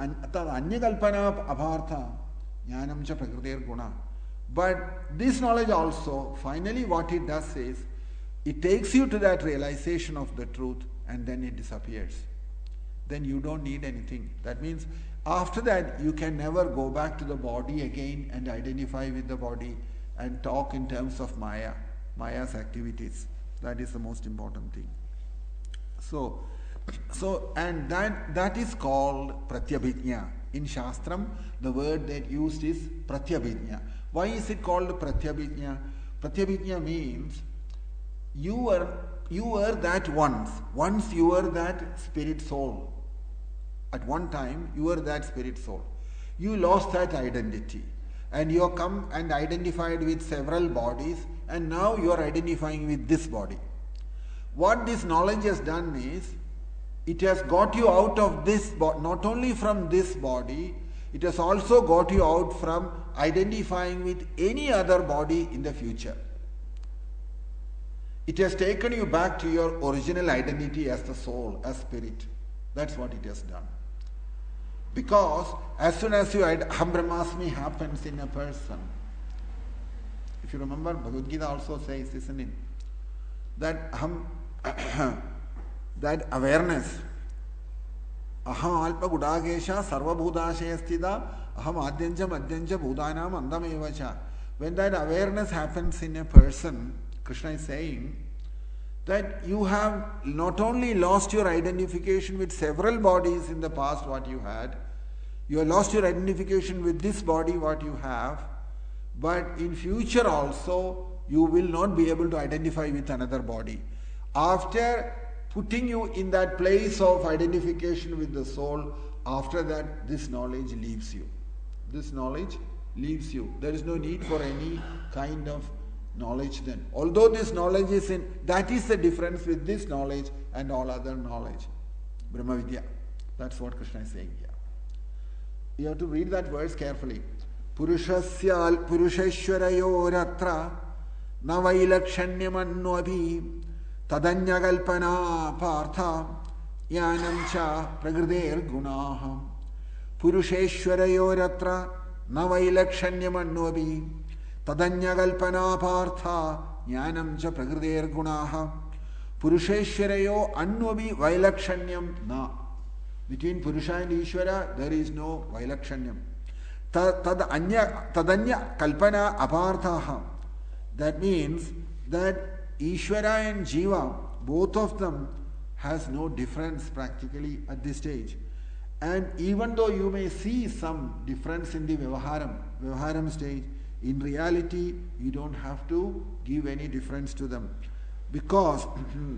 Apartha, Jnanam cha Prakrtir Guna. But this knowledge also, finally what it does is, it takes you to that realization of the truth and then it disappears. Then you don't need anything. That means after that you can never go back to the body again and identify with the body and talk in terms of Maya, Maya's activities. That is the most important thing. And that is called Pratyabhijna. In Shastram, the word that used is Pratyabhijna. Why is it called Pratyabhijna? Pratyabhijna means you were that once. Once you were that spirit soul. At one time, you were that spirit soul. You lost that identity. And you have come and identified with several bodies, and now you are identifying with this body. What this knowledge has done is, it has got you out of this body, not only from this body, it has also got you out from identifying with any other body in the future. It has taken you back to your original identity as the soul, as spirit. That's what it has done. Because as soon as Aham Brahmasmi happens in a person, if you remember, Bhagavad Gita also says, isn't it, that that awareness, Aham Alpa Gudagesha Sarva Bhudashaya Sthita Aham Adyancha Madyancha Bhudanam Andamevacha. When that awareness happens in a person, Krishna is saying that you have not only lost your identification with several bodies in the past, what you had, you have lost your identification with this body, what you have, but in future also you will not be able to identify with another body. After putting you in that place of identification with the soul, after that this knowledge leaves you. This knowledge leaves you. There is no need for any kind of knowledge then. Although this knowledge is in, that is the difference with this knowledge and all other knowledge. Brahma Vidya. That's what Krishna is saying here. You have to read that verse carefully. Purusheshwarayoratra na vailakshanyamannobhi tadanyakalpana partha yanam cha prakriter gunaha. Purusheshwarayoratra na vailakshanyamannobhi tadanyakalpana partha yanam cha prakriter gunaha. Purusheshwarayo annobhi vailakshanyam na. Between Purusha and Ishvara, there is no Vailakshanyam. Tadanya kalpana aparthaha. That means that Ishvara and Jiva, both of them, has no difference practically at this stage. And even though you may see some difference in the Vyavaharam stage, in reality, you don't have to give any difference to them. Because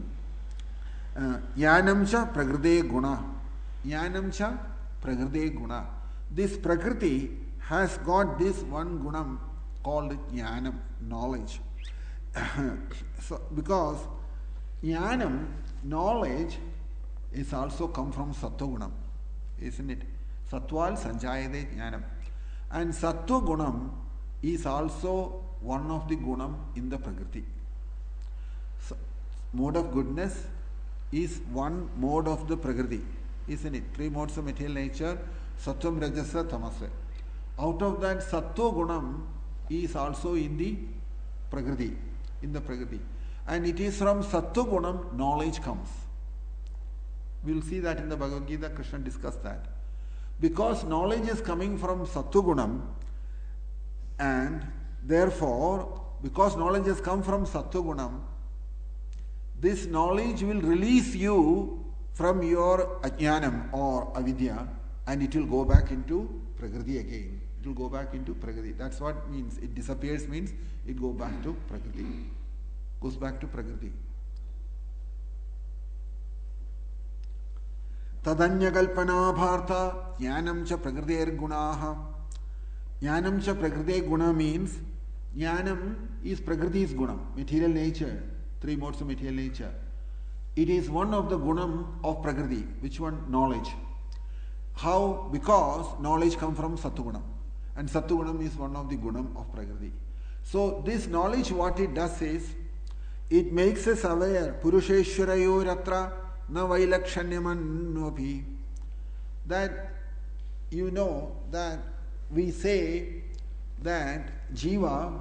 Yanamcha Prakrite Guna. Jnanam prakriti guna. This prakriti has got this one gunam called jnanam, knowledge. So, because jnanam, knowledge, is also come from sattva gunam, isn't it? Sattval sanjayade jnanam. And sattva gunam is also one of the gunam in the prakriti. So, mode of goodness is one mode of the prakriti. Isn't it? 3 modes of material nature, Sattvam, Rajasa, Tamasa. Out of that, Sattva Gunam is also in the Prakriti. And it is from Sattva Gunam knowledge comes. We will see that in the Bhagavad Gita, Krishna discussed that. Because knowledge is coming from Sattva Gunam, and therefore, because knowledge has come from Sattva Gunam, this knowledge will release you from your ajnanam or avidya, and it will go back into prakriti again. It will go back into prakriti. That's what it means. It disappears means it goes back to prakriti. Goes back to prakriti. Tadanya kalpana bharta jnanam cha prakriter gunaha. Jnanam cha prakriter guna means jnanam is prakriti's gunam, material nature, 3 modes of material nature. It is one of the gunam of Prakriti. Which one? Knowledge. How? Because knowledge comes from Sattvagunam. And Sattvagunam is one of the gunam of Prakriti. So this knowledge, what it does is, it makes us aware, Purusheshwarayoratra na vailakshanyamannobhi. That you know that we say that Jiva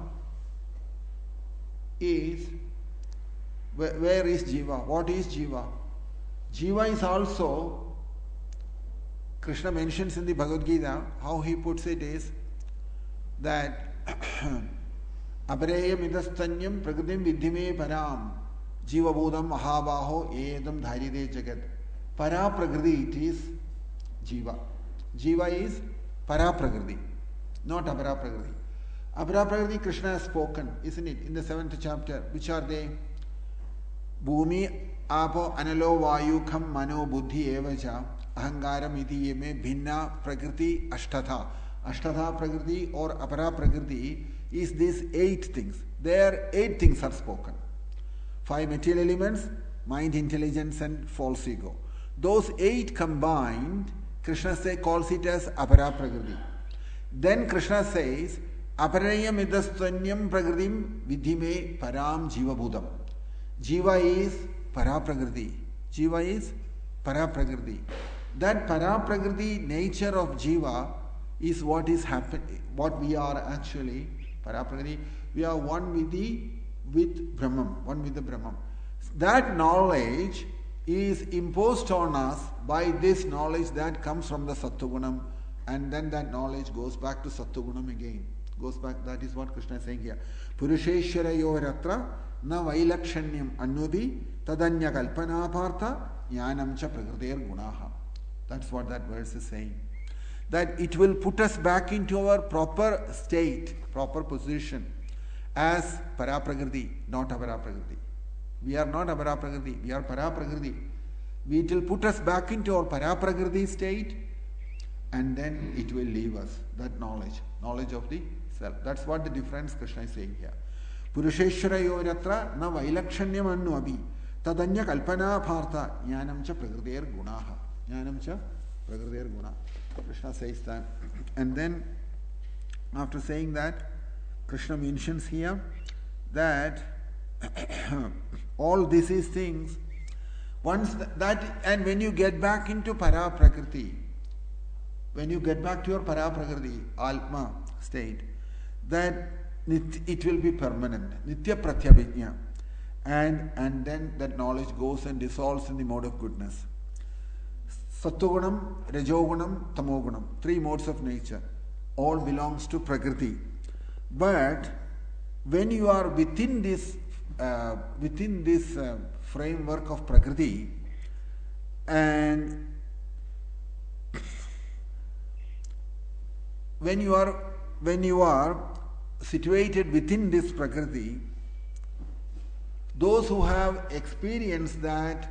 is, where is Jiva? What is Jiva? Jiva is also, Krishna mentions in the Bhagavad Gita, how he puts it is that Apareyam idastanyam prakritim vidhime param Jiva bodham mahabaho edam dharide jagat. Para prakriti, it is Jiva. Jiva is para prakriti, not apara prakriti. Apara prakriti Krishna has spoken, isn't it, in the 7th chapter. Which are they? Bhumi, Apo, Analo, Vayu, Kham, Mano, Buddhi, Evacha, Ahangaram, Iti, Yeme, Bhinna, Prakriti, Ashtatha. Ashtatha Prakriti or Apara Prakriti is these 8 things. There 8 things are spoken. 5 material elements, mind, intelligence and false ego. Those 8 combined, Krishna calls it as Apara Prakriti. Then Krishna says, Aparayam idastanyam prakritim vidhime param jiva bhudam. Jiva is Paraprakriti. Jiva is Paraprakriti. That Paraprakriti nature of Jiva is what is happening, what we are actually, Paraprakriti. We are one with Brahman, one with the Brahman. That knowledge is imposed on us by this knowledge that comes from the Sattvagunam, and then that knowledge goes back to Sattvagunam again. Goes back, that is what Krishna is saying here. Purusheshwarayoratra na vailakshanyam annubhi tadanya kalpana partha jnanam cha prakriter gunaha. That's what that verse is saying. That it will put us back into our proper state, proper position as Paraprakriti, not Aparaprakriti. We are not Aparaprakriti, we are Paraprakriti. It will put us back into our Paraprakriti state and then it will leave us, that knowledge of the self. That's what the difference Krishna is saying here. Purusheshwarayoratra na vailakshanyam annu tadanya kalpana bharta jnanam cha prakriter gunaha. Jnanam cha prakriter guna. Krishna says that. And then after saying that, Krishna mentions here that all these things, once that, and when you get back into para prakriti, when you get back to your para prakriti, Atma state, that it will be permanent, nitya pratyabhijna, and then that knowledge goes and dissolves in the mode of goodness. Sattvagunam, Rajogunam, Tamogunam, three modes of nature, all belongs to prakriti. But when you are within this framework of prakriti, and when you are situated within this prakriti, those who have experienced that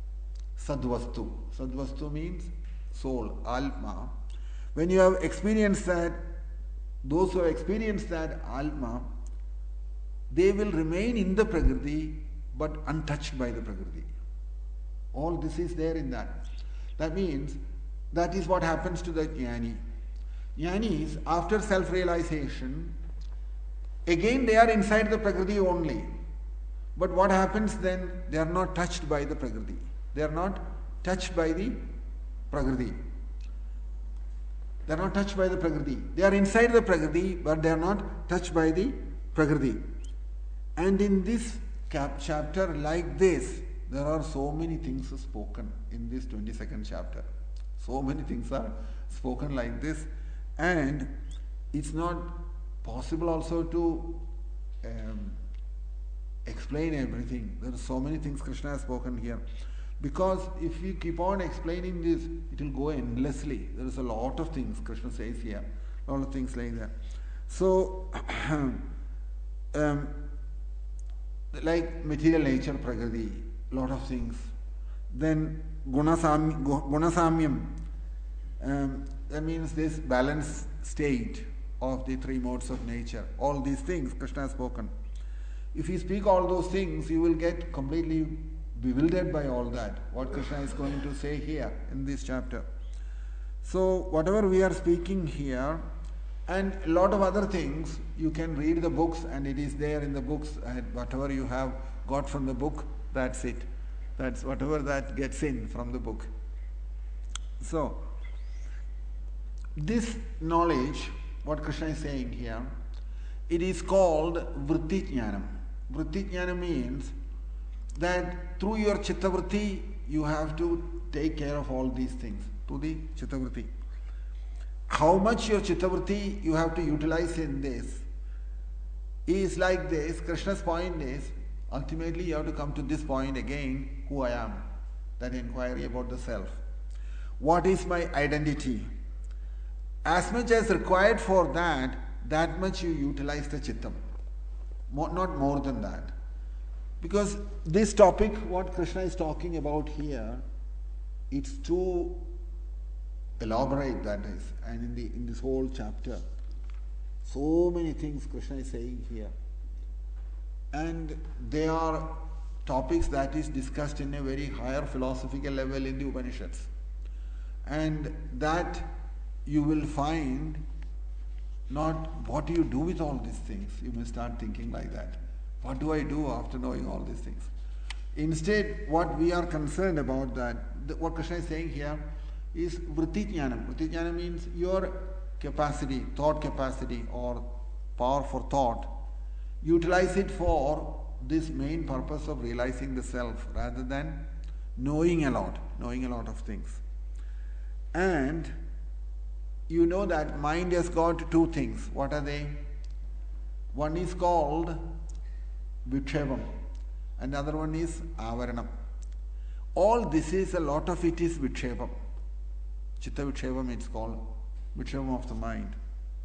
sadvastu means soul, Atma, when you have experienced that, those who have experienced that Atma, they will remain in the prakriti but untouched by the prakriti. All this is there in that. That means that is what happens to the jnani. Jnanis, after self-realization, again they are inside the prakriti only. But what happens then? They are not touched by the prakriti. They are not touched by the prakriti. They are not touched by the prakriti. They are inside the prakriti, but they are not touched by the prakriti. And in this chapter like this, there are so many things spoken in this 22nd chapter. So many things are spoken like this, and it's not possible also to explain everything. There are so many things Krishna has spoken here. Because if we keep on explaining this, it will go endlessly. There is a lot of things Krishna says here. A lot of things like that. So, like material nature, prakriti, lot of things. Then gunasamyam, that means this balanced state of the three modes of nature. All these things Krishna has spoken. If you speak all those things, you will get completely bewildered by all that, what Krishna is going to say here in this chapter. So whatever we are speaking here, and a lot of other things, you can read the books and it is there in the books, and whatever you have got from the book, that's it. That's whatever that gets in from the book. So, this knowledge, what Krishna is saying here, it is called vritti jnanam. Vritti jnanam means that through your chittavritti, you have to take care of all these things, to the chittavritti. How much your chittavritti you have to utilize in this is like this. Krishna's point is, ultimately you have to come to this point again, who I am, that inquiry about the self. What is my identity? As much as required for that, that much you utilize the chittam. Not more than that. Because this topic, what Krishna is talking about here, it's too elaborate, that is, and in this whole chapter. So many things Krishna is saying here. And they are topics that is discussed in a very higher philosophical level in the Upanishads. And that you will find not what do you do with all these things. You may start thinking like that. What do I do after knowing all these things? Instead, what we are concerned about, what Krishna is saying here is vritti jnanam. Vritti jnanam means your capacity, thought capacity or power for thought. Utilize it for this main purpose of realizing the self rather than knowing a lot of things. And you know that mind has got two things. What are they? One is called Vikshevam, another one is Avaranam. All this is, a lot of it is Vikshevam. Chitta Vikshevam it's called, Vikshevam of the mind.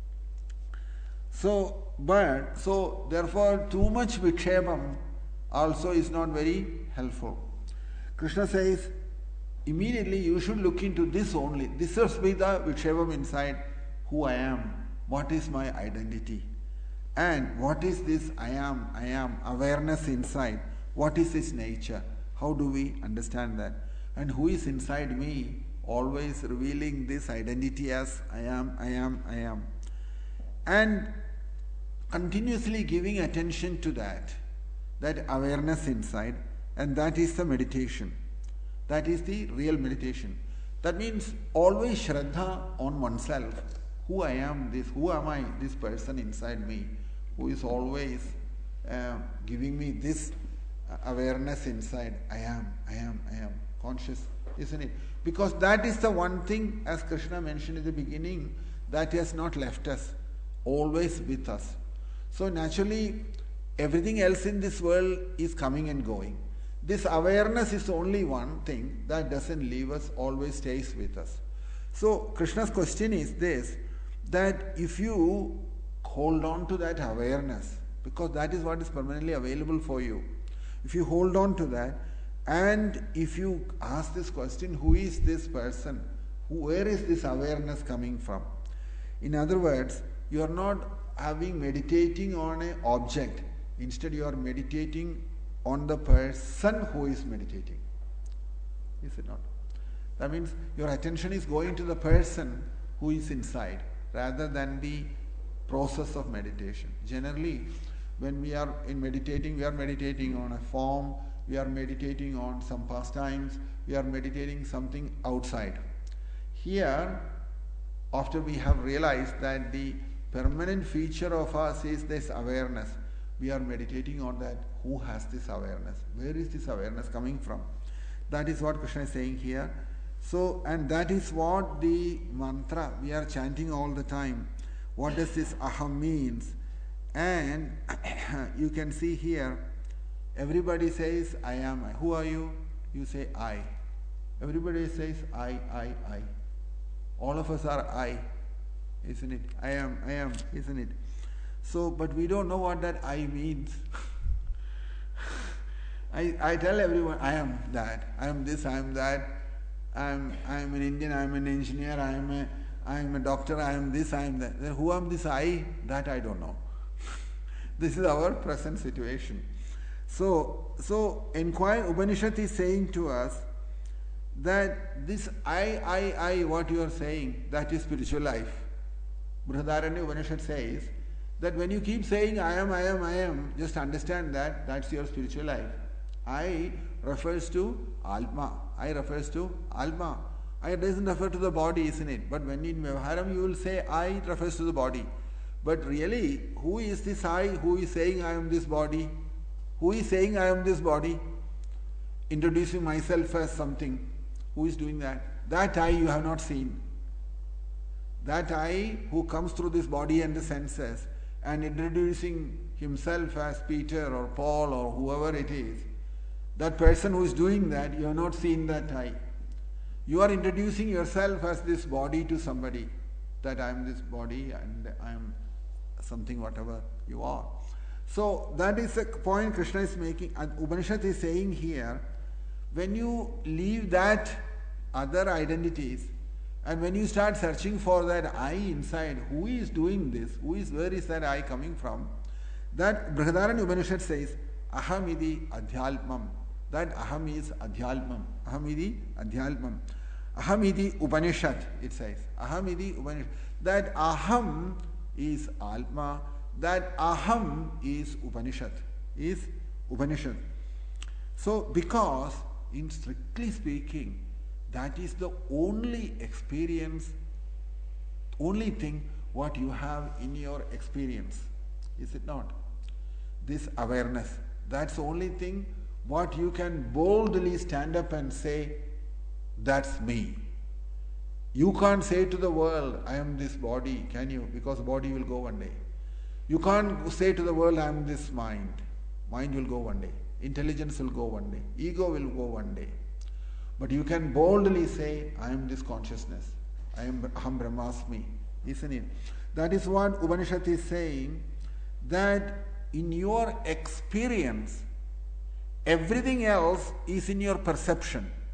So therefore too much Vikshevam also is not very helpful. Krishna says, immediately you should look into this only. This is the Vikshevam inside, who I am, what is my identity, and what is this I am, awareness inside, what is its nature, how do we understand that, and who is inside me, always revealing this identity as I am, and continuously giving attention to that awareness inside, and that is the meditation. That is the real meditation. That means always Shraddha on oneself. Who I am, who am I, this person inside me, who is always giving me this awareness inside. I am, conscious, isn't it? Because that is the one thing, as Krishna mentioned in the beginning, that has not left us, always with us. So naturally, everything else in this world is coming and going. This awareness is only one thing that doesn't leave us, always stays with us. So Krishna's question is this, that if you hold on to that awareness, because that is what is permanently available for you, if you hold on to that, and if you ask this question, who is this person? Where is this awareness coming from? In other words, you are not meditating on an object. Instead, you are meditating on the person who is meditating. Is it not? That means your attention is going to the person who is inside rather than the process of meditation. Generally, when we are meditating, we are meditating on a form, we are meditating on some pastimes, we are meditating something outside. Here, after we have realized that the permanent feature of us is this awareness, we are meditating on that. Who has this awareness? Where is this awareness coming from? That is what Krishna is saying here. So, and that is what the mantra we are chanting all the time. What does this aham means? And you can see here, everybody says, I am. Who are you? You say, I. Everybody says, I. All of us are I, isn't it? I am, isn't it? So, but we don't know what that I means. I tell everyone, I am that, I am this, I am that, I am an Indian, I am an engineer, I am a doctor, I am this, I am that. Then who am this I? That I don't know. This is our present situation. So Enquiry Upanishad is saying to us that this I, what you are saying, that is spiritual life. Brihadaranyaka Upanishad says that when you keep saying I am, just understand that that's your spiritual life. I refers to Alma. I refers to Alma. I doesn't refer to the body, isn't it? But when in Vyavaharam you will say I, it refers to the body. But really, who is this I who is saying I am this body? Who is saying I am this body? Introducing myself as something. Who is doing that? That I you have not seen. That I who comes through this body and the senses and introducing himself as Peter or Paul or whoever it is, that person who is doing that, you have not seen that I. You are introducing yourself as this body to somebody, that I am this body and I am something whatever you are. So that is a point Krishna is making, and Upanishad is saying here, when you leave that other identities and when you start searching for that I inside, who is doing this, where is that I coming from, that Brihadaranyaka Upanishad says, aham idi adhyalpam. That aham is adhyalpam. Aham idi adhyalpam. Aham idi Upanishad, it says. Aham idi Upanishad. That aham is Alma. That aham is Upanishad. So, because in strictly speaking, that is the only experience, only thing what you have in your experience. Is it not? This awareness. That's the only thing what you can boldly stand up and say, that's me. You can't say to the world, I am this body, can you? Because body will go one day. You can't say to the world, I am this mind. Mind will go one day. Intelligence will go one day. Ego will go one day. But you can boldly say, I am this consciousness. I am Aham Brahmasmi. Isn't it? That is what Upanishad is saying, that in your experience, everything else is in your perception.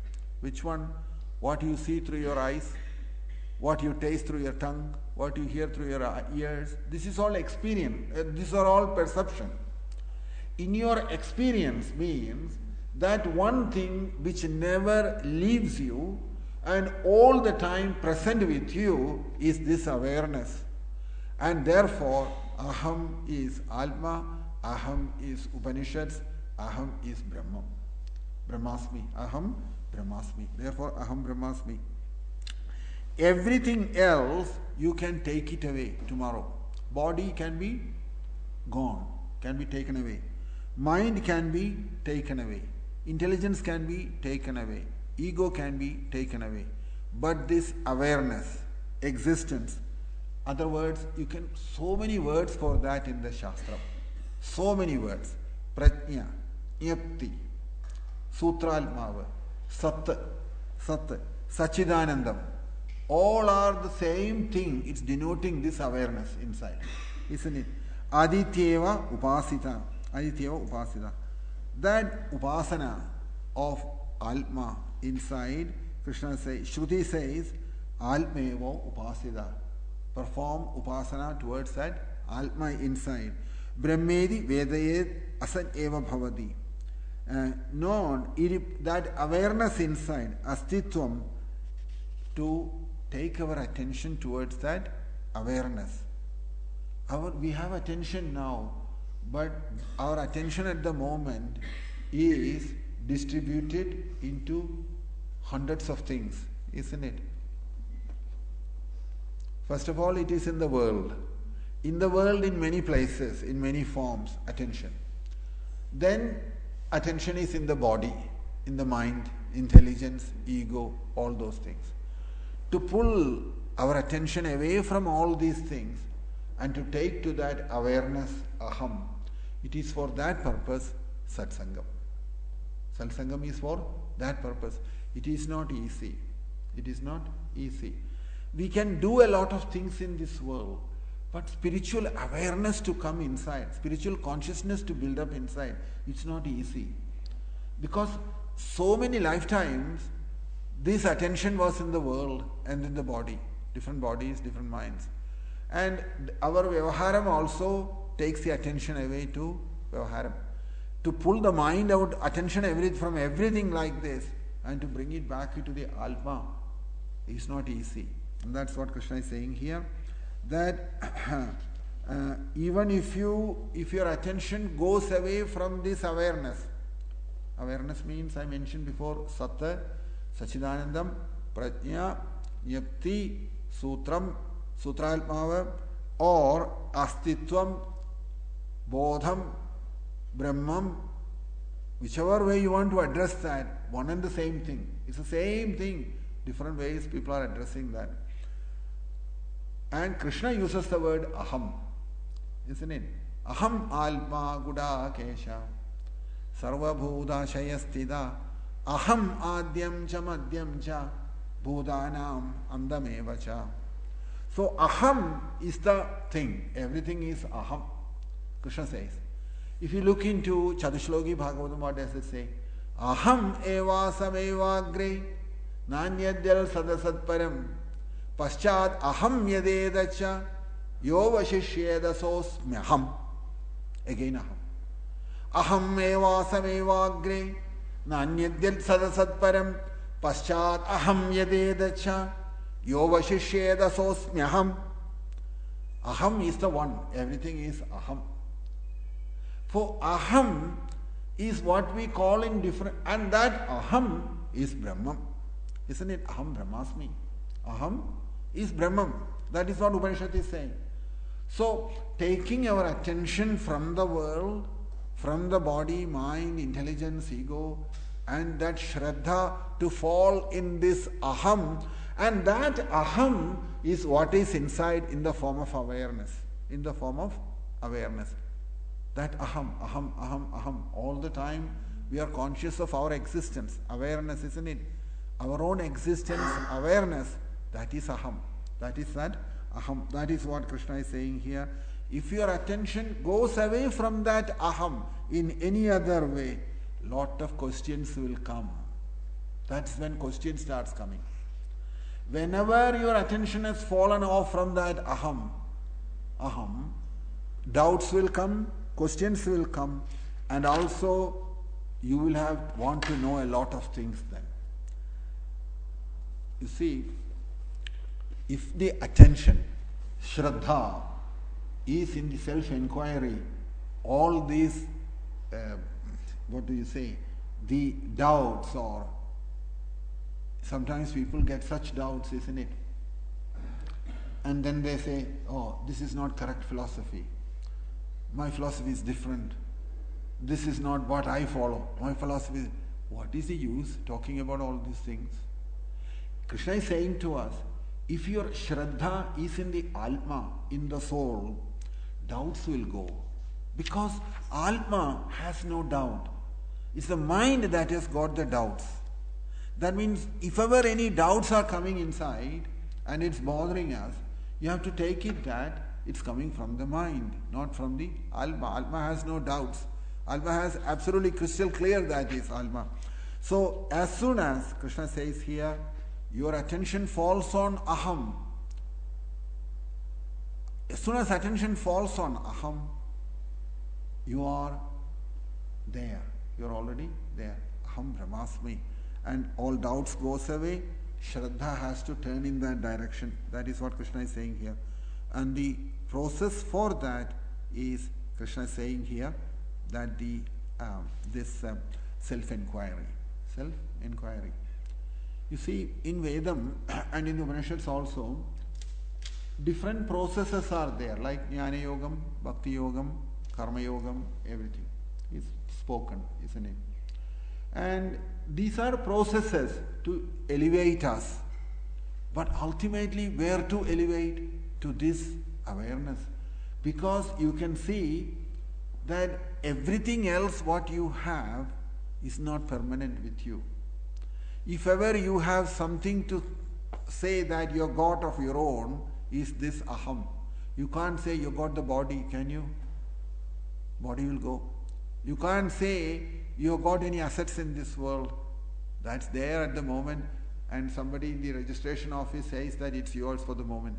Which one? What you see through your eyes, what you taste through your tongue, what you hear through your ears. This is all experience. These are all perception. In your experience means that one thing which never leaves you and all the time present with you is this awareness. And therefore, Aham is Atma, Aham is Upanishads, Aham is Brahman. Brahmasmi. Aham Brahmasmi. Therefore, Aham Brahmasmi. Everything else, you can take it away tomorrow. Body can be gone, can be taken away. Mind can be taken away. Intelligence can be taken away. Ego can be taken away. But this awareness, existence, other words, you can, so many words for that in the Shastra. So many words. Prajna, Nyapti, Sutralmava, Sat, Sachidanandam. All are the same thing. It's denoting this awareness inside. Isn't it? Adityeva Upasita. Adityeva Upasita. That Upasana of Atma inside, Krishna says, Shruti says, Atmeva Upasita. Perform Upasana towards that Atma inside. Brahmedi Vedayed Asan Eva Bhavati. Known, that awareness inside, Astitvam, to take our attention towards that awareness. We have attention now, but our attention at the moment is distributed into hundreds of things, isn't it? First of all, it is in the world. In the world, in many places, in many forms, attention. Then, attention is in the body, in the mind, intelligence, ego, all those things. To pull our attention away from all these things and to take to that awareness, aham, it is for that purpose satsangam. Satsangam is for that purpose. It is not easy. It is not easy. We can do a lot of things in this world, but spiritual awareness to come inside, spiritual consciousness to build up inside, it's not easy. Because so many lifetimes, this attention was in the world and in the body, different bodies, different minds. And our Vyavaharam also takes the attention away to Vyavaharam. To pull the mind out, attention from everything like this and to bring it back into the Atma is not easy. And that's what Krishna is saying here. That even if your attention goes away from this awareness means, I mentioned before, Satta, Sachidanandam, Prajna, Nyapti, Sutram, Sutralmava, or Astitvam, Bodham, Brahmam, whichever way you want to address that, one and the same thing. It's the same thing. Different ways people are addressing that. And Krishna uses the word aham, isn't it? Aham alma guda kesha sarva bhuda shayastida aham adyam cha madhyam cha bhudanam andameva cha. So aham is the thing. Everything is aham. Krishna says. If you look into Chatushloki Bhagavatam, what does it say? Aham eva samevagre nanyadyal sadasatparam paschad aham yadedacha yovashishyeda sosmyaham. Again aham. Aham eva samevagre nanyadyal sadasatparam paschad aham yadedacha yovashishyeda sosmyaham. Aham is the one. Everything is aham. For aham is what we call in different, and that aham is Brahman. Isn't it? Aham Brahmasmi. Aham is Brahman. That is what Upanishad is saying. So, taking our attention from the world, from the body, mind, intelligence, ego, and that Shraddha to fall in this aham, and that aham is what is inside in the form of awareness. In the form of awareness. That aham, all the time we are conscious of our existence, awareness, isn't it? Our own existence, awareness, that is aham. That is that aham. That is what Krishna is saying here. If your attention goes away from that aham in any other way, lot of questions will come. That's when question starts coming. Whenever your attention has fallen off from that aham, doubts will come, questions will come, and also you will want to know a lot of things then. You see, if the attention, Shraddha, is in the self-inquiry, all these, the doubts, or sometimes people get such doubts, isn't it? And then they say, oh, this is not correct philosophy. My philosophy is different. This is not what I follow. My philosophy is... What is the use talking about all these things? Krishna is saying to us, if your Shraddha is in the Atma, in the soul, doubts will go. Because Atma has no doubt. It's the mind that has got the doubts. That means if ever any doubts are coming inside and it's bothering us, you have to take it that it's coming from the mind, not from the Atma. Atma has no doubts. Atma has absolutely crystal clear that is Atma. So as soon as, Krishna says here, your attention falls on aham, as soon as attention falls on aham, you are there. You are already there. Aham brahmasmi. And all doubts goes away. Shraddha has to turn in that direction. That is what Krishna is saying here. And the process for that is, Krishna is saying here, that this self-inquiry. Self-inquiry. You see, in Vedam and in the Upanishads also, different processes are there, like Jnana Yogam, Bhakti Yogam, Karma Yogam, everything is spoken, isn't it? And these are processes to elevate us. But ultimately, where to elevate? To this awareness. Because you can see that everything else what you have is not permanent with you. If ever you have something to say that you got of your own, is this aham. You can't say you got the body, can you? Body will go. You can't say you got any assets in this world. That's there at the moment, and somebody in the registration office says that it's yours for the moment.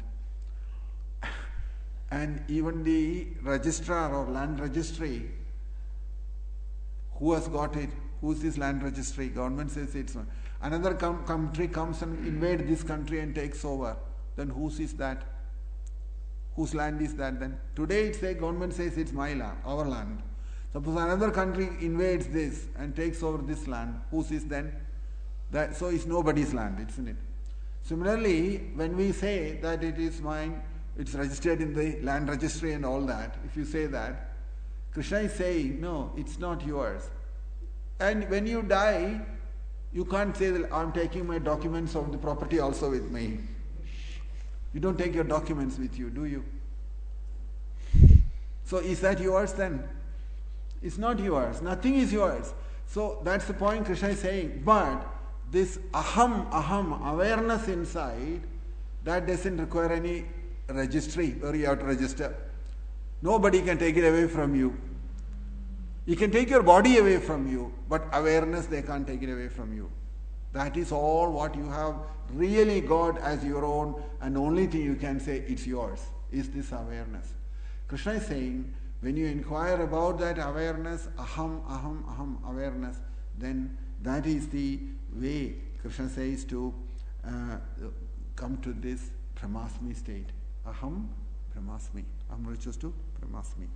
And even the registrar or land registry, who has got it? Who's this land registry? Government says it's one. Another country comes and invades this country and takes over. Then whose is that? Whose land is that then? Today government says it's my land, our land. Suppose another country invades this and takes over this land. Whose is then? So it's nobody's land, isn't it? Similarly, when we say that it is mine, it's registered in the land registry and all that, if you say that, Krishna is saying, no, it's not yours. And when you die, you can't say that I'm taking my documents of the property also with me. You don't take your documents with you, do you? So is that yours then? It's not yours. Nothing is yours. So that's the point Krishna is saying. But this aham, awareness inside, that doesn't require any registry where you have to register. Nobody can take it away from you. You can take your body away from you, but awareness they can't take it away from you. That is all what you have really got as your own, and the only thing you can say it's yours is this awareness. Krishna is saying, when you inquire about that awareness, aham, awareness, then that is the way Krishna says to come to this brahmasmi state. Aham brahmasmi. Aham reaches to brahmasmi.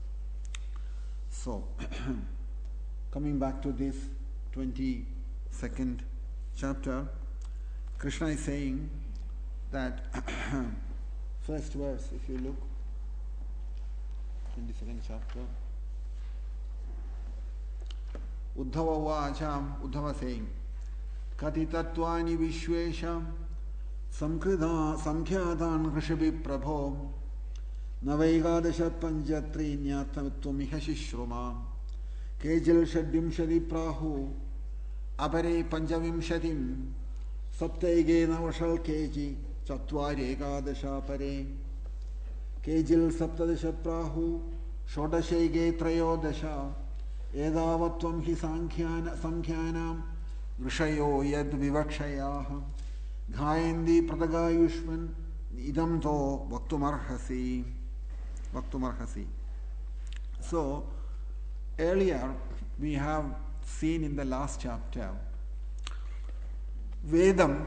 So, coming back to this 22nd chapter, Krishna is saying that first verse, if you look, 22nd chapter, Uddhava Vacham, Uddhava saying, Kati tattvani vishvesham samkhyatan rishabhi prabho navaigadasha panjatri nyatmattvamiha shishruma kejal shadvimshadi prahu apare panjavimshadim saptaigena vashal keji chatvari ekadasha pare kejil saptadasha prahu shodashaige trayodasha edavatvam hi sankhyanam Rishayo yad vivakshayah ghayandi pratagayushman idam to vaktumarhasi. So, earlier we have seen in the last chapter Vedam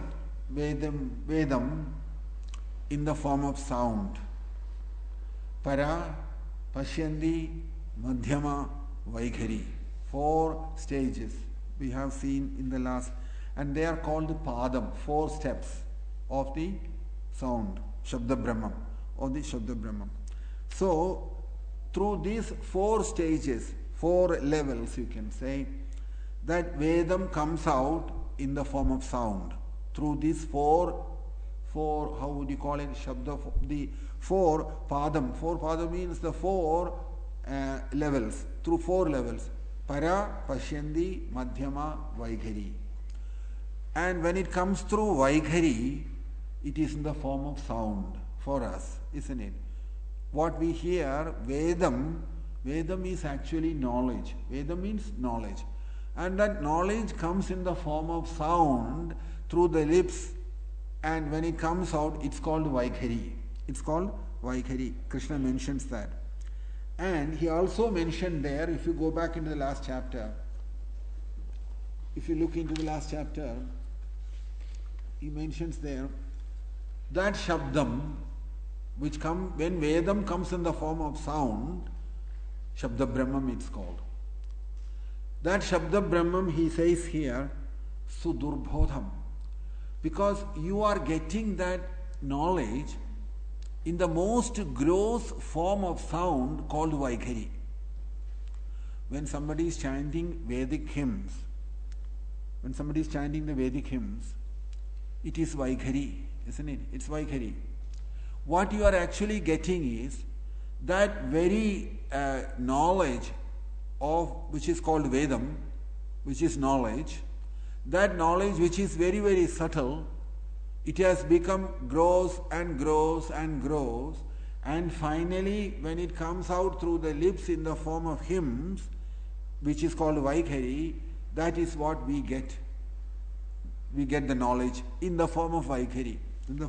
in the form of sound. Para, Pashyandi, Madhyama, Vaikhari. 4 stages we have seen in the last, and they are called Padam, 4 steps of the sound, Shabda Brahman, of the Shabda Brahman. So, through these 4 stages, 4 levels, you can say, that Vedam comes out in the form of sound. Through these 4, how would you call it, Shabda, the 4 Padam. 4 Padam means the 4 levels, through 4 levels. Para, Pashyandi, Madhyama, Vaikhari. And when it comes through Vaikhari, it is in the form of sound for us, isn't it? What we hear, Vedam is actually knowledge. Vedam means knowledge. And that knowledge comes in the form of sound through the lips, and when it comes out, it's called Vaikhari. It's called Vaikhari. Krishna mentions that. And he also mentioned there, if you go back into the last chapter, if you look into the last chapter, he mentions there that Shabdam, which when Vedam comes in the form of sound, Shabda Brahman it's called. That Shabda Brahman, he says here, Sudurbodham, because you are getting that knowledge in the most gross form of sound called Vaikhari. When somebody is chanting Vedic hymns, it is Vaikhari, isn't it? It's Vaikhari. What you are actually getting is that very knowledge of which is called Vedam, which is knowledge, that knowledge which is very, very subtle, it has become gross and gross and gross, and finally when it comes out through the lips in the form of hymns, which is called Vaikhari, that is what we get. We get the knowledge in the form of Vaikhari.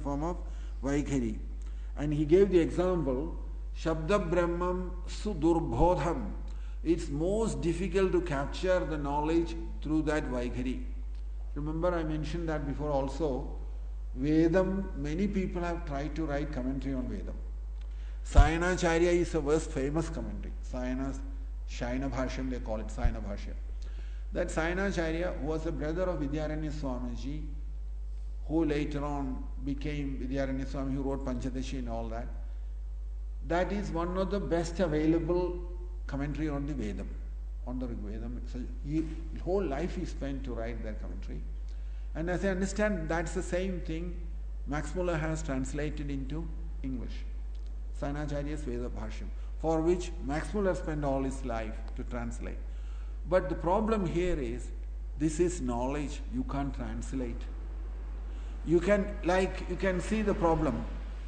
And he gave the example, Shabda Brahmam Sudurbodham. It's most difficult to capture the knowledge through that Vaikhari. Remember, I mentioned that before also. Vedam, many people have tried to write commentary on Vedam. Sayanacharya is the most famous commentary. Shaina Bhashyam, they call it Sayana Bhashya. That Sayanacharya was a brother of Vidyaranya Swamiji, who later on became Vidyaranya Swami, who wrote Panchadashi and all that. That is one of the best available commentary on the Vedam, on the Rigvedam. So his whole life he spent to write that commentary. And as I understand, that's the same thing Max Muller has translated into English. Sayanacharya's Veda Bhashyam, for which Max Muller spent all his life to translate. But the problem here is, this is knowledge, you can't translate. You can see the problem.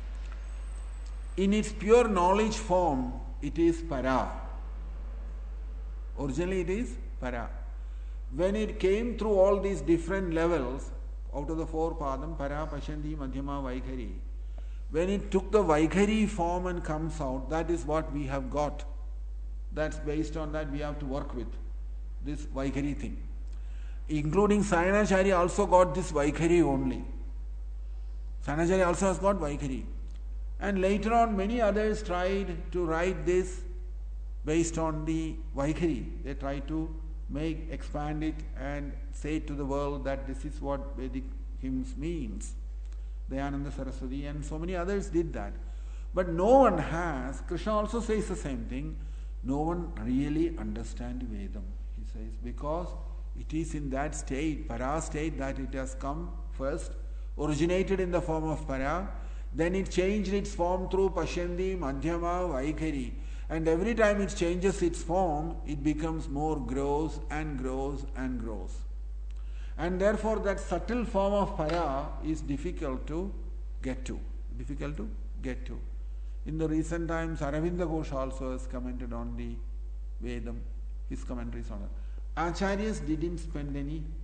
In its pure knowledge form, it is para. Originally it is para. When it came through all these different levels, out of the 4 padam, para, pashyandi, madhyama, vaikhari, when it took the vaikhari form and comes out, that is what we have got. That's based on that we have to work with, this vaikhari thing. Including Sayanacharya also got this vaikhari only. Sayanacharya also has got vaikhari. And later on many others tried to write this based on the vaikhari. They tried to expand it and say to the world that this is what Vedic hymns means. Dayananda Saraswati and so many others did that. But no one has, Krishna also says the same thing, no one really understands Vedam, he says, because it is in that state, para state, that it has come first, originated in the form of para, then it changed its form through Pashyandi, Madhyama, Vaikhari. And every time it changes its form, it becomes more gross and gross and gross. And therefore that subtle form of para is difficult to get to. In the recent times, Aravinda Ghosh also has commented on the Vedam, his commentaries on it. Acharyas didn't spend any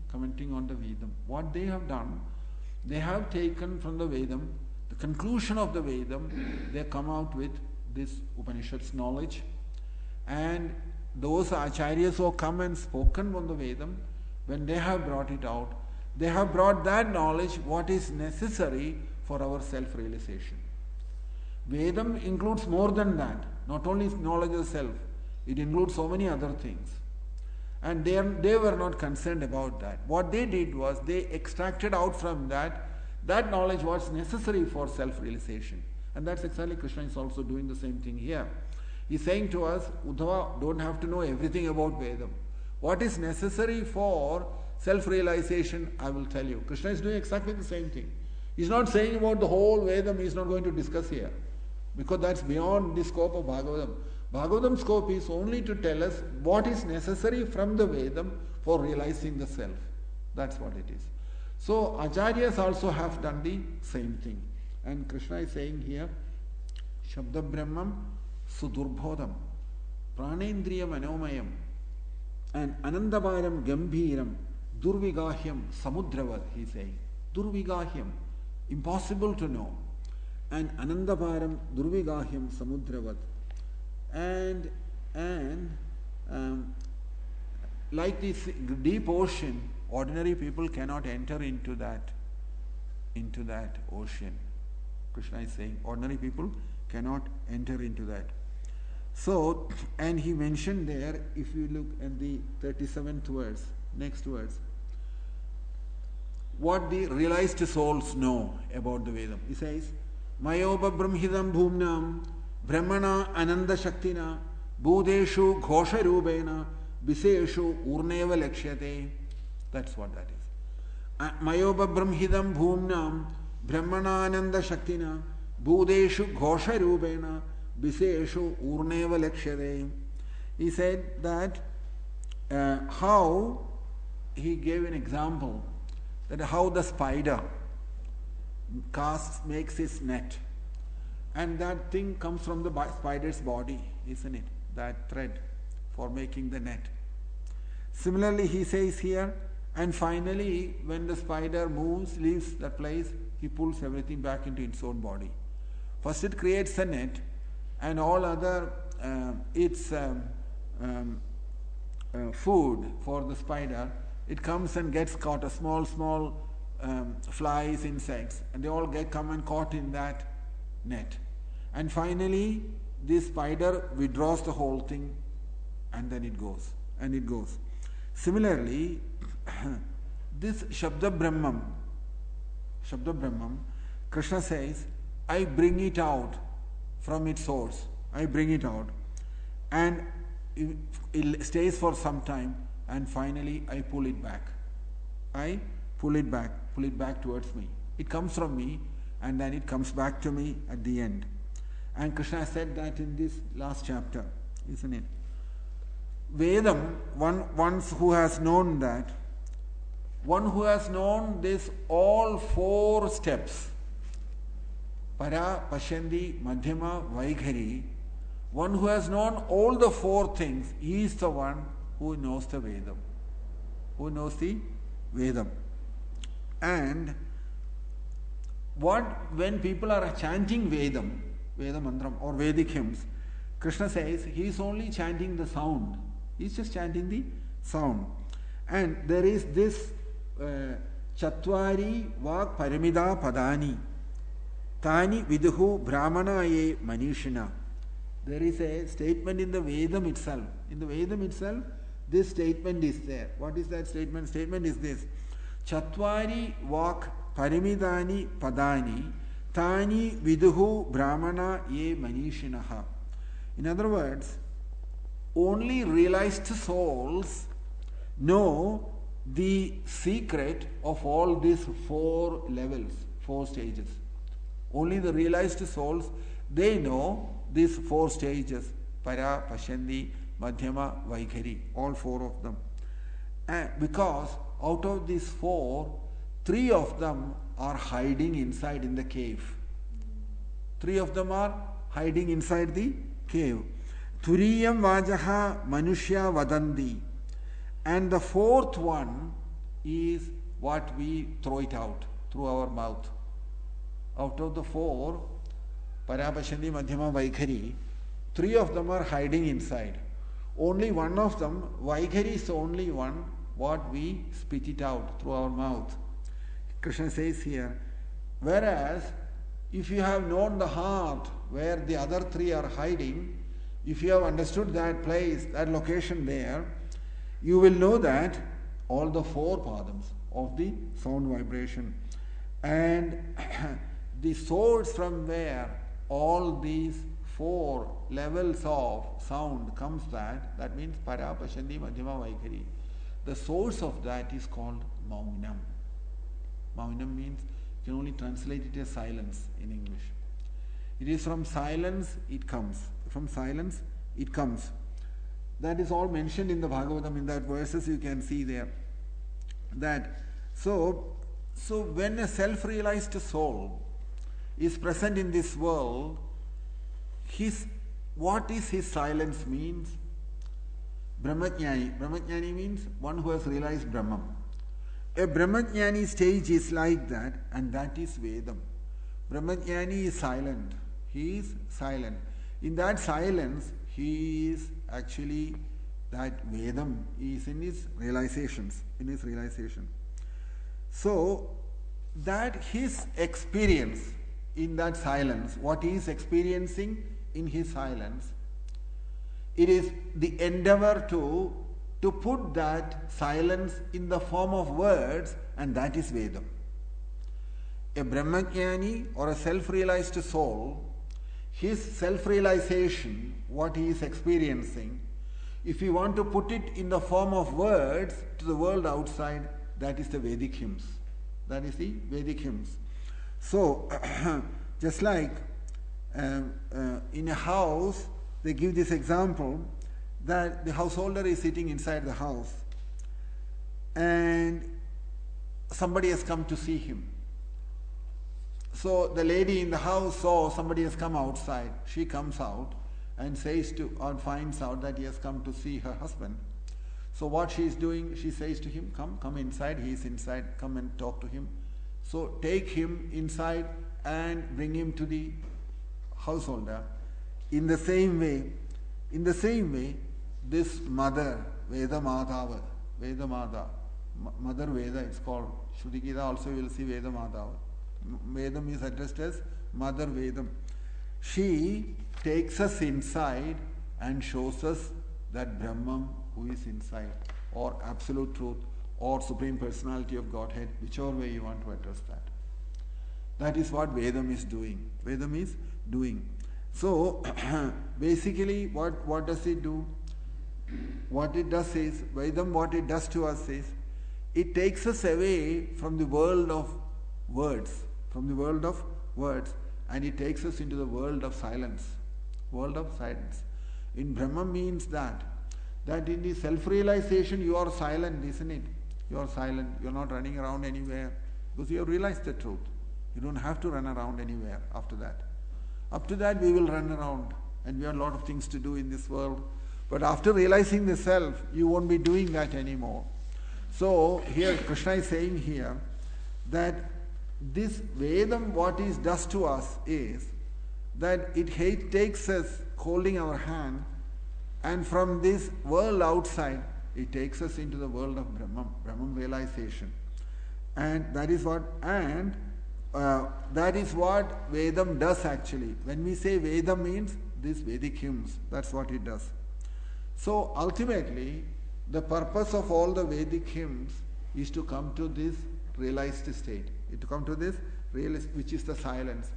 commenting on the Vedam. What they have done, they have taken from the Vedam, the conclusion of the Vedam, they come out with this Upanishad's knowledge. And those acharyas who have come and spoken on the Vedam, when they have brought it out, they have brought that knowledge, what is necessary for our self-realization. Vedam includes more than that, not only knowledge of self, it includes so many other things. And they were not concerned about that. What they did was they extracted out from that knowledge what's necessary for self-realization. And that's exactly Krishna is also doing the same thing here. He's saying to us, Uddhava, don't have to know everything about Vedam. What is necessary for self-realization, I will tell you. Krishna is doing exactly the same thing. He's not saying about the whole Vedam, he's not going to discuss here. Because that's beyond the scope of Bhagavatam. Bhagavatam's scope is only to tell us what is necessary from the Vedam for realizing the self. That's what it is. So Acharyas also have done the same thing. And Krishna is saying here, Shabda Brahmam Sudurbhodam Pranendriya Manomayam and Anandabaram Gambhiram Durvigahyam Samudravat, he is saying. Durvigahyam, impossible to know. And Anandabaram Durvigahyam Samudravat. And like this deep ocean, ordinary people cannot enter into that ocean. Krishna is saying ordinary people cannot enter into that. So, and he mentioned there, if you look at the 37th verse, next verse, what the realized souls know about the Vedam. He says, Mayoba Brahmhidam Bhumnam Brahmana Ananda Shaktina Budeshu Ghosha Rubena Viseshu Urneva Lakshyate. That's what that is. Mayoba Brahmhidam Bhumnam Brahmana Ananda Shaktina Budeshu Ghosha Rubena Viseshu Urneva Lakshyate. He said that how he gave an example that how the spider makes his net. And that thing comes from the spider's body, isn't it? That thread for making the net. Similarly, he says here, and finally, when the spider moves, leaves that place, he pulls everything back into its own body. First it creates a net, and all other food for the spider, it comes and gets caught, a small flies, insects, and they all come and caught in that net. And finally, this spider withdraws the whole thing, and then it goes. Similarly, this Shabda Brahmam, Krishna says, I bring it out from its source. I bring it out. And it stays for some time, and finally I pull it back. I pull it back towards me. It comes from me, and then it comes back to me at the end. And Krishna said that in this last chapter, isn't it? Vedam, one who has known that, one who has known this all four steps, Para, Pashyandi, Madhyama, Vaikhari, one who has known all the four things, he is the one who knows the Vedam. And when people are chanting Vedam Mantram or Vedic hymns, Krishna says he is only chanting the sound. He is just chanting the sound. And there is this Chatvari Vak Paramida Padani Tani Viduhu Brahmana Ye Manishina. There is a statement in the Vedam itself. In the Vedam itself, this statement is there. What is that statement? Statement is this. Chatvari Vak Paramidani Padani Tani Viduhu Brahmana Ye Manishinaha. In other words, only realized souls know the secret of all these four levels, four stages. Only the realized souls, they know these four stages, Para, Pashyandi, Madhyama, Vaikhari, all four of them. And because out of these four, three of them are hiding inside in the cave. Three of them are hiding inside the cave. Turiyam Vajaha Manushya Vadandi. And the fourth one is what we throw it out through our mouth. Out of the four, Parapashanti, Madhyama, Vaikhari, three of them are hiding inside. Only one of them, Vaikhari is the only one, what we spit it out through our mouth. Krishna says here, whereas if you have known the heart where the other three are hiding, if you have understood that place, that location there, you will know that all the four padams of the sound vibration and the source from where all these four levels of sound comes, that means Parapashanti, Madhyama, Vaikhari. The source of that is called Maunam. Maunam means, you can only translate it as silence in English. It is from silence it comes. From silence it comes. That is all mentioned in the Bhagavatam, in that verses you can see there. That so when a self-realized soul is present in this world, what is his silence means? Brahmajnani. Brahmajnani means one who has realized Brahman. A Brahmajnani stage is like that, and that is Vedam. Brahmajnani is silent. He is silent. In that silence, he is actually that Vedam is in his realizations, in his realization. So that his experience in that silence, what he is experiencing in his silence, it is the endeavor to put that silence in the form of words, and that is Vedam. A Brahmajnani or a self-realized soul, his self-realization, what he is experiencing, if you want to put it in the form of words to the world outside, that is the Vedic hymns. That is the Vedic hymns. So, just like in a house, they give this example that the householder is sitting inside the house and somebody has come to see him. So the lady in the house saw somebody has come outside. She comes out and finds out that he has come to see her husband. So what she is doing, she says to him, come inside. He is inside, come and talk to him. So take him inside and bring him to the householder. In the same way, this mother, Veda Madhava, Mother Veda, it's called. Shruti Gita also you will see Veda Madhava. Vedam is addressed as Mother Vedam. She takes us inside and shows us that Brahman who is inside, or Absolute Truth, or Supreme Personality of Godhead, whichever way you want to address that. That is what Vedam is doing. Vedam is doing. So, basically, what does it do? What it does is, Vedam, what it does to us is, it takes us away from the world of words, and it takes us into the world of silence. In Brahma means that in the self-realization you are silent, isn't it? You are silent, you are not running around anywhere, because you have realized the truth. You don't have to run around anywhere after that. Up to that we will run around, and we have a lot of things to do in this world. But after realizing the self, you won't be doing that anymore. So here Krishna is saying here that this Vedam, what it does to us is that it takes us holding our hand, and from this world outside, it takes us into the world of Brahman realization. And that is what Vedam does actually. When we say Vedam means these Vedic hymns, that's what it does. So ultimately, the purpose of all the Vedic hymns is to come to this realized state. To come to this realized, which is the silence,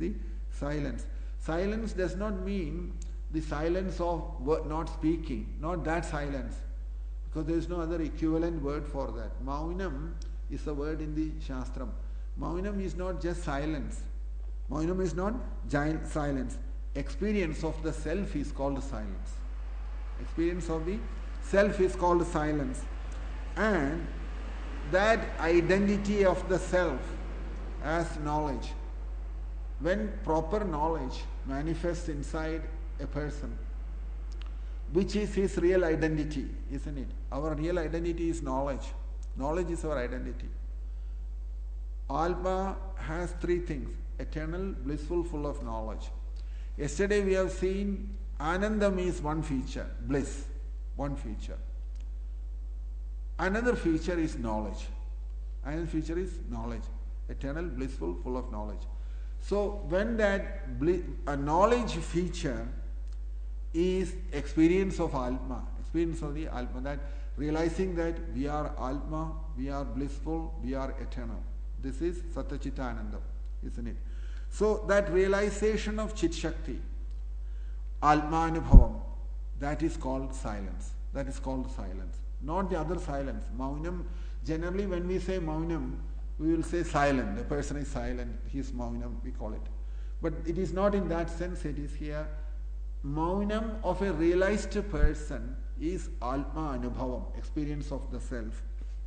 Silence does not mean the silence of not speaking, not that silence, because there is no other equivalent word for that. Maunam is the word in the Shastram. Maunam is not just silence. Maunam is not giant silence. Experience of the self is called silence. Experience of the self is called silence. And that identity of the self as knowledge, when proper knowledge manifests inside a person, which is his real identity, isn't it? Our real identity is knowledge. Knowledge is our identity. Atma has three things: eternal, blissful, full of knowledge. Yesterday we have seen Anandam is one feature, bliss, one feature. Another feature is knowledge. Another feature is knowledge. Eternal, blissful, full of knowledge. So when that a knowledge feature is experience of Atma, experience of the Atma, that realizing that we are Atma, we are blissful, we are eternal. This is Satchitanandam, isn't it? So that realization of Chit Shakti, Atma Anubhavam, that is called silence. That is called silence. Not the other silence. Maunam, generally when we say Maunam, we will say silent. The person is silent, he is Maunam, we call it. But it is not in that sense, it is here. Maunam of a realized person is Atma Anubhavam, experience of the self.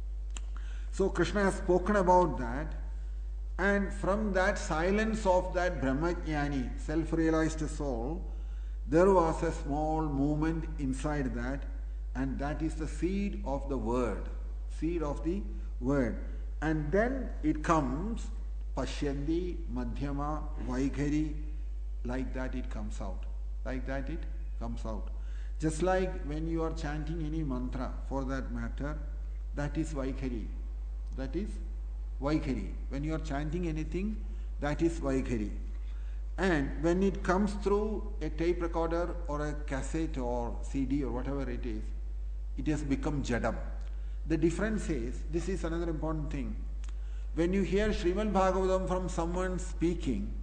So Krishna has spoken about that, and from that silence of that Brahmajnani, self-realized soul, there was a small movement inside that, and that is the seed of the word. Seed of the word. And then it comes Pashyandi, Madhyama, Vaikhari, like that it comes out. Like that it comes out. Just like when you are chanting any mantra, for that matter, that is Vaikhari. That is Vaikhari. When you are chanting anything, that is Vaikhari. And when it comes through a tape recorder or a cassette or CD or whatever it has become Jadam. The difference is, this is another important thing. When you hear Srimad Bhagavatam from someone speaking,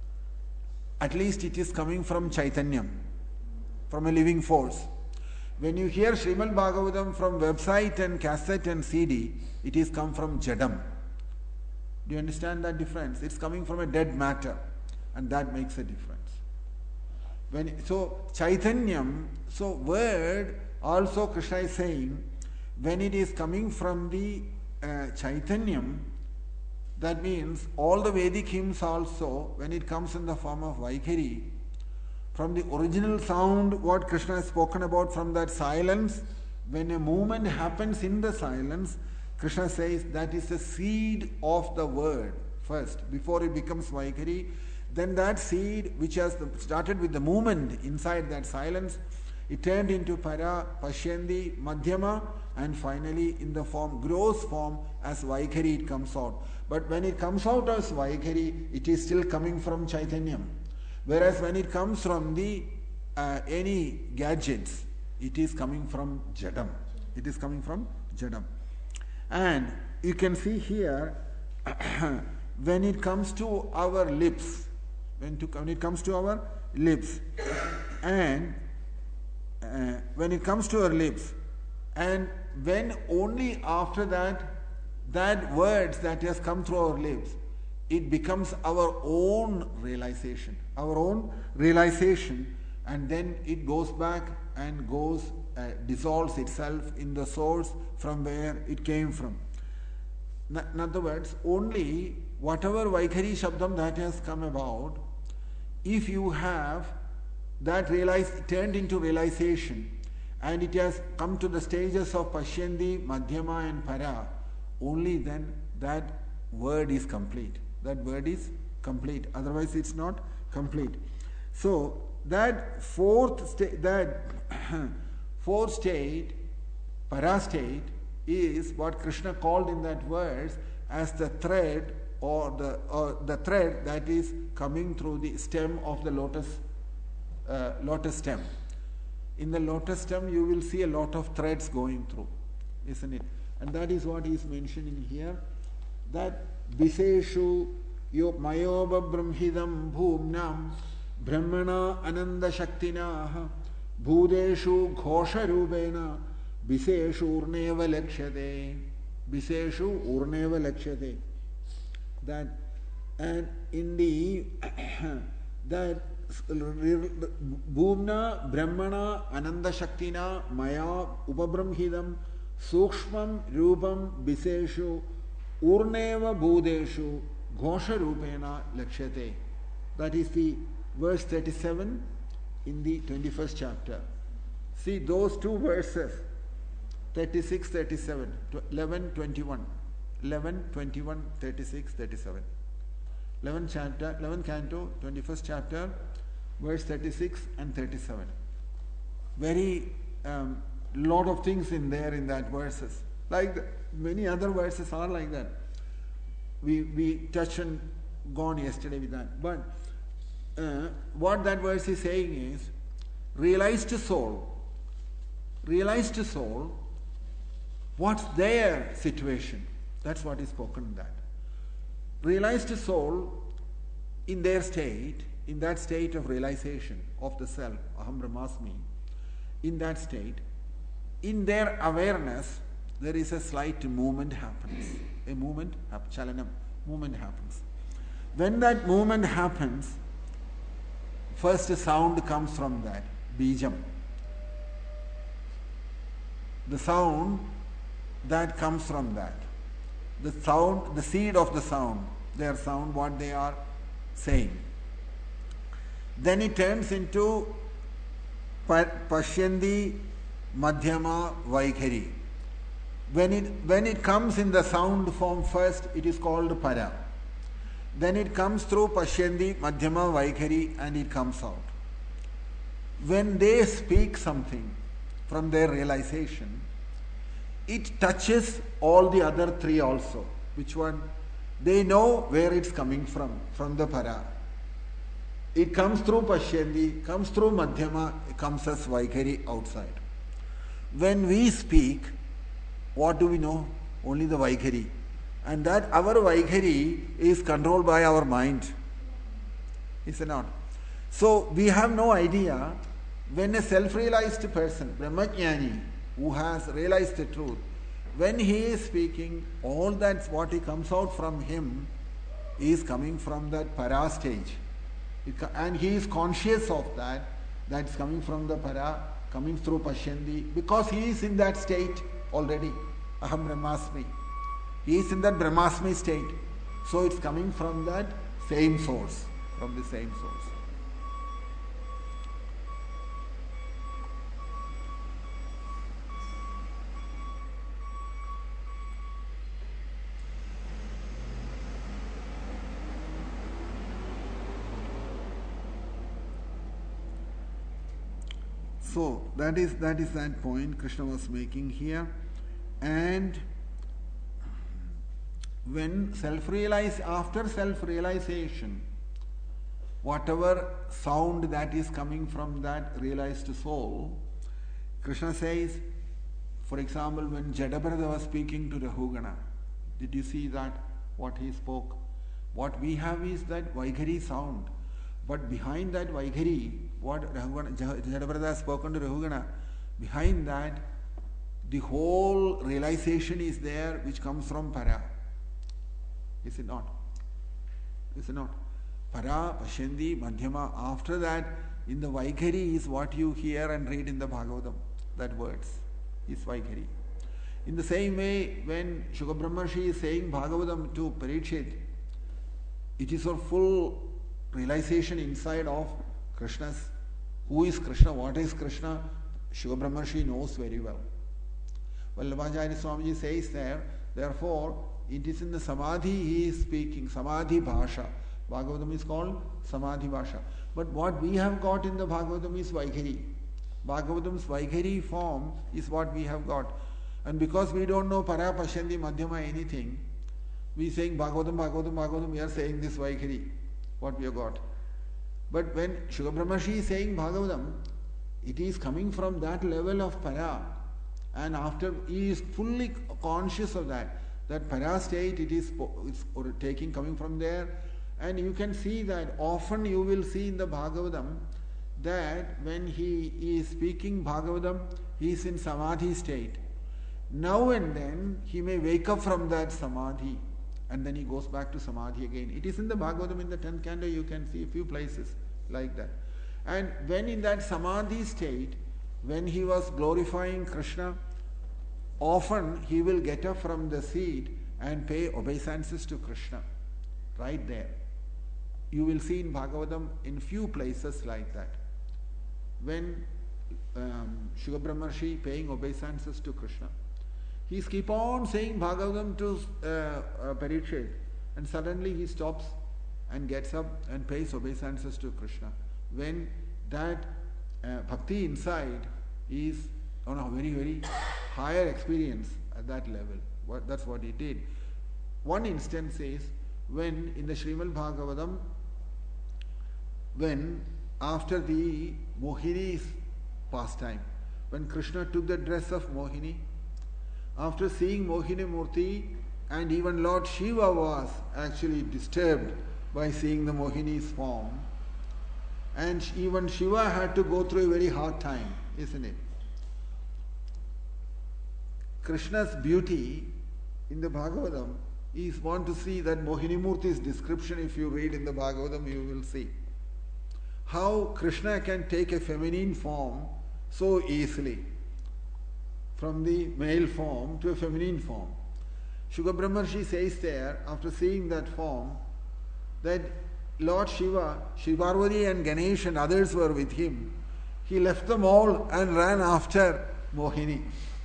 at least it is coming from Chaitanyam, from a living force. When you hear Srimad Bhagavatam from website and cassette and CD, it is come from Jadam. Do you understand that difference? It's coming from a dead matter, and that makes a difference. So Chaitanyam, so word, also Krishna is saying, when it is coming from the Chaitanyam, that means all the Vedic hymns also, when it comes in the form of Vaikhari, from the original sound, what Krishna has spoken about, from that silence, when a movement happens in the silence, Krishna says that is the seed of the word first, before it becomes Vaikhari. Then that seed, which has started with the movement inside that silence, it turned into Para, Pashyandi, Madhyama, and finally in the form, gross form, as Vaikhari it comes out. But when it comes out as Vaikhari, it is still coming from Chaitanyam. Whereas when it comes from the any gadgets, it is coming from Jadam. It is coming from Jadam. And you can see here, when it comes to our lips, when it comes to our lips, and when it comes to our lips, and when only after that words that has come through our lips, it becomes our own realization, and then it goes back and dissolves itself in the source from where it came from. In other words, only whatever Vaikhari Shabdam that has come about, if you have that turned into realization, and it has come to the stages of Pashyandi, Madhyama and Para, only then that word is complete. That word is complete. Otherwise it's not complete. So that fourth state, Para state, is what Krishna called in that verse as the thread, or the thread that is coming through the stem of the lotus stem. In the lotus stem you will see a lot of threads going through, isn't it? And that is what he is mentioning here, that Viseshu Mayoba Brahmhidam Bhumnam Brahmana Ananda Shaktina Bhudeshu Ghosha Rubena Viseshu Urneva Lakshate. Viseshu Urneva Lakshate. That, and in the that Bhumna Brahmana Ananda Shaktina Maya Upabrahmhidam Sukshmam Rupam Viseshu Urneva Bhudeshu Ghosha Rupena Lakshate. That is the verse 37 in the 21st chapter. See, those two verses 36, 37, 11, 21. 11, 21, 36, 37. 11th chapter, 11th canto, 21st chapter, verse 36 and 37. Very lot of things in there in that verses. Like many other verses are like that. We touched and gone yesterday with that. But what that verse is saying is, realized soul, what's their situation? That's what is spoken in that. Realized soul in their state, in that state of realization of the self, Aham Brahmasmi, in that state, in their awareness, there is a slight movement happens. A movement, chalanam, movement happens. When that movement happens, first a sound comes from that, bijam. The sound that comes from that. The sound, the seed of the sound, their sound, what they are saying. Then it turns into Pashyandi Madhyama Vaikhari. When it comes in the sound form first, it is called Para. Then it comes through Pashyandi Madhyama Vaikhari and it comes out. When they speak something from their realization, it touches all the other three also. Which one? They know where it's coming from the Para. It comes through Pashyandi, comes through Madhyama, it comes as Vaikhari outside. When we speak, what do we know? Only the Vaikhari. And that our Vaikhari is controlled by our mind. Is it not? So we have no idea when a self-realized person, Brahmajnani, who has realized the truth, when he is speaking, all that what he comes out from him is coming from that Para stage. And he is conscious of that, that's coming from the Para, coming through Pashyandi, because he is in that state already. Aham Brahmasmi. He is in that Brahmasmi state. So it's coming from that same source, from the same source. So that is that point Krishna was making here. And when after self-realization, whatever sound that is coming from that realized soul, Krishna says, for example, when Jadabrata was speaking to Rahugana, did you see that, what he spoke? What we have is that Vaikhari sound. But behind that Vaikhari, what Jadabrata has spoken to Rahugana, behind that, the whole realization is there which comes from Para. Is it not? Is it not? Para, Pashyandi, Madhyama. After that, in the Vaikhari is what you hear and read in the Bhagavatam. That words is Vaikhari. In the same way, when Shuka Brahmarshi is saying Bhagavatam to Parikshit, it is for full realization inside of Krishna's. Who is Krishna? What is Krishna? Shuka Brahmarshi knows very well. Vallabhacharya Swamiji says there, therefore, it is in the Samadhi he is speaking, Samadhi Bhasha. Bhagavatam is called Samadhi Bhasha. But what we have got in the Bhagavatam is Vaikhari. Bhagavatam's Vaikhari form is what we have got. And because we don't know Para, Pashyandi, Madhyama, anything, we saying Bhagavatam, we are saying this Vaikhari, what we have got. But when Shuka Brahmarshi is saying Bhagavatam, it is coming from that level of Para. And after he is fully conscious of that Para state, it's taking, coming from there. And you can see that often you will see in the Bhagavatam that when he is speaking Bhagavatam, he is in Samadhi state. Now and then he may wake up from that Samadhi and then he goes back to Samadhi again. It is in the Bhagavatam in the 10th canto, you can see a few places like that. And when in that Samadhi state, when he was glorifying Krishna, often he will get up from the seat and pay obeisances to Krishna. Right there. You will see in Bhagavatam in few places like that. When Shuka Brahmarshi paying obeisances to Krishna. He keep on saying Bhagavatam to Parikshit, and suddenly he stops and gets up and pays obeisances to Krishna. When that bhakti inside is on a very, very higher experience at that level. That's what he did. One instance is when in the Srimad Bhagavatam, when after the Mohini's pastime, when Krishna took the dress of Mohini, after seeing Mohini Murti, and even Lord Shiva was actually disturbed by seeing the Mohini's form, and even Shiva had to go through a very hard time, isn't it? Krishna's beauty in the Bhagavatam is one to see that Mohini Murti's description. If you read in the Bhagavatam, you will see how Krishna can take a feminine form so easily, from the male form to a feminine form. Shuka Brahmarshi says there, after seeing that form, that Lord Shiva, Shivarvati and Ganesh and others were with him. He left them all and ran after Mohini.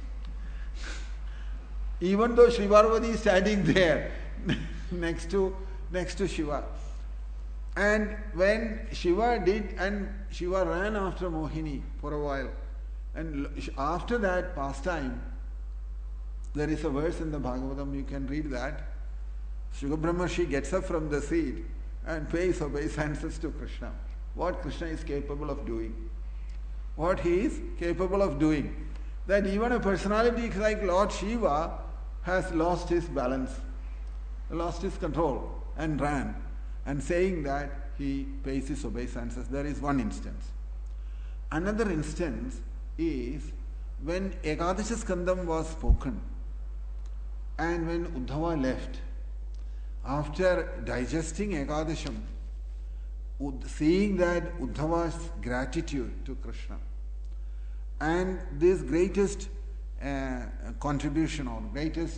Even though Shivarvati is standing there next to Shiva. And when Shiva did, and Shiva ran after Mohini for a while, and after that pastime, there is a verse in the Bhagavatam, you can read that. Shuka Brahmarshi gets up from the seat and pays obeisances to Krishna. What Krishna is capable of doing. What he is capable of doing. That even a personality like Lord Shiva has lost his balance, lost his control, and ran. And saying that he pays his obeisances. There is one instance. Another instance is when Ekadasha Skandam was spoken and when Uddhava left. After digesting Ekadasham, seeing that Uddhava's gratitude to Krishna and this greatest contribution or greatest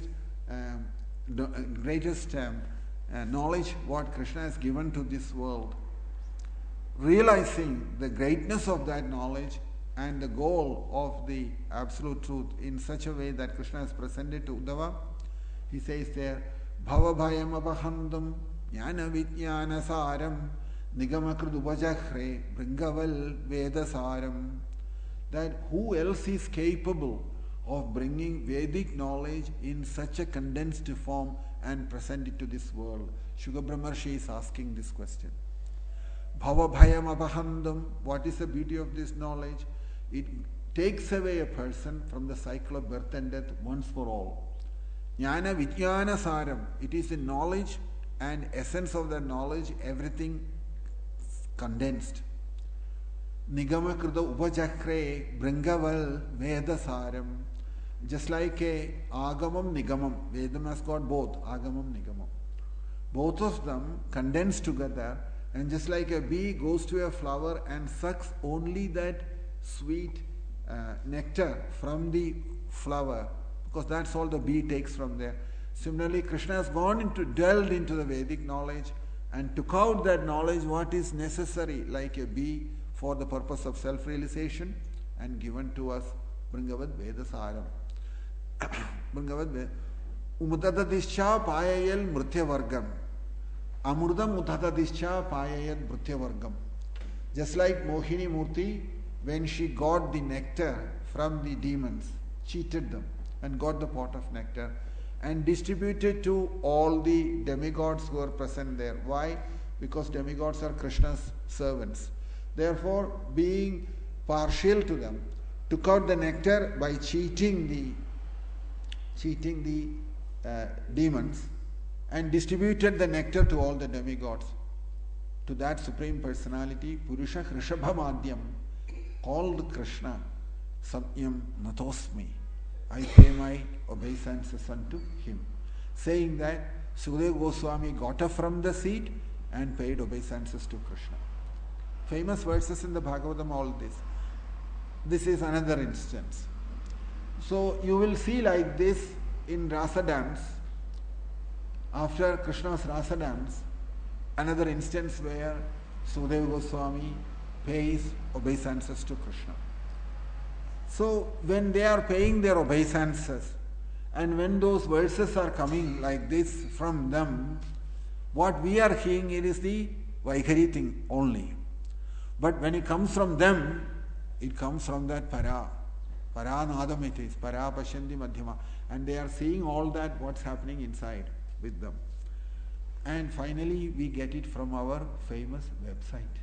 knowledge what Krishna has given to this world, realizing the greatness of that knowledge and the goal of the absolute truth in such a way that Krishna has presented to Uddhava, he says there, Bhavabhayam apahandam jnana vijnana saram nigamakrid upajahre bringaval vedasaram. That who else is capable of bringing Vedic knowledge in such a condensed form and present it to this world? Shuka Brahmarshi is asking this question. Bhavabhayam apahandam, what is the beauty of this knowledge? It takes away a person from the cycle of birth and death once for all. Jnana vijnana saram, it is the knowledge and essence of the knowledge, everything condensed. Nigama krida upachakre bringaval vedasaram. Just like a agamam nigamam, Vedam has got both, agamam nigamam. Both of them condensed together, and just like a bee goes to a flower and sucks only that sweet nectar from the flower, because that's all the bee takes from there. Similarly, Krishna has delved into the Vedic knowledge and took out that knowledge, what is necessary, like a bee, for the purpose of self-realization, and given to us, Bringavad Vedasaram. Bringavad Umutadadischa payayal mrityavargam. Amurdam utadadischa payayal mrityavargam. Just like Mohini Murti, when she got the nectar from the demons, cheated them and got the pot of nectar and distributed to all the demigods who were present there. Why? Because demigods are Krishna's servants. Therefore, being partial to them, took out the nectar by cheating the demons and distributed the nectar to all the demigods. To that Supreme Personality, Purusha Rishabha Madhyam, called Krishna, Samyam Natosmi. I pay my obeisances unto him. Saying that, Sukadeva Goswami got up from the seat and paid obeisances to Krishna. Famous verses in the Bhagavatam, all this. This is another instance. So you will see like this in Rasa dance. After Krishna's Rasa dance, another instance where Sukadeva Goswami pays obeisances to Krishna. So when they are paying their obeisances, and when those verses are coming like this from them, what we are hearing, it is the Vaikhari thing only. But when it comes from them, it comes from that para. Para nadam it is. Para pashanti madhyama. And they are seeing all that, what's happening inside with them. And finally, we get it from our famous website.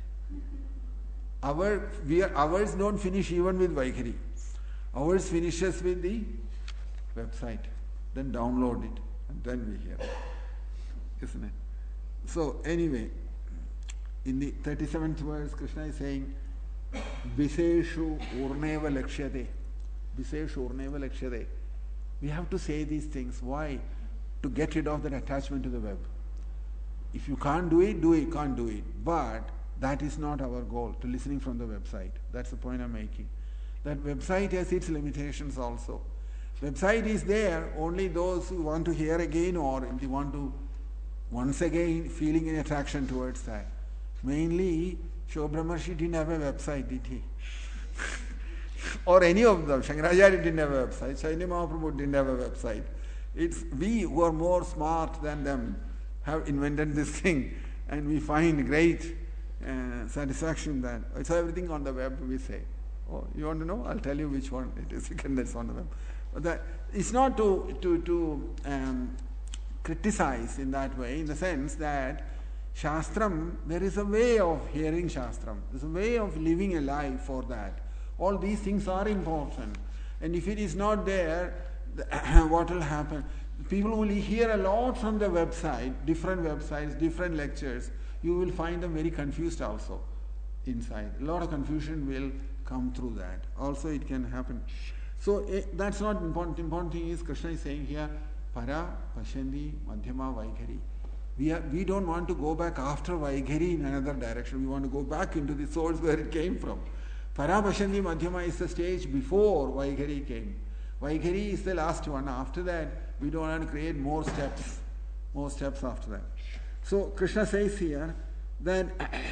Ours don't finish even with Vaikhari. Ours finishes with the website. Then download it. And then we hear it. Isn't it? So anyway, in the 37th verse, Krishna is saying, Viseshu urneva lakshyate. Viseshu urneva lakshyate. We have to say these things. Why? To get rid of that attachment to the web. If you can't do it, can't do it. But that is not our goal, to listening from the website. That's the point I'm making. That website has its limitations also. Website is there, only those who want to hear again, or if they want to once again feeling an attraction towards that. Mainly, Shobhramarshi didn't have a website, did he? Or any of them. Shankaracharya didn't have a website. Chaitanya Mahaprabhu didn't have a website. It's we who are more smart than them have invented this thing, and we find great satisfaction in that. It's everything on the web, we say. Oh, you want to know? I'll tell you which one it is. That's on the web. But it's not to criticize in that way, in the sense that Shastram, there is a way of hearing Shastram. There's a way of living a life for that. All these things are important. And if it is not there, what will happen? People will hear a lot from the website, different lectures. You will find them very confused also inside. A lot of confusion will come through that. Also it can happen. So that's not important. Important thing is Krishna is saying here, Para, Pashanti, Madhyama, Vaikhari. We don't want to go back after Vaikhari in another direction. We want to go back into the source where it came from. Para, Pashanti, Madhyama is the stage before Vaikhari came. Vaikhari is the last one. After that, we don't want to create more steps after that. So Krishna says here that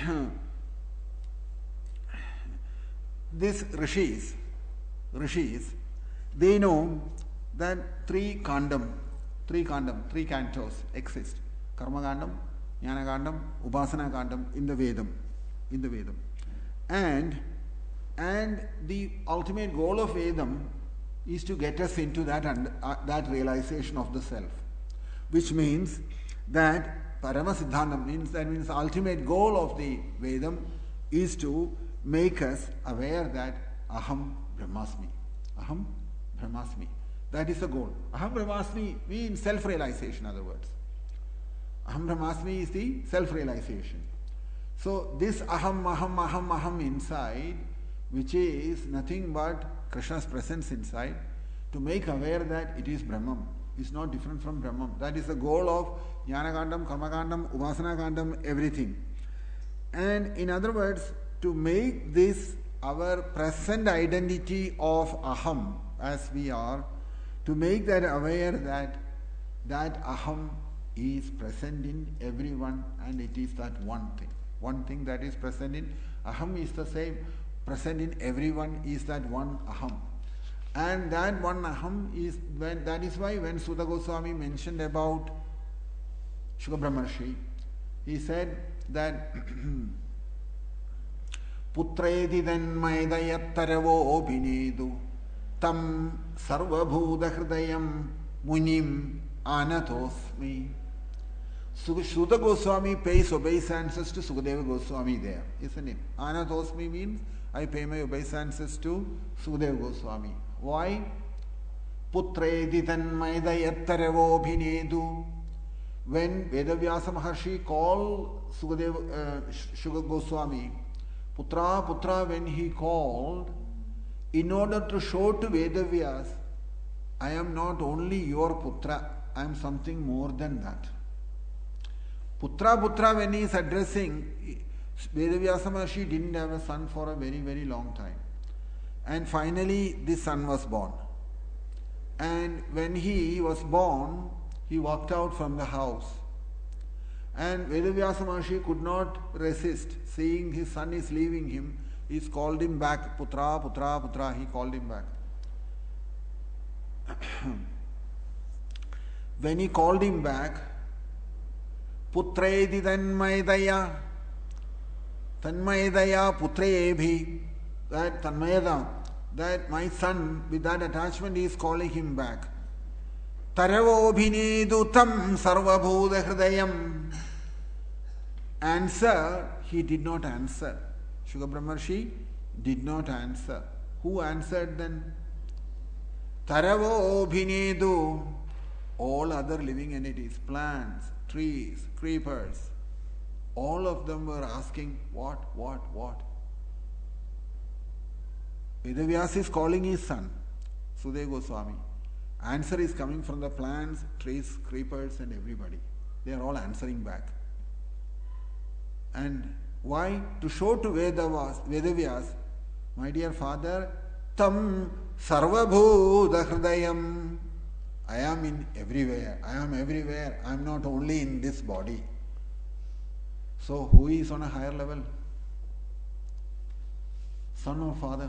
these rishis, they know that three cantos exist. Karma Kandam, Jnana Kandam, Upasana Kandam in the Vedam. And the ultimate goal of Vedam is to get us into that realization of the self, which means that Parama Siddhantam means the ultimate goal of the Vedam is to make us aware that Aham Brahmasmi. Aham Brahmasmi. That is the goal. Aham Brahmasmi means self-realization, in other words. Aham Brahmasmi is the self-realization. So this Aham inside, which is nothing but Krishna's presence inside, to make aware that it is Brahman. It's not different from Brahman. That is the goal of Jnana Kandam, Karma Kandam, Upasana Kandam, everything. And in other words, to make this our present identity of Aham, as we are, to make that aware that Aham is present in everyone, and it is that one thing. One thing that is present in Aham is the same. Present in everyone is that one Aham. And that one Aham is, that is why when Sutta Goswami mentioned about Shukra Brahmarshi, he said that Putredi Tanmaydayattaravo Bhinedu Tam Sarvabhuda Hridayam Munim Anatosmi. Sutta Goswami pays obeisances to Sukadeva Goswami there, isn't it? Anatosmi means I pay my obeisances to Sukadeva Goswami. Why? Putredi Tanmaydayattaravo Bhinedu. When Vedavyasa Maharshi called Shukra Goswami, Putra, when he called, in order to show to Vedavyas, I am not only your Putra, I am something more than that. Putra, when he is addressing, Vedavyasa Maharshi didn't have a son for a very, very long time. And finally, this son was born. And when he was born, he walked out from the house. And Vedavyasa Maharshi could not resist, seeing his son is leaving him. He's called him back. Putra, Putra, Putra. He called him back. When he called him back, Putredi Tanmayadaya, Tanmayadaya Putrebhi, that Tanmayada, that my son, with that attachment, he is calling him back. Taravo bhinedutam sarvabhuda hridayam. Answer, he did not answer. Shuka Brahmarshi did not answer. Who answered then? Taravo bhinedu. All other living entities, plants, trees, creepers, all of them were asking, what? Vedavyas is calling his son, Sudeva Goswami. Answer is coming from the plants, trees, creepers and everybody. They are all answering back. And why? To show to Vedavyas, my dear father, tam sarvabhuta hridayam. I am in everywhere. I am everywhere. I am not only in this body. So who is on a higher level? Son or father?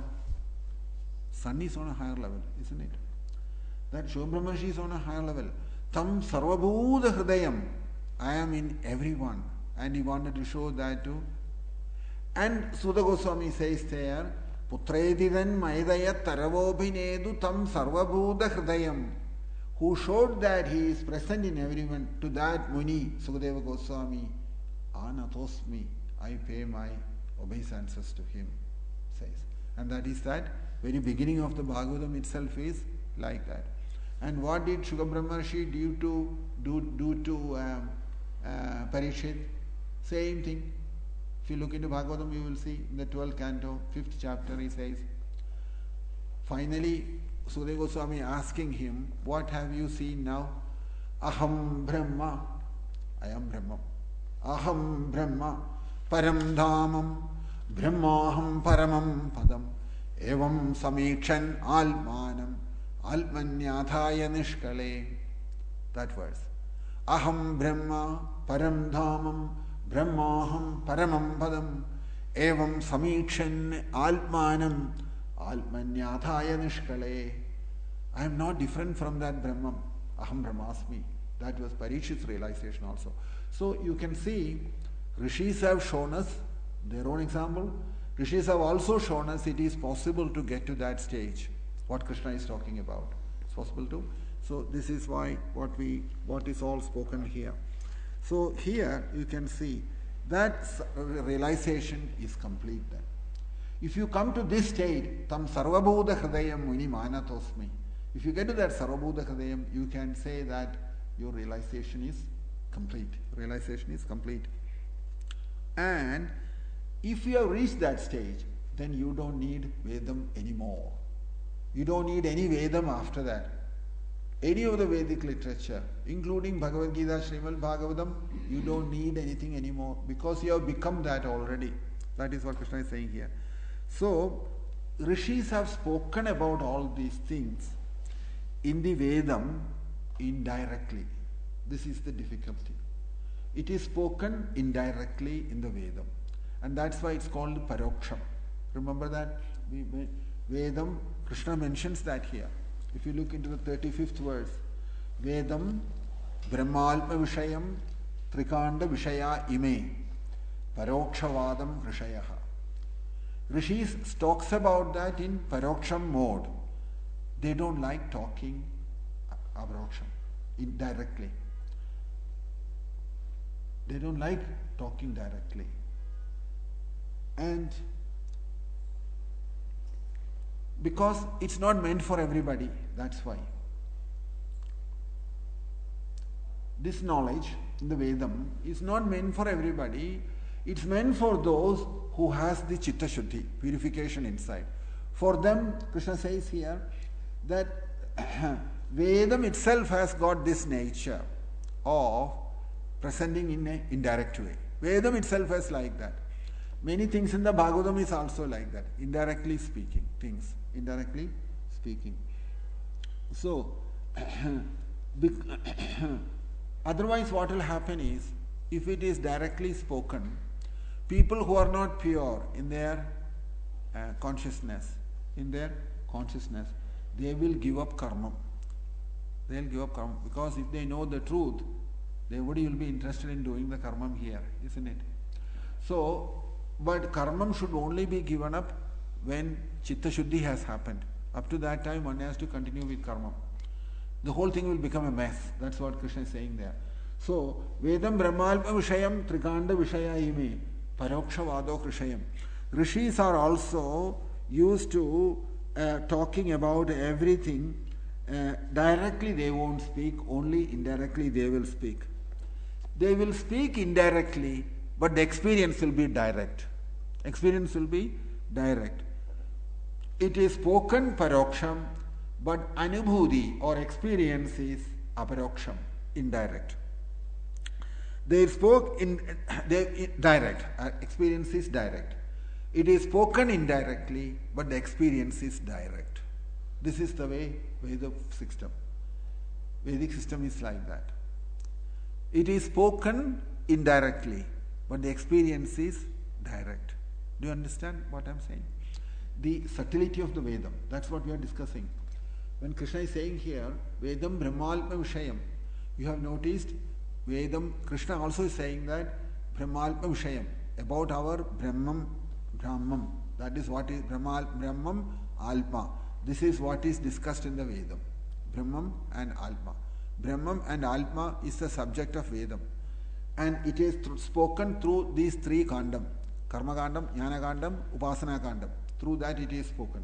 Son is on a higher level, isn't it? That Shobhramashi is on a higher level. Tam sarvabhuta hridayam. I am in everyone. And he wanted to show that too. And Sudha Goswami says there, Putredidan maidaya taravobhinedu tam sarvabhuta hridayam. Who showed that he is present in everyone, to that Muni, Sukadeva Goswami, Anatosmi, I pay my obeisances to him, says. And that is that very beginning of the Bhagavatam itself is like that. And what did Shuka Brahmarshi do to Parikshit? Same thing. If you look into Bhagavatam, you will see in the 12th canto, 5th chapter, he says, finally, Sukadeva Goswami asking him, what have you seen now? Aham Brahma. I am Brahma. Aham Brahma. Param Dhamam. Brahmaham Paramam Padam. Evam Samikshan Almanam. Almanyathaya Nishkale. That verse. Aham Brahma. Param Dhamam. Brahmaham Paramam Padam. Evam Samikshan Almanam. Almanyathaya Nishkale. I am not different from that Brahman. Aham Brahmasmi. That was Parikshit's realization also. So you can see, Rishis have shown us their own example. Rishis have also shown us it is possible to get to that stage. What Krishna is talking about. It's possible to. So this is why what is all spoken here. So here you can see that realization is complete then. If you come to this state, tam sarvabhuta hridayam muni manatosmi. If you get to that sarvabhuta hridayam, you can say that your realization is complete. Realization is complete. And if you have reached that stage, then you don't need Vedam anymore. You don't need any Vedam after that. Any of the Vedic literature, including Bhagavad Gita, Srimad Bhagavatam, you don't need anything anymore because you have become that already. That is what Krishna is saying here. So, Rishis have spoken about all these things in the Vedam indirectly. This is the difficulty. It is spoken indirectly in the Vedam. And that's why it's called Paroksham. Remember that? Vedam, Krishna mentions that here. If you look into the 35th verse, Vedam Brahmalpa Vishayam Trikanda Vishaya Ime Parokshavadam Rishayaha. Rishis talks about that in Paroksham mode. They don't like talking Avaroksham indirectly. They don't like talking directly. And because it's not meant for everybody, that's why. This knowledge in the Vedam is not meant for everybody. It's meant for those who has the Chitta Shuddhi, purification inside. For them, Krishna says here that Vedam itself has got this nature of presenting in an indirect way. Vedam itself is like that. Many things in the Bhagavatam is also like that, indirectly speaking things, indirectly speaking. So, otherwise what will happen is, if it is directly spoken, people who are not pure in their consciousness, in their consciousness, they will give up karma. They will give up karma because if they know the truth, nobody will be interested in doing the karma here, isn't it? So, but karma should only be given up when chitta shuddhi has happened. Up to that time, one has to continue with karma. The whole thing will become a mess. That's what Krishna is saying there. So, Vedam Brahmalpa Vishayam Trikanda Vishaya ime Paroksha Vado Krishayam. Rishis are also used to talking about everything. Directly they won't speak, only indirectly they will speak. They will speak indirectly, but the experience will be direct. Experience will be direct. It is spoken paroksham, but anubhuti or experience is aparoksham, indirect. They spoke direct. Experience is direct. It is spoken indirectly, but the experience is direct. This is the way Vedic system. Vedic system is like that. It is spoken indirectly, but the experience is direct. Do you understand what I am saying? The subtlety of the Vedam. That's what we are discussing. When Krishna is saying here, Vedam Brahmalpa Vishayam, you have noticed Vedam, Krishna also is saying that Brahmalpa Vishayam, about our Brahmam. That is what is Brahmam Alpa. This is what is discussed in the Vedam. Brahmam and Alpa. Brahmam and Alpa is the subject of Vedam. And it is spoken through these three kandam. Karma kandam, Jnana kandam, Upasana kandam. Through that it is spoken.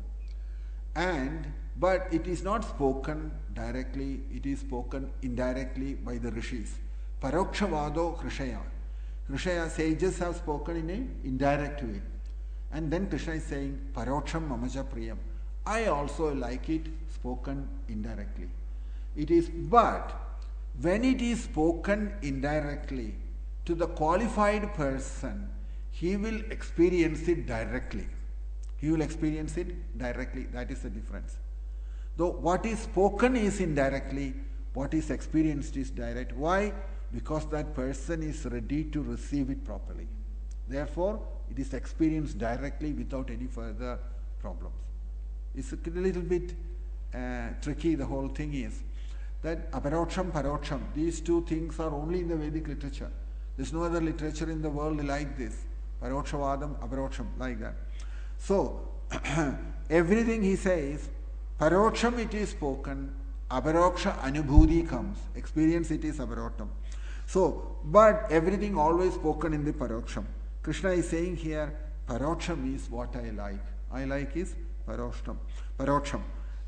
But it is not spoken directly, it is spoken indirectly by the rishis. Paroksha Vado Krishaya. Krishaya sages have spoken in an indirect way. And then Krishna is saying, Paroksham Mamaja Priyam. I also like it spoken indirectly. It is, but when it is spoken indirectly to the qualified person, he will experience it directly. He will experience it directly. That is the difference. Though what is spoken is indirectly, what is experienced is direct. Why? Because that person is ready to receive it properly. Therefore, it is experienced directly without any further problems. It's a little bit tricky, the whole thing is. That aparoksham, paroksham, these two things are only in the Vedic literature. There's no other literature in the world like this. Parokshavadam, aparoksham, like that. So, everything he says, paroksham it is spoken, aparoksha anubhuti comes. Experience it is aparoksham. So, but everything always spoken in the paroksham. Krishna is saying here, paroksham is what I like. I like is paroksham.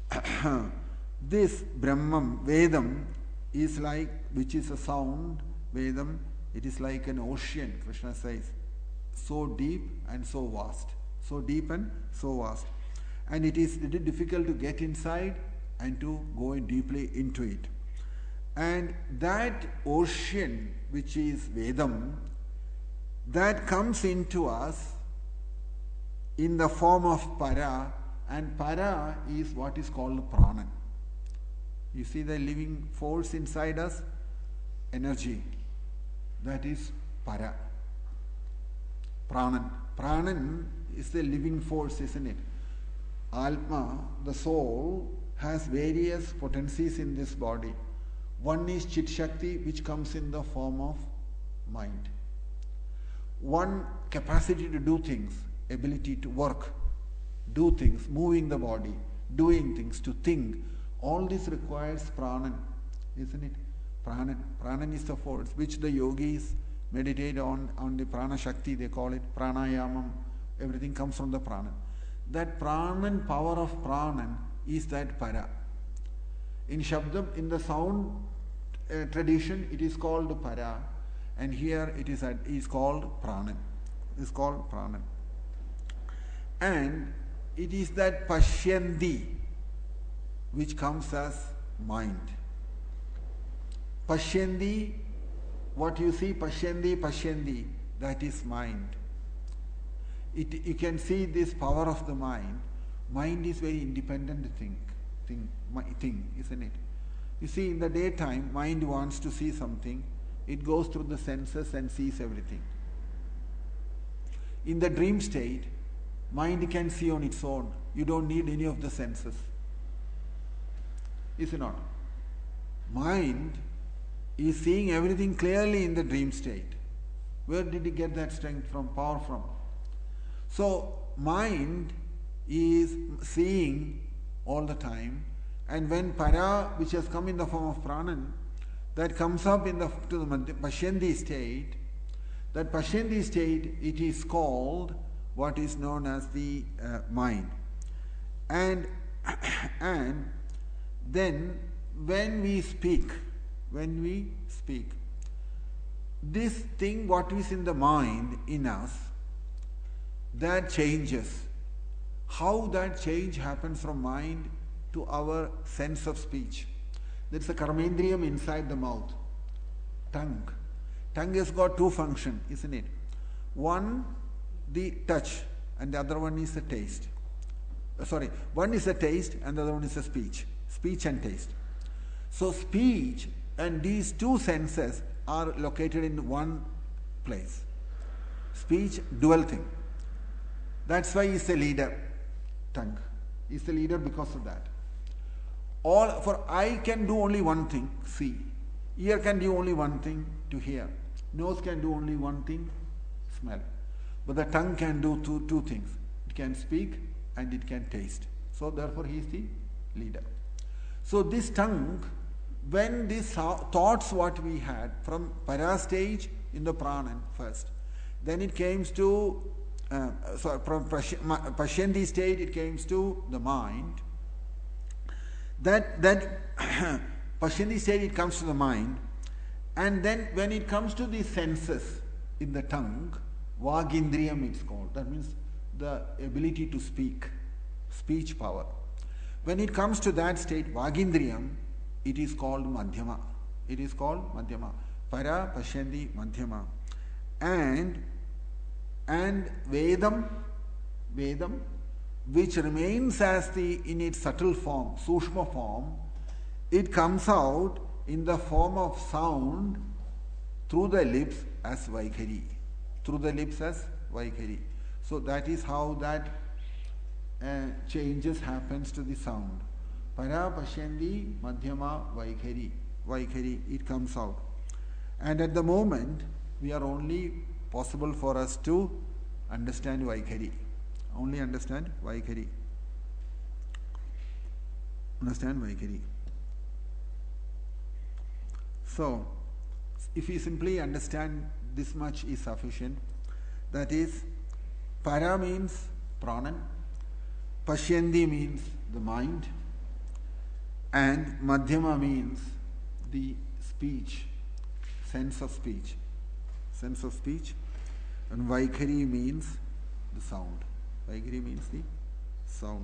This Brahmam, Vedam, is like, which is a sound, Vedam, it is like an ocean, Krishna says, so deep and so vast. So deep and so vast. And it is difficult to get inside and to go in deeply into it. And that ocean, which is Vedam, that comes into us in the form of para, and para is what is called prana. You see the living force inside us, energy. That is para. Pranan. Pranan is the living force, isn't it? Alma, the soul, has various potencies in this body. One is Chit Shakti, which comes in the form of mind. One, capacity to do things, ability to work, do things, moving the body, doing things, to think. All this requires pranan, isn't it? Pranan. Pranan is the force which the yogis meditate on the prana shakti, they call it pranayamam. Everything comes from the pranan. That pranan, power of pranan, is that para. In Shabdam, in the sound tradition, it is called para, and here it is called pranan. It is called pranan. And it is that pashyandi which comes as mind. Pashyandi, what you see, pashyandi, that is mind. You can see this power of the mind. Mind is very independent thing, isn't it? You see, in the daytime, mind wants to see something. It goes through the senses and sees everything. In the dream state, Mind can see on its own. You don't need any of the senses. Is it not? Mind is seeing everything clearly in the dream state. Where did he get that strength from, power from? So, mind is seeing all the time, and when para, which has come in the form of pranan, that comes up to the Pashyanti state, that Pashyanti state, it is called what is known as the mind. And then when we speak, this thing what is in the mind in us, that changes. How that change happens from mind to our sense of speech. There's a karmendriyam inside the mouth, tongue. Tongue has got two functions, isn't it? One, the touch, and the other one is the taste. One is the taste and the other one is the speech. Speech and taste. So speech and these two senses are located in one place. Speech, dual thing. That's why he's the leader. Tongue is the leader because of that. For eye can do only one thing, see. Ear can do only one thing, to hear. Nose can do only one thing, smell. But the tongue can do two things. It can speak and it can taste. So therefore he is the leader. So this tongue, when these thoughts what we had from para stage in the pranan first, then it came to from Pashyanti state it came to the mind. That Pashyanti state it comes to the mind, and then when it comes to the senses in the tongue, Vagindriyam it's called. That means the ability to speak, speech power. When it comes to that state, Vagindriyam, it is called Madhyama. It is called Madhyama. Para, Pashyanti, Madhyama. And Vedam, which remains as in its subtle form, Sushma form, it comes out in the form of sound through the lips as Vaikhari. Through the lips as Vaikhari. So that is how that changes happens to the sound. Para, Pashyanti, Madhyama, Vaikhari, it comes out. And at the moment, we are only possible for us to understand Vaikhari. Only understand Vaikhari. Understand Vaikhari. So, if we simply understand this much is sufficient. That is, para means pranan, Pashyanti means the mind, and Madhyama means the speech, sense of speech. Sense of speech. And Vaikhari means the sound. Vaikhari means the sound.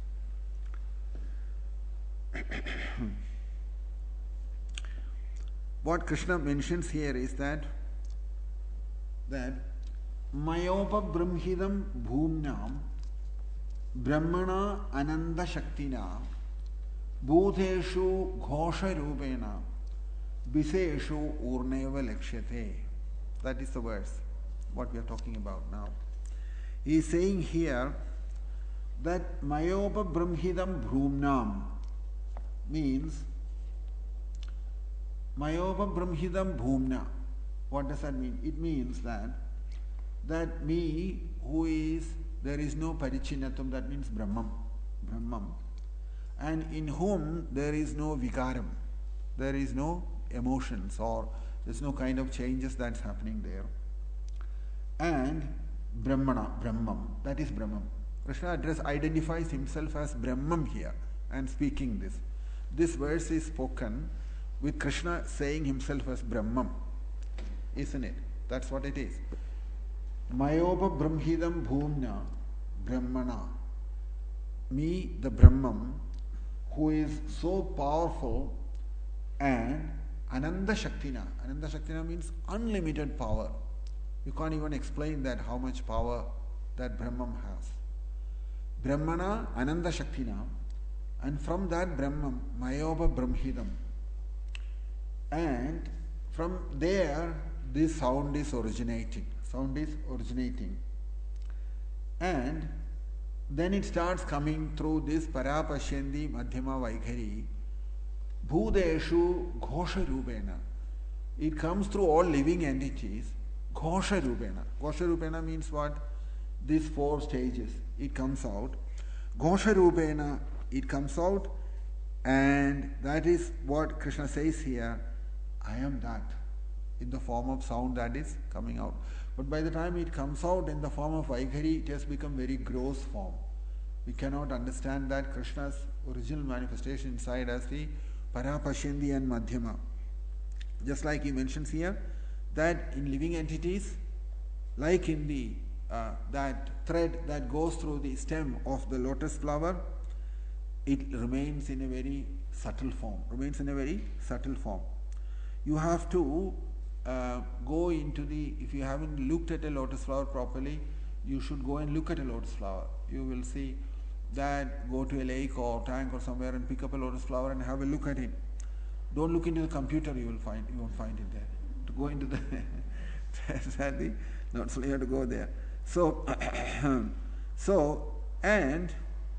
What Krishna mentions here is that Mayopa Brahmhidam Bhumnam Brahmana Ananda Shaktina Bhuteshu Ghosha Rupena Biseshu Urneva Lakshyate. That is the verse, what we are talking about now. He is saying here that Mayopa Brahmhidam Bhumnam means Mayopa Brahmhidam Bhumna. What does that mean? It means that me who is, there is no Parichinatam, that means Brahmam, and in whom there is no Vikaram, there is no emotions or there is no kind of changes that's happening there. And Brahmam, that is Brahmam. Krishna identifies himself as Brahmam here and speaking this. This verse is spoken with Krishna saying himself as Brahmam, isn't it? That's what it is. Mayopa Brahmhidam Bhumna Brahmana. Me, the Brahmam, who is so powerful, and Ananda Shaktina. Ananda Shaktina means unlimited power. You can't even explain that how much power that Brahmam has. Brahmana Ananda Shaktina, and from that Brahmam, Mayopa Brahmhidam. And from there, this sound is originating. And then it starts coming through this Parapashyanti Madhyama Vaikhari. Bhudeshu Ghosha Rupena. It comes through all living entities. Ghosha Rupena. Ghosha Rupena means what? These 4 stages. It comes out. Ghosha Rupena, it comes out, and that is what Krishna says here. I am that, in the form of sound that is coming out. But by the time it comes out in the form of Vaikhari, it has become very gross form. We cannot understand that Krishna's original manifestation inside as the Parapashyanti and Madhyama. Just like he mentions here, that in living entities, like in the that thread that goes through the stem of the lotus flower, it remains in a very subtle form. You have to go into the, if you haven't looked at a lotus flower properly, you should go and look at a lotus flower. You will see that, go to a lake or tank or somewhere and pick up a lotus flower and have a look at it. Don't look into the computer, you won't find it there. To go into the sadly, not so you have to go there. So and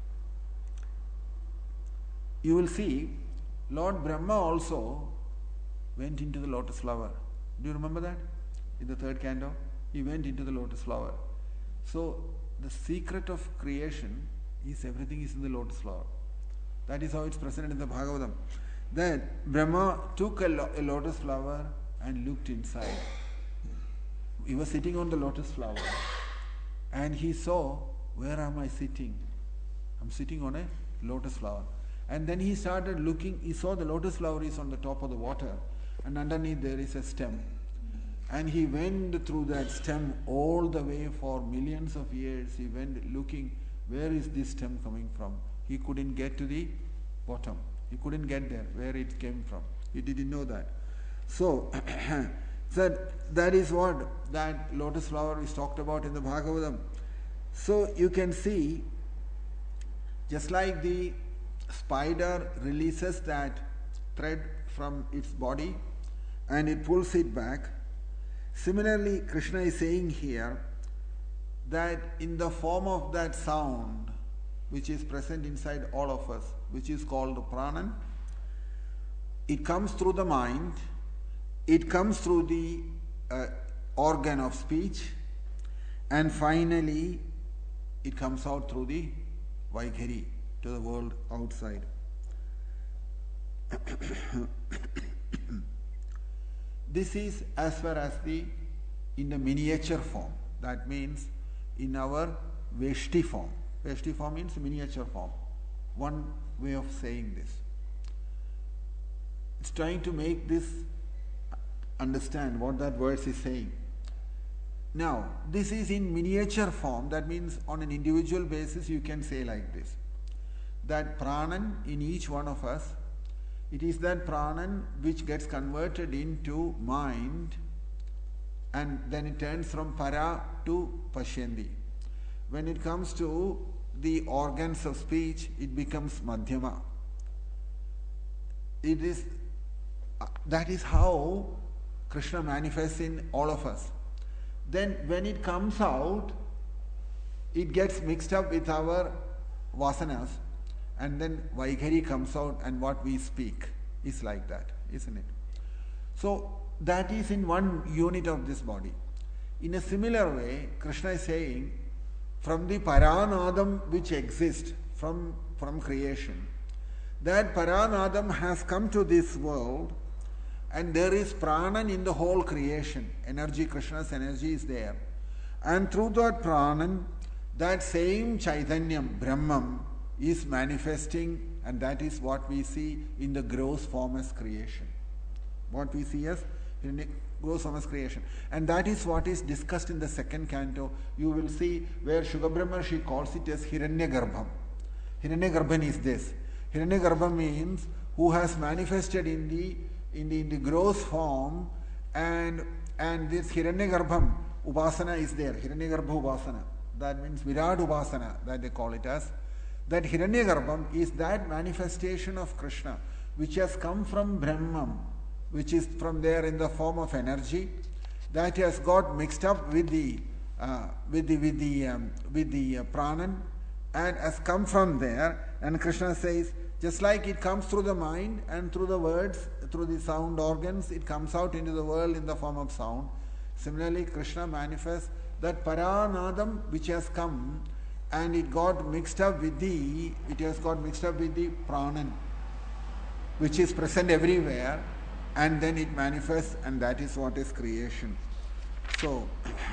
you will see Lord Brahma also went into the lotus flower. Do you remember that? In the 3rd canto, he went into the lotus flower. So the secret of creation is everything is in the lotus flower. That is how it's presented in the Bhagavatam. That Brahma took a lotus flower and looked inside. He was sitting on the lotus flower and he saw, where am I sitting? I'm sitting on a lotus flower. And then he started looking, he saw the lotus flower is on the top of the water and underneath there is a stem. And he went through that stem all the way for millions of years. He went looking, where is this stem coming from? He couldn't get to the bottom. He couldn't get there, where it came from. He didn't know that. So, that is what that lotus flower is talked about in the Bhagavatam. So you can see, just like the spider releases that thread from its body and it pulls it back, similarly Krishna is saying here that in the form of that sound which is present inside all of us, which is called Pranan, it comes through the mind, it comes through the organ of speech, and finally it comes out through the Vaikhari to the world outside. This is as far as in the miniature form. That means in our Veshti form. Veshti form means miniature form. One way of saying this. It's trying to make this understand what that verse is saying. Now, this is in miniature form. That means on an individual basis you can say like this. That Pranan in each one of us, it is that Pranan which gets converted into mind and then it turns from Para to Pashyanti. When it comes to the organs of speech, it becomes Madhyama. That is how Krishna manifests in all of us. Then when it comes out, it gets mixed up with our vasanas, and then Vaikhari comes out and what we speak is like that, isn't it? So that is in one unit of this body. In a similar way, Krishna is saying, from the Paranadam which exists from creation, that Paranadam has come to this world and there is Pranan in the whole creation. Energy, Krishna's energy is there. And through that Pranan, that same Chaitanyam, Brahman, is manifesting, and that is what we see in the gross form as creation. What we see as gross form as creation. And that is what is discussed in the 2nd canto. You will see where Shuga Brahmarshi calls it as Hiranyagarbham. Hiranyagarbhan is this. Hiranyagarbham means who has manifested in the gross form, and this Hiranyagarbham Upasana is there. Hiranyagarbha Upasana. That means Virat Upasana, that they call it as. That Hiranyagarbham is that manifestation of Krishna which has come from Brahman, which is from there in the form of energy, that has got mixed up with the Pranan, and has come from there. And Krishna says, just like it comes through the mind and through the words, through the sound organs, it comes out into the world in the form of sound. Similarly, Krishna manifests that Paranadam which has come, and it has got mixed up with the Pranan, which is present everywhere, and then it manifests, and that is what is creation. So,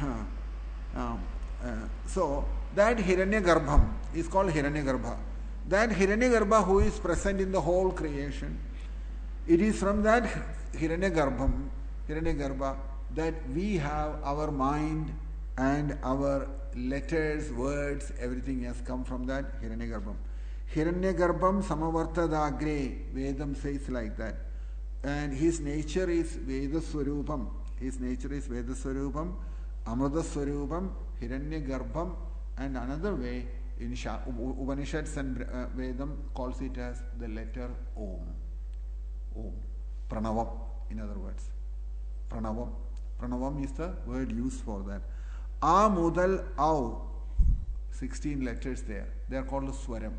so that Hiranyagarbham is called Hiranyagarbha. That Hiranyagarbha who is present in the whole creation, it is from that Hiranyagarbha, that we have our mind and our letters, words, everything has come from that Hiranyagarbham. Hiranyagarbham Samavartadagre, Vedam says like that. And his nature is Vedaswarupam. His nature is Vedaswarupam, Amradaswarupam, Hiranyagarbham, and another way in Upanishads and Vedam calls it as the letter Om. Om. Pranavam, in other words. Pranavam. Pranavam is the word used for that. A Mudal Au, 16 letters there. They are called Swaram.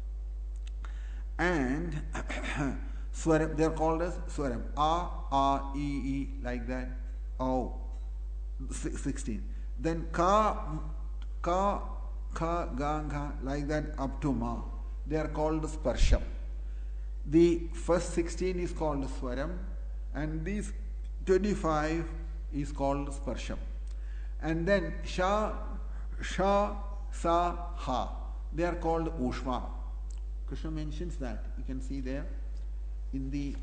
And Swaram, they are called as Swaram. A, E, like that. Au, 16. Then Ka, Ga, Ga, like that up to Ma. They are called Sparsham. The first 16 is called Swaram, and these 25 is called Sparsham. And then Sha, Sa, Ha. They are called Ushma. Krishna mentions that. You can see there in the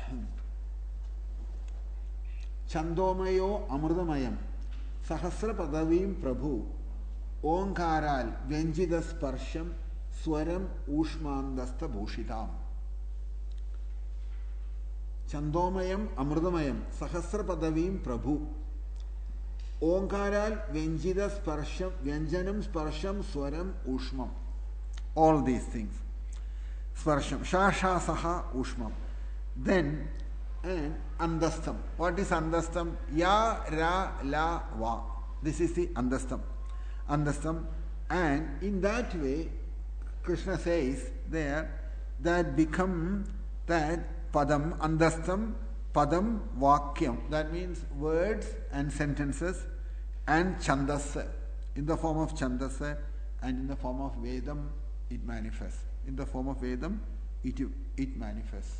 Chandomayo Amrudamayam Sahasra Padavim Prabhu Omkaral Venjida Sparsham Swaram Ushmandasta Bhushitam. Chandomayam Amrudamayam Sahasra Padavim Prabhu Omkaral Venjida Sparsham Vyanjanam Sparsham Swaram Ushmam. All these things. Sparsham, Sha, Saha, Ushmam. Then, and Andastam. What is Andastam? Ya, Ra, La, Va. This is the Andastam. Andastam. And in that way, Krishna says there, that become that Padam, Andastam, Padam, Vakyam. That means words and sentences and Chandasa. In the form of Chandasa and in the form of Vedam, it manifests. In the form of Vedam, it manifests.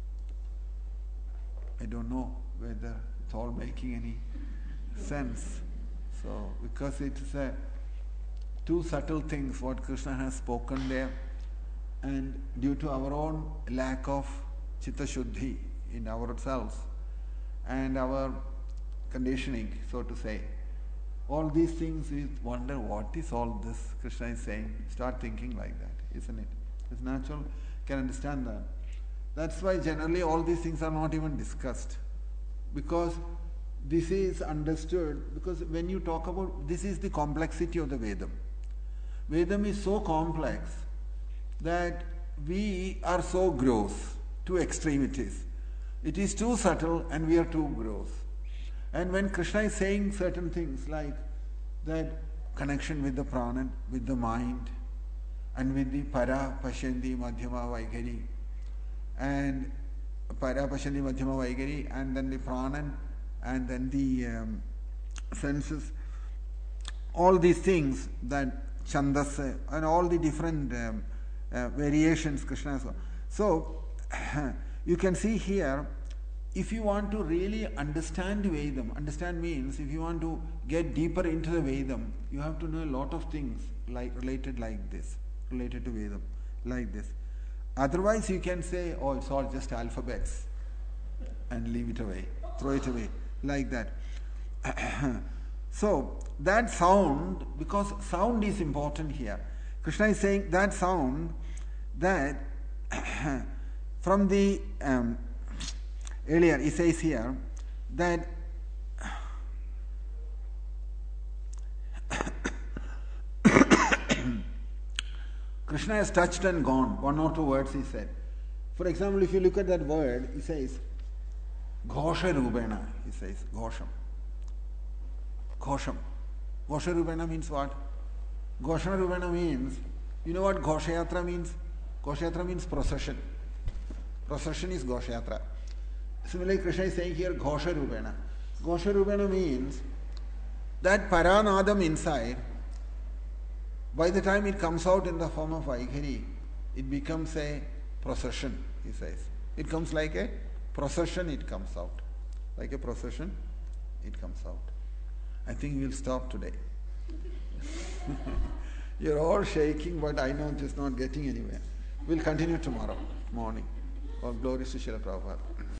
I don't know whether it's all making any sense. So, because it's two subtle things what Krishna has spoken there, and due to our own lack of Chitta Shuddhi in ourselves and our conditioning, so to say, all these things we wonder what is all this Krishna is saying. Start thinking like that, isn't it? It's natural, can understand that. That's why generally all these things are not even discussed, because this is understood, because when you talk about, this is the complexity of the Vedam. Vedam is so complex that we are so gross to extremities. It is too subtle and we are too gross. And when Krishna is saying certain things like that connection with the Pranan, with the mind, and with the Para, Pashyandi, Madhyama, Vaikari, and Para, Pashyandi, Madhyama, Vaikari, and then the Pranan, and then the senses, all these things, that Chandas, and all the different variations Krishna has got. So, you can see here, if you want to really understand Vedam, understand means if you want to get deeper into the Vedam, you have to know a lot of things related to Vedam, like this. Otherwise you can say, oh, it's all just alphabets, and leave it away, throw it away, like that. So, that sound, because sound is important here. Krishna is saying that sound, that from the earlier he says here that Krishna has touched and gone. One or two words he said. For example, if you look at that word, he says Ghosha Rubena, he says Ghosham. Ghosham. Ghosha Rubena means what? Ghosha Rubena means You know what Ghoshayatra means? Ghoshayatra means procession. Procession is Ghoshayatra. Similarly, Krishna is saying here Ghosha Rupena. Ghosha Rupena means that Paranadam inside, by the time it comes out in the form of Vaikhari, it becomes a procession, he says. It comes like a procession, it comes out. Like a procession, it comes out. I think we'll stop today. You're all shaking, but I know just not getting anywhere. We'll continue tomorrow morning. All glories to Srila Prabhupada.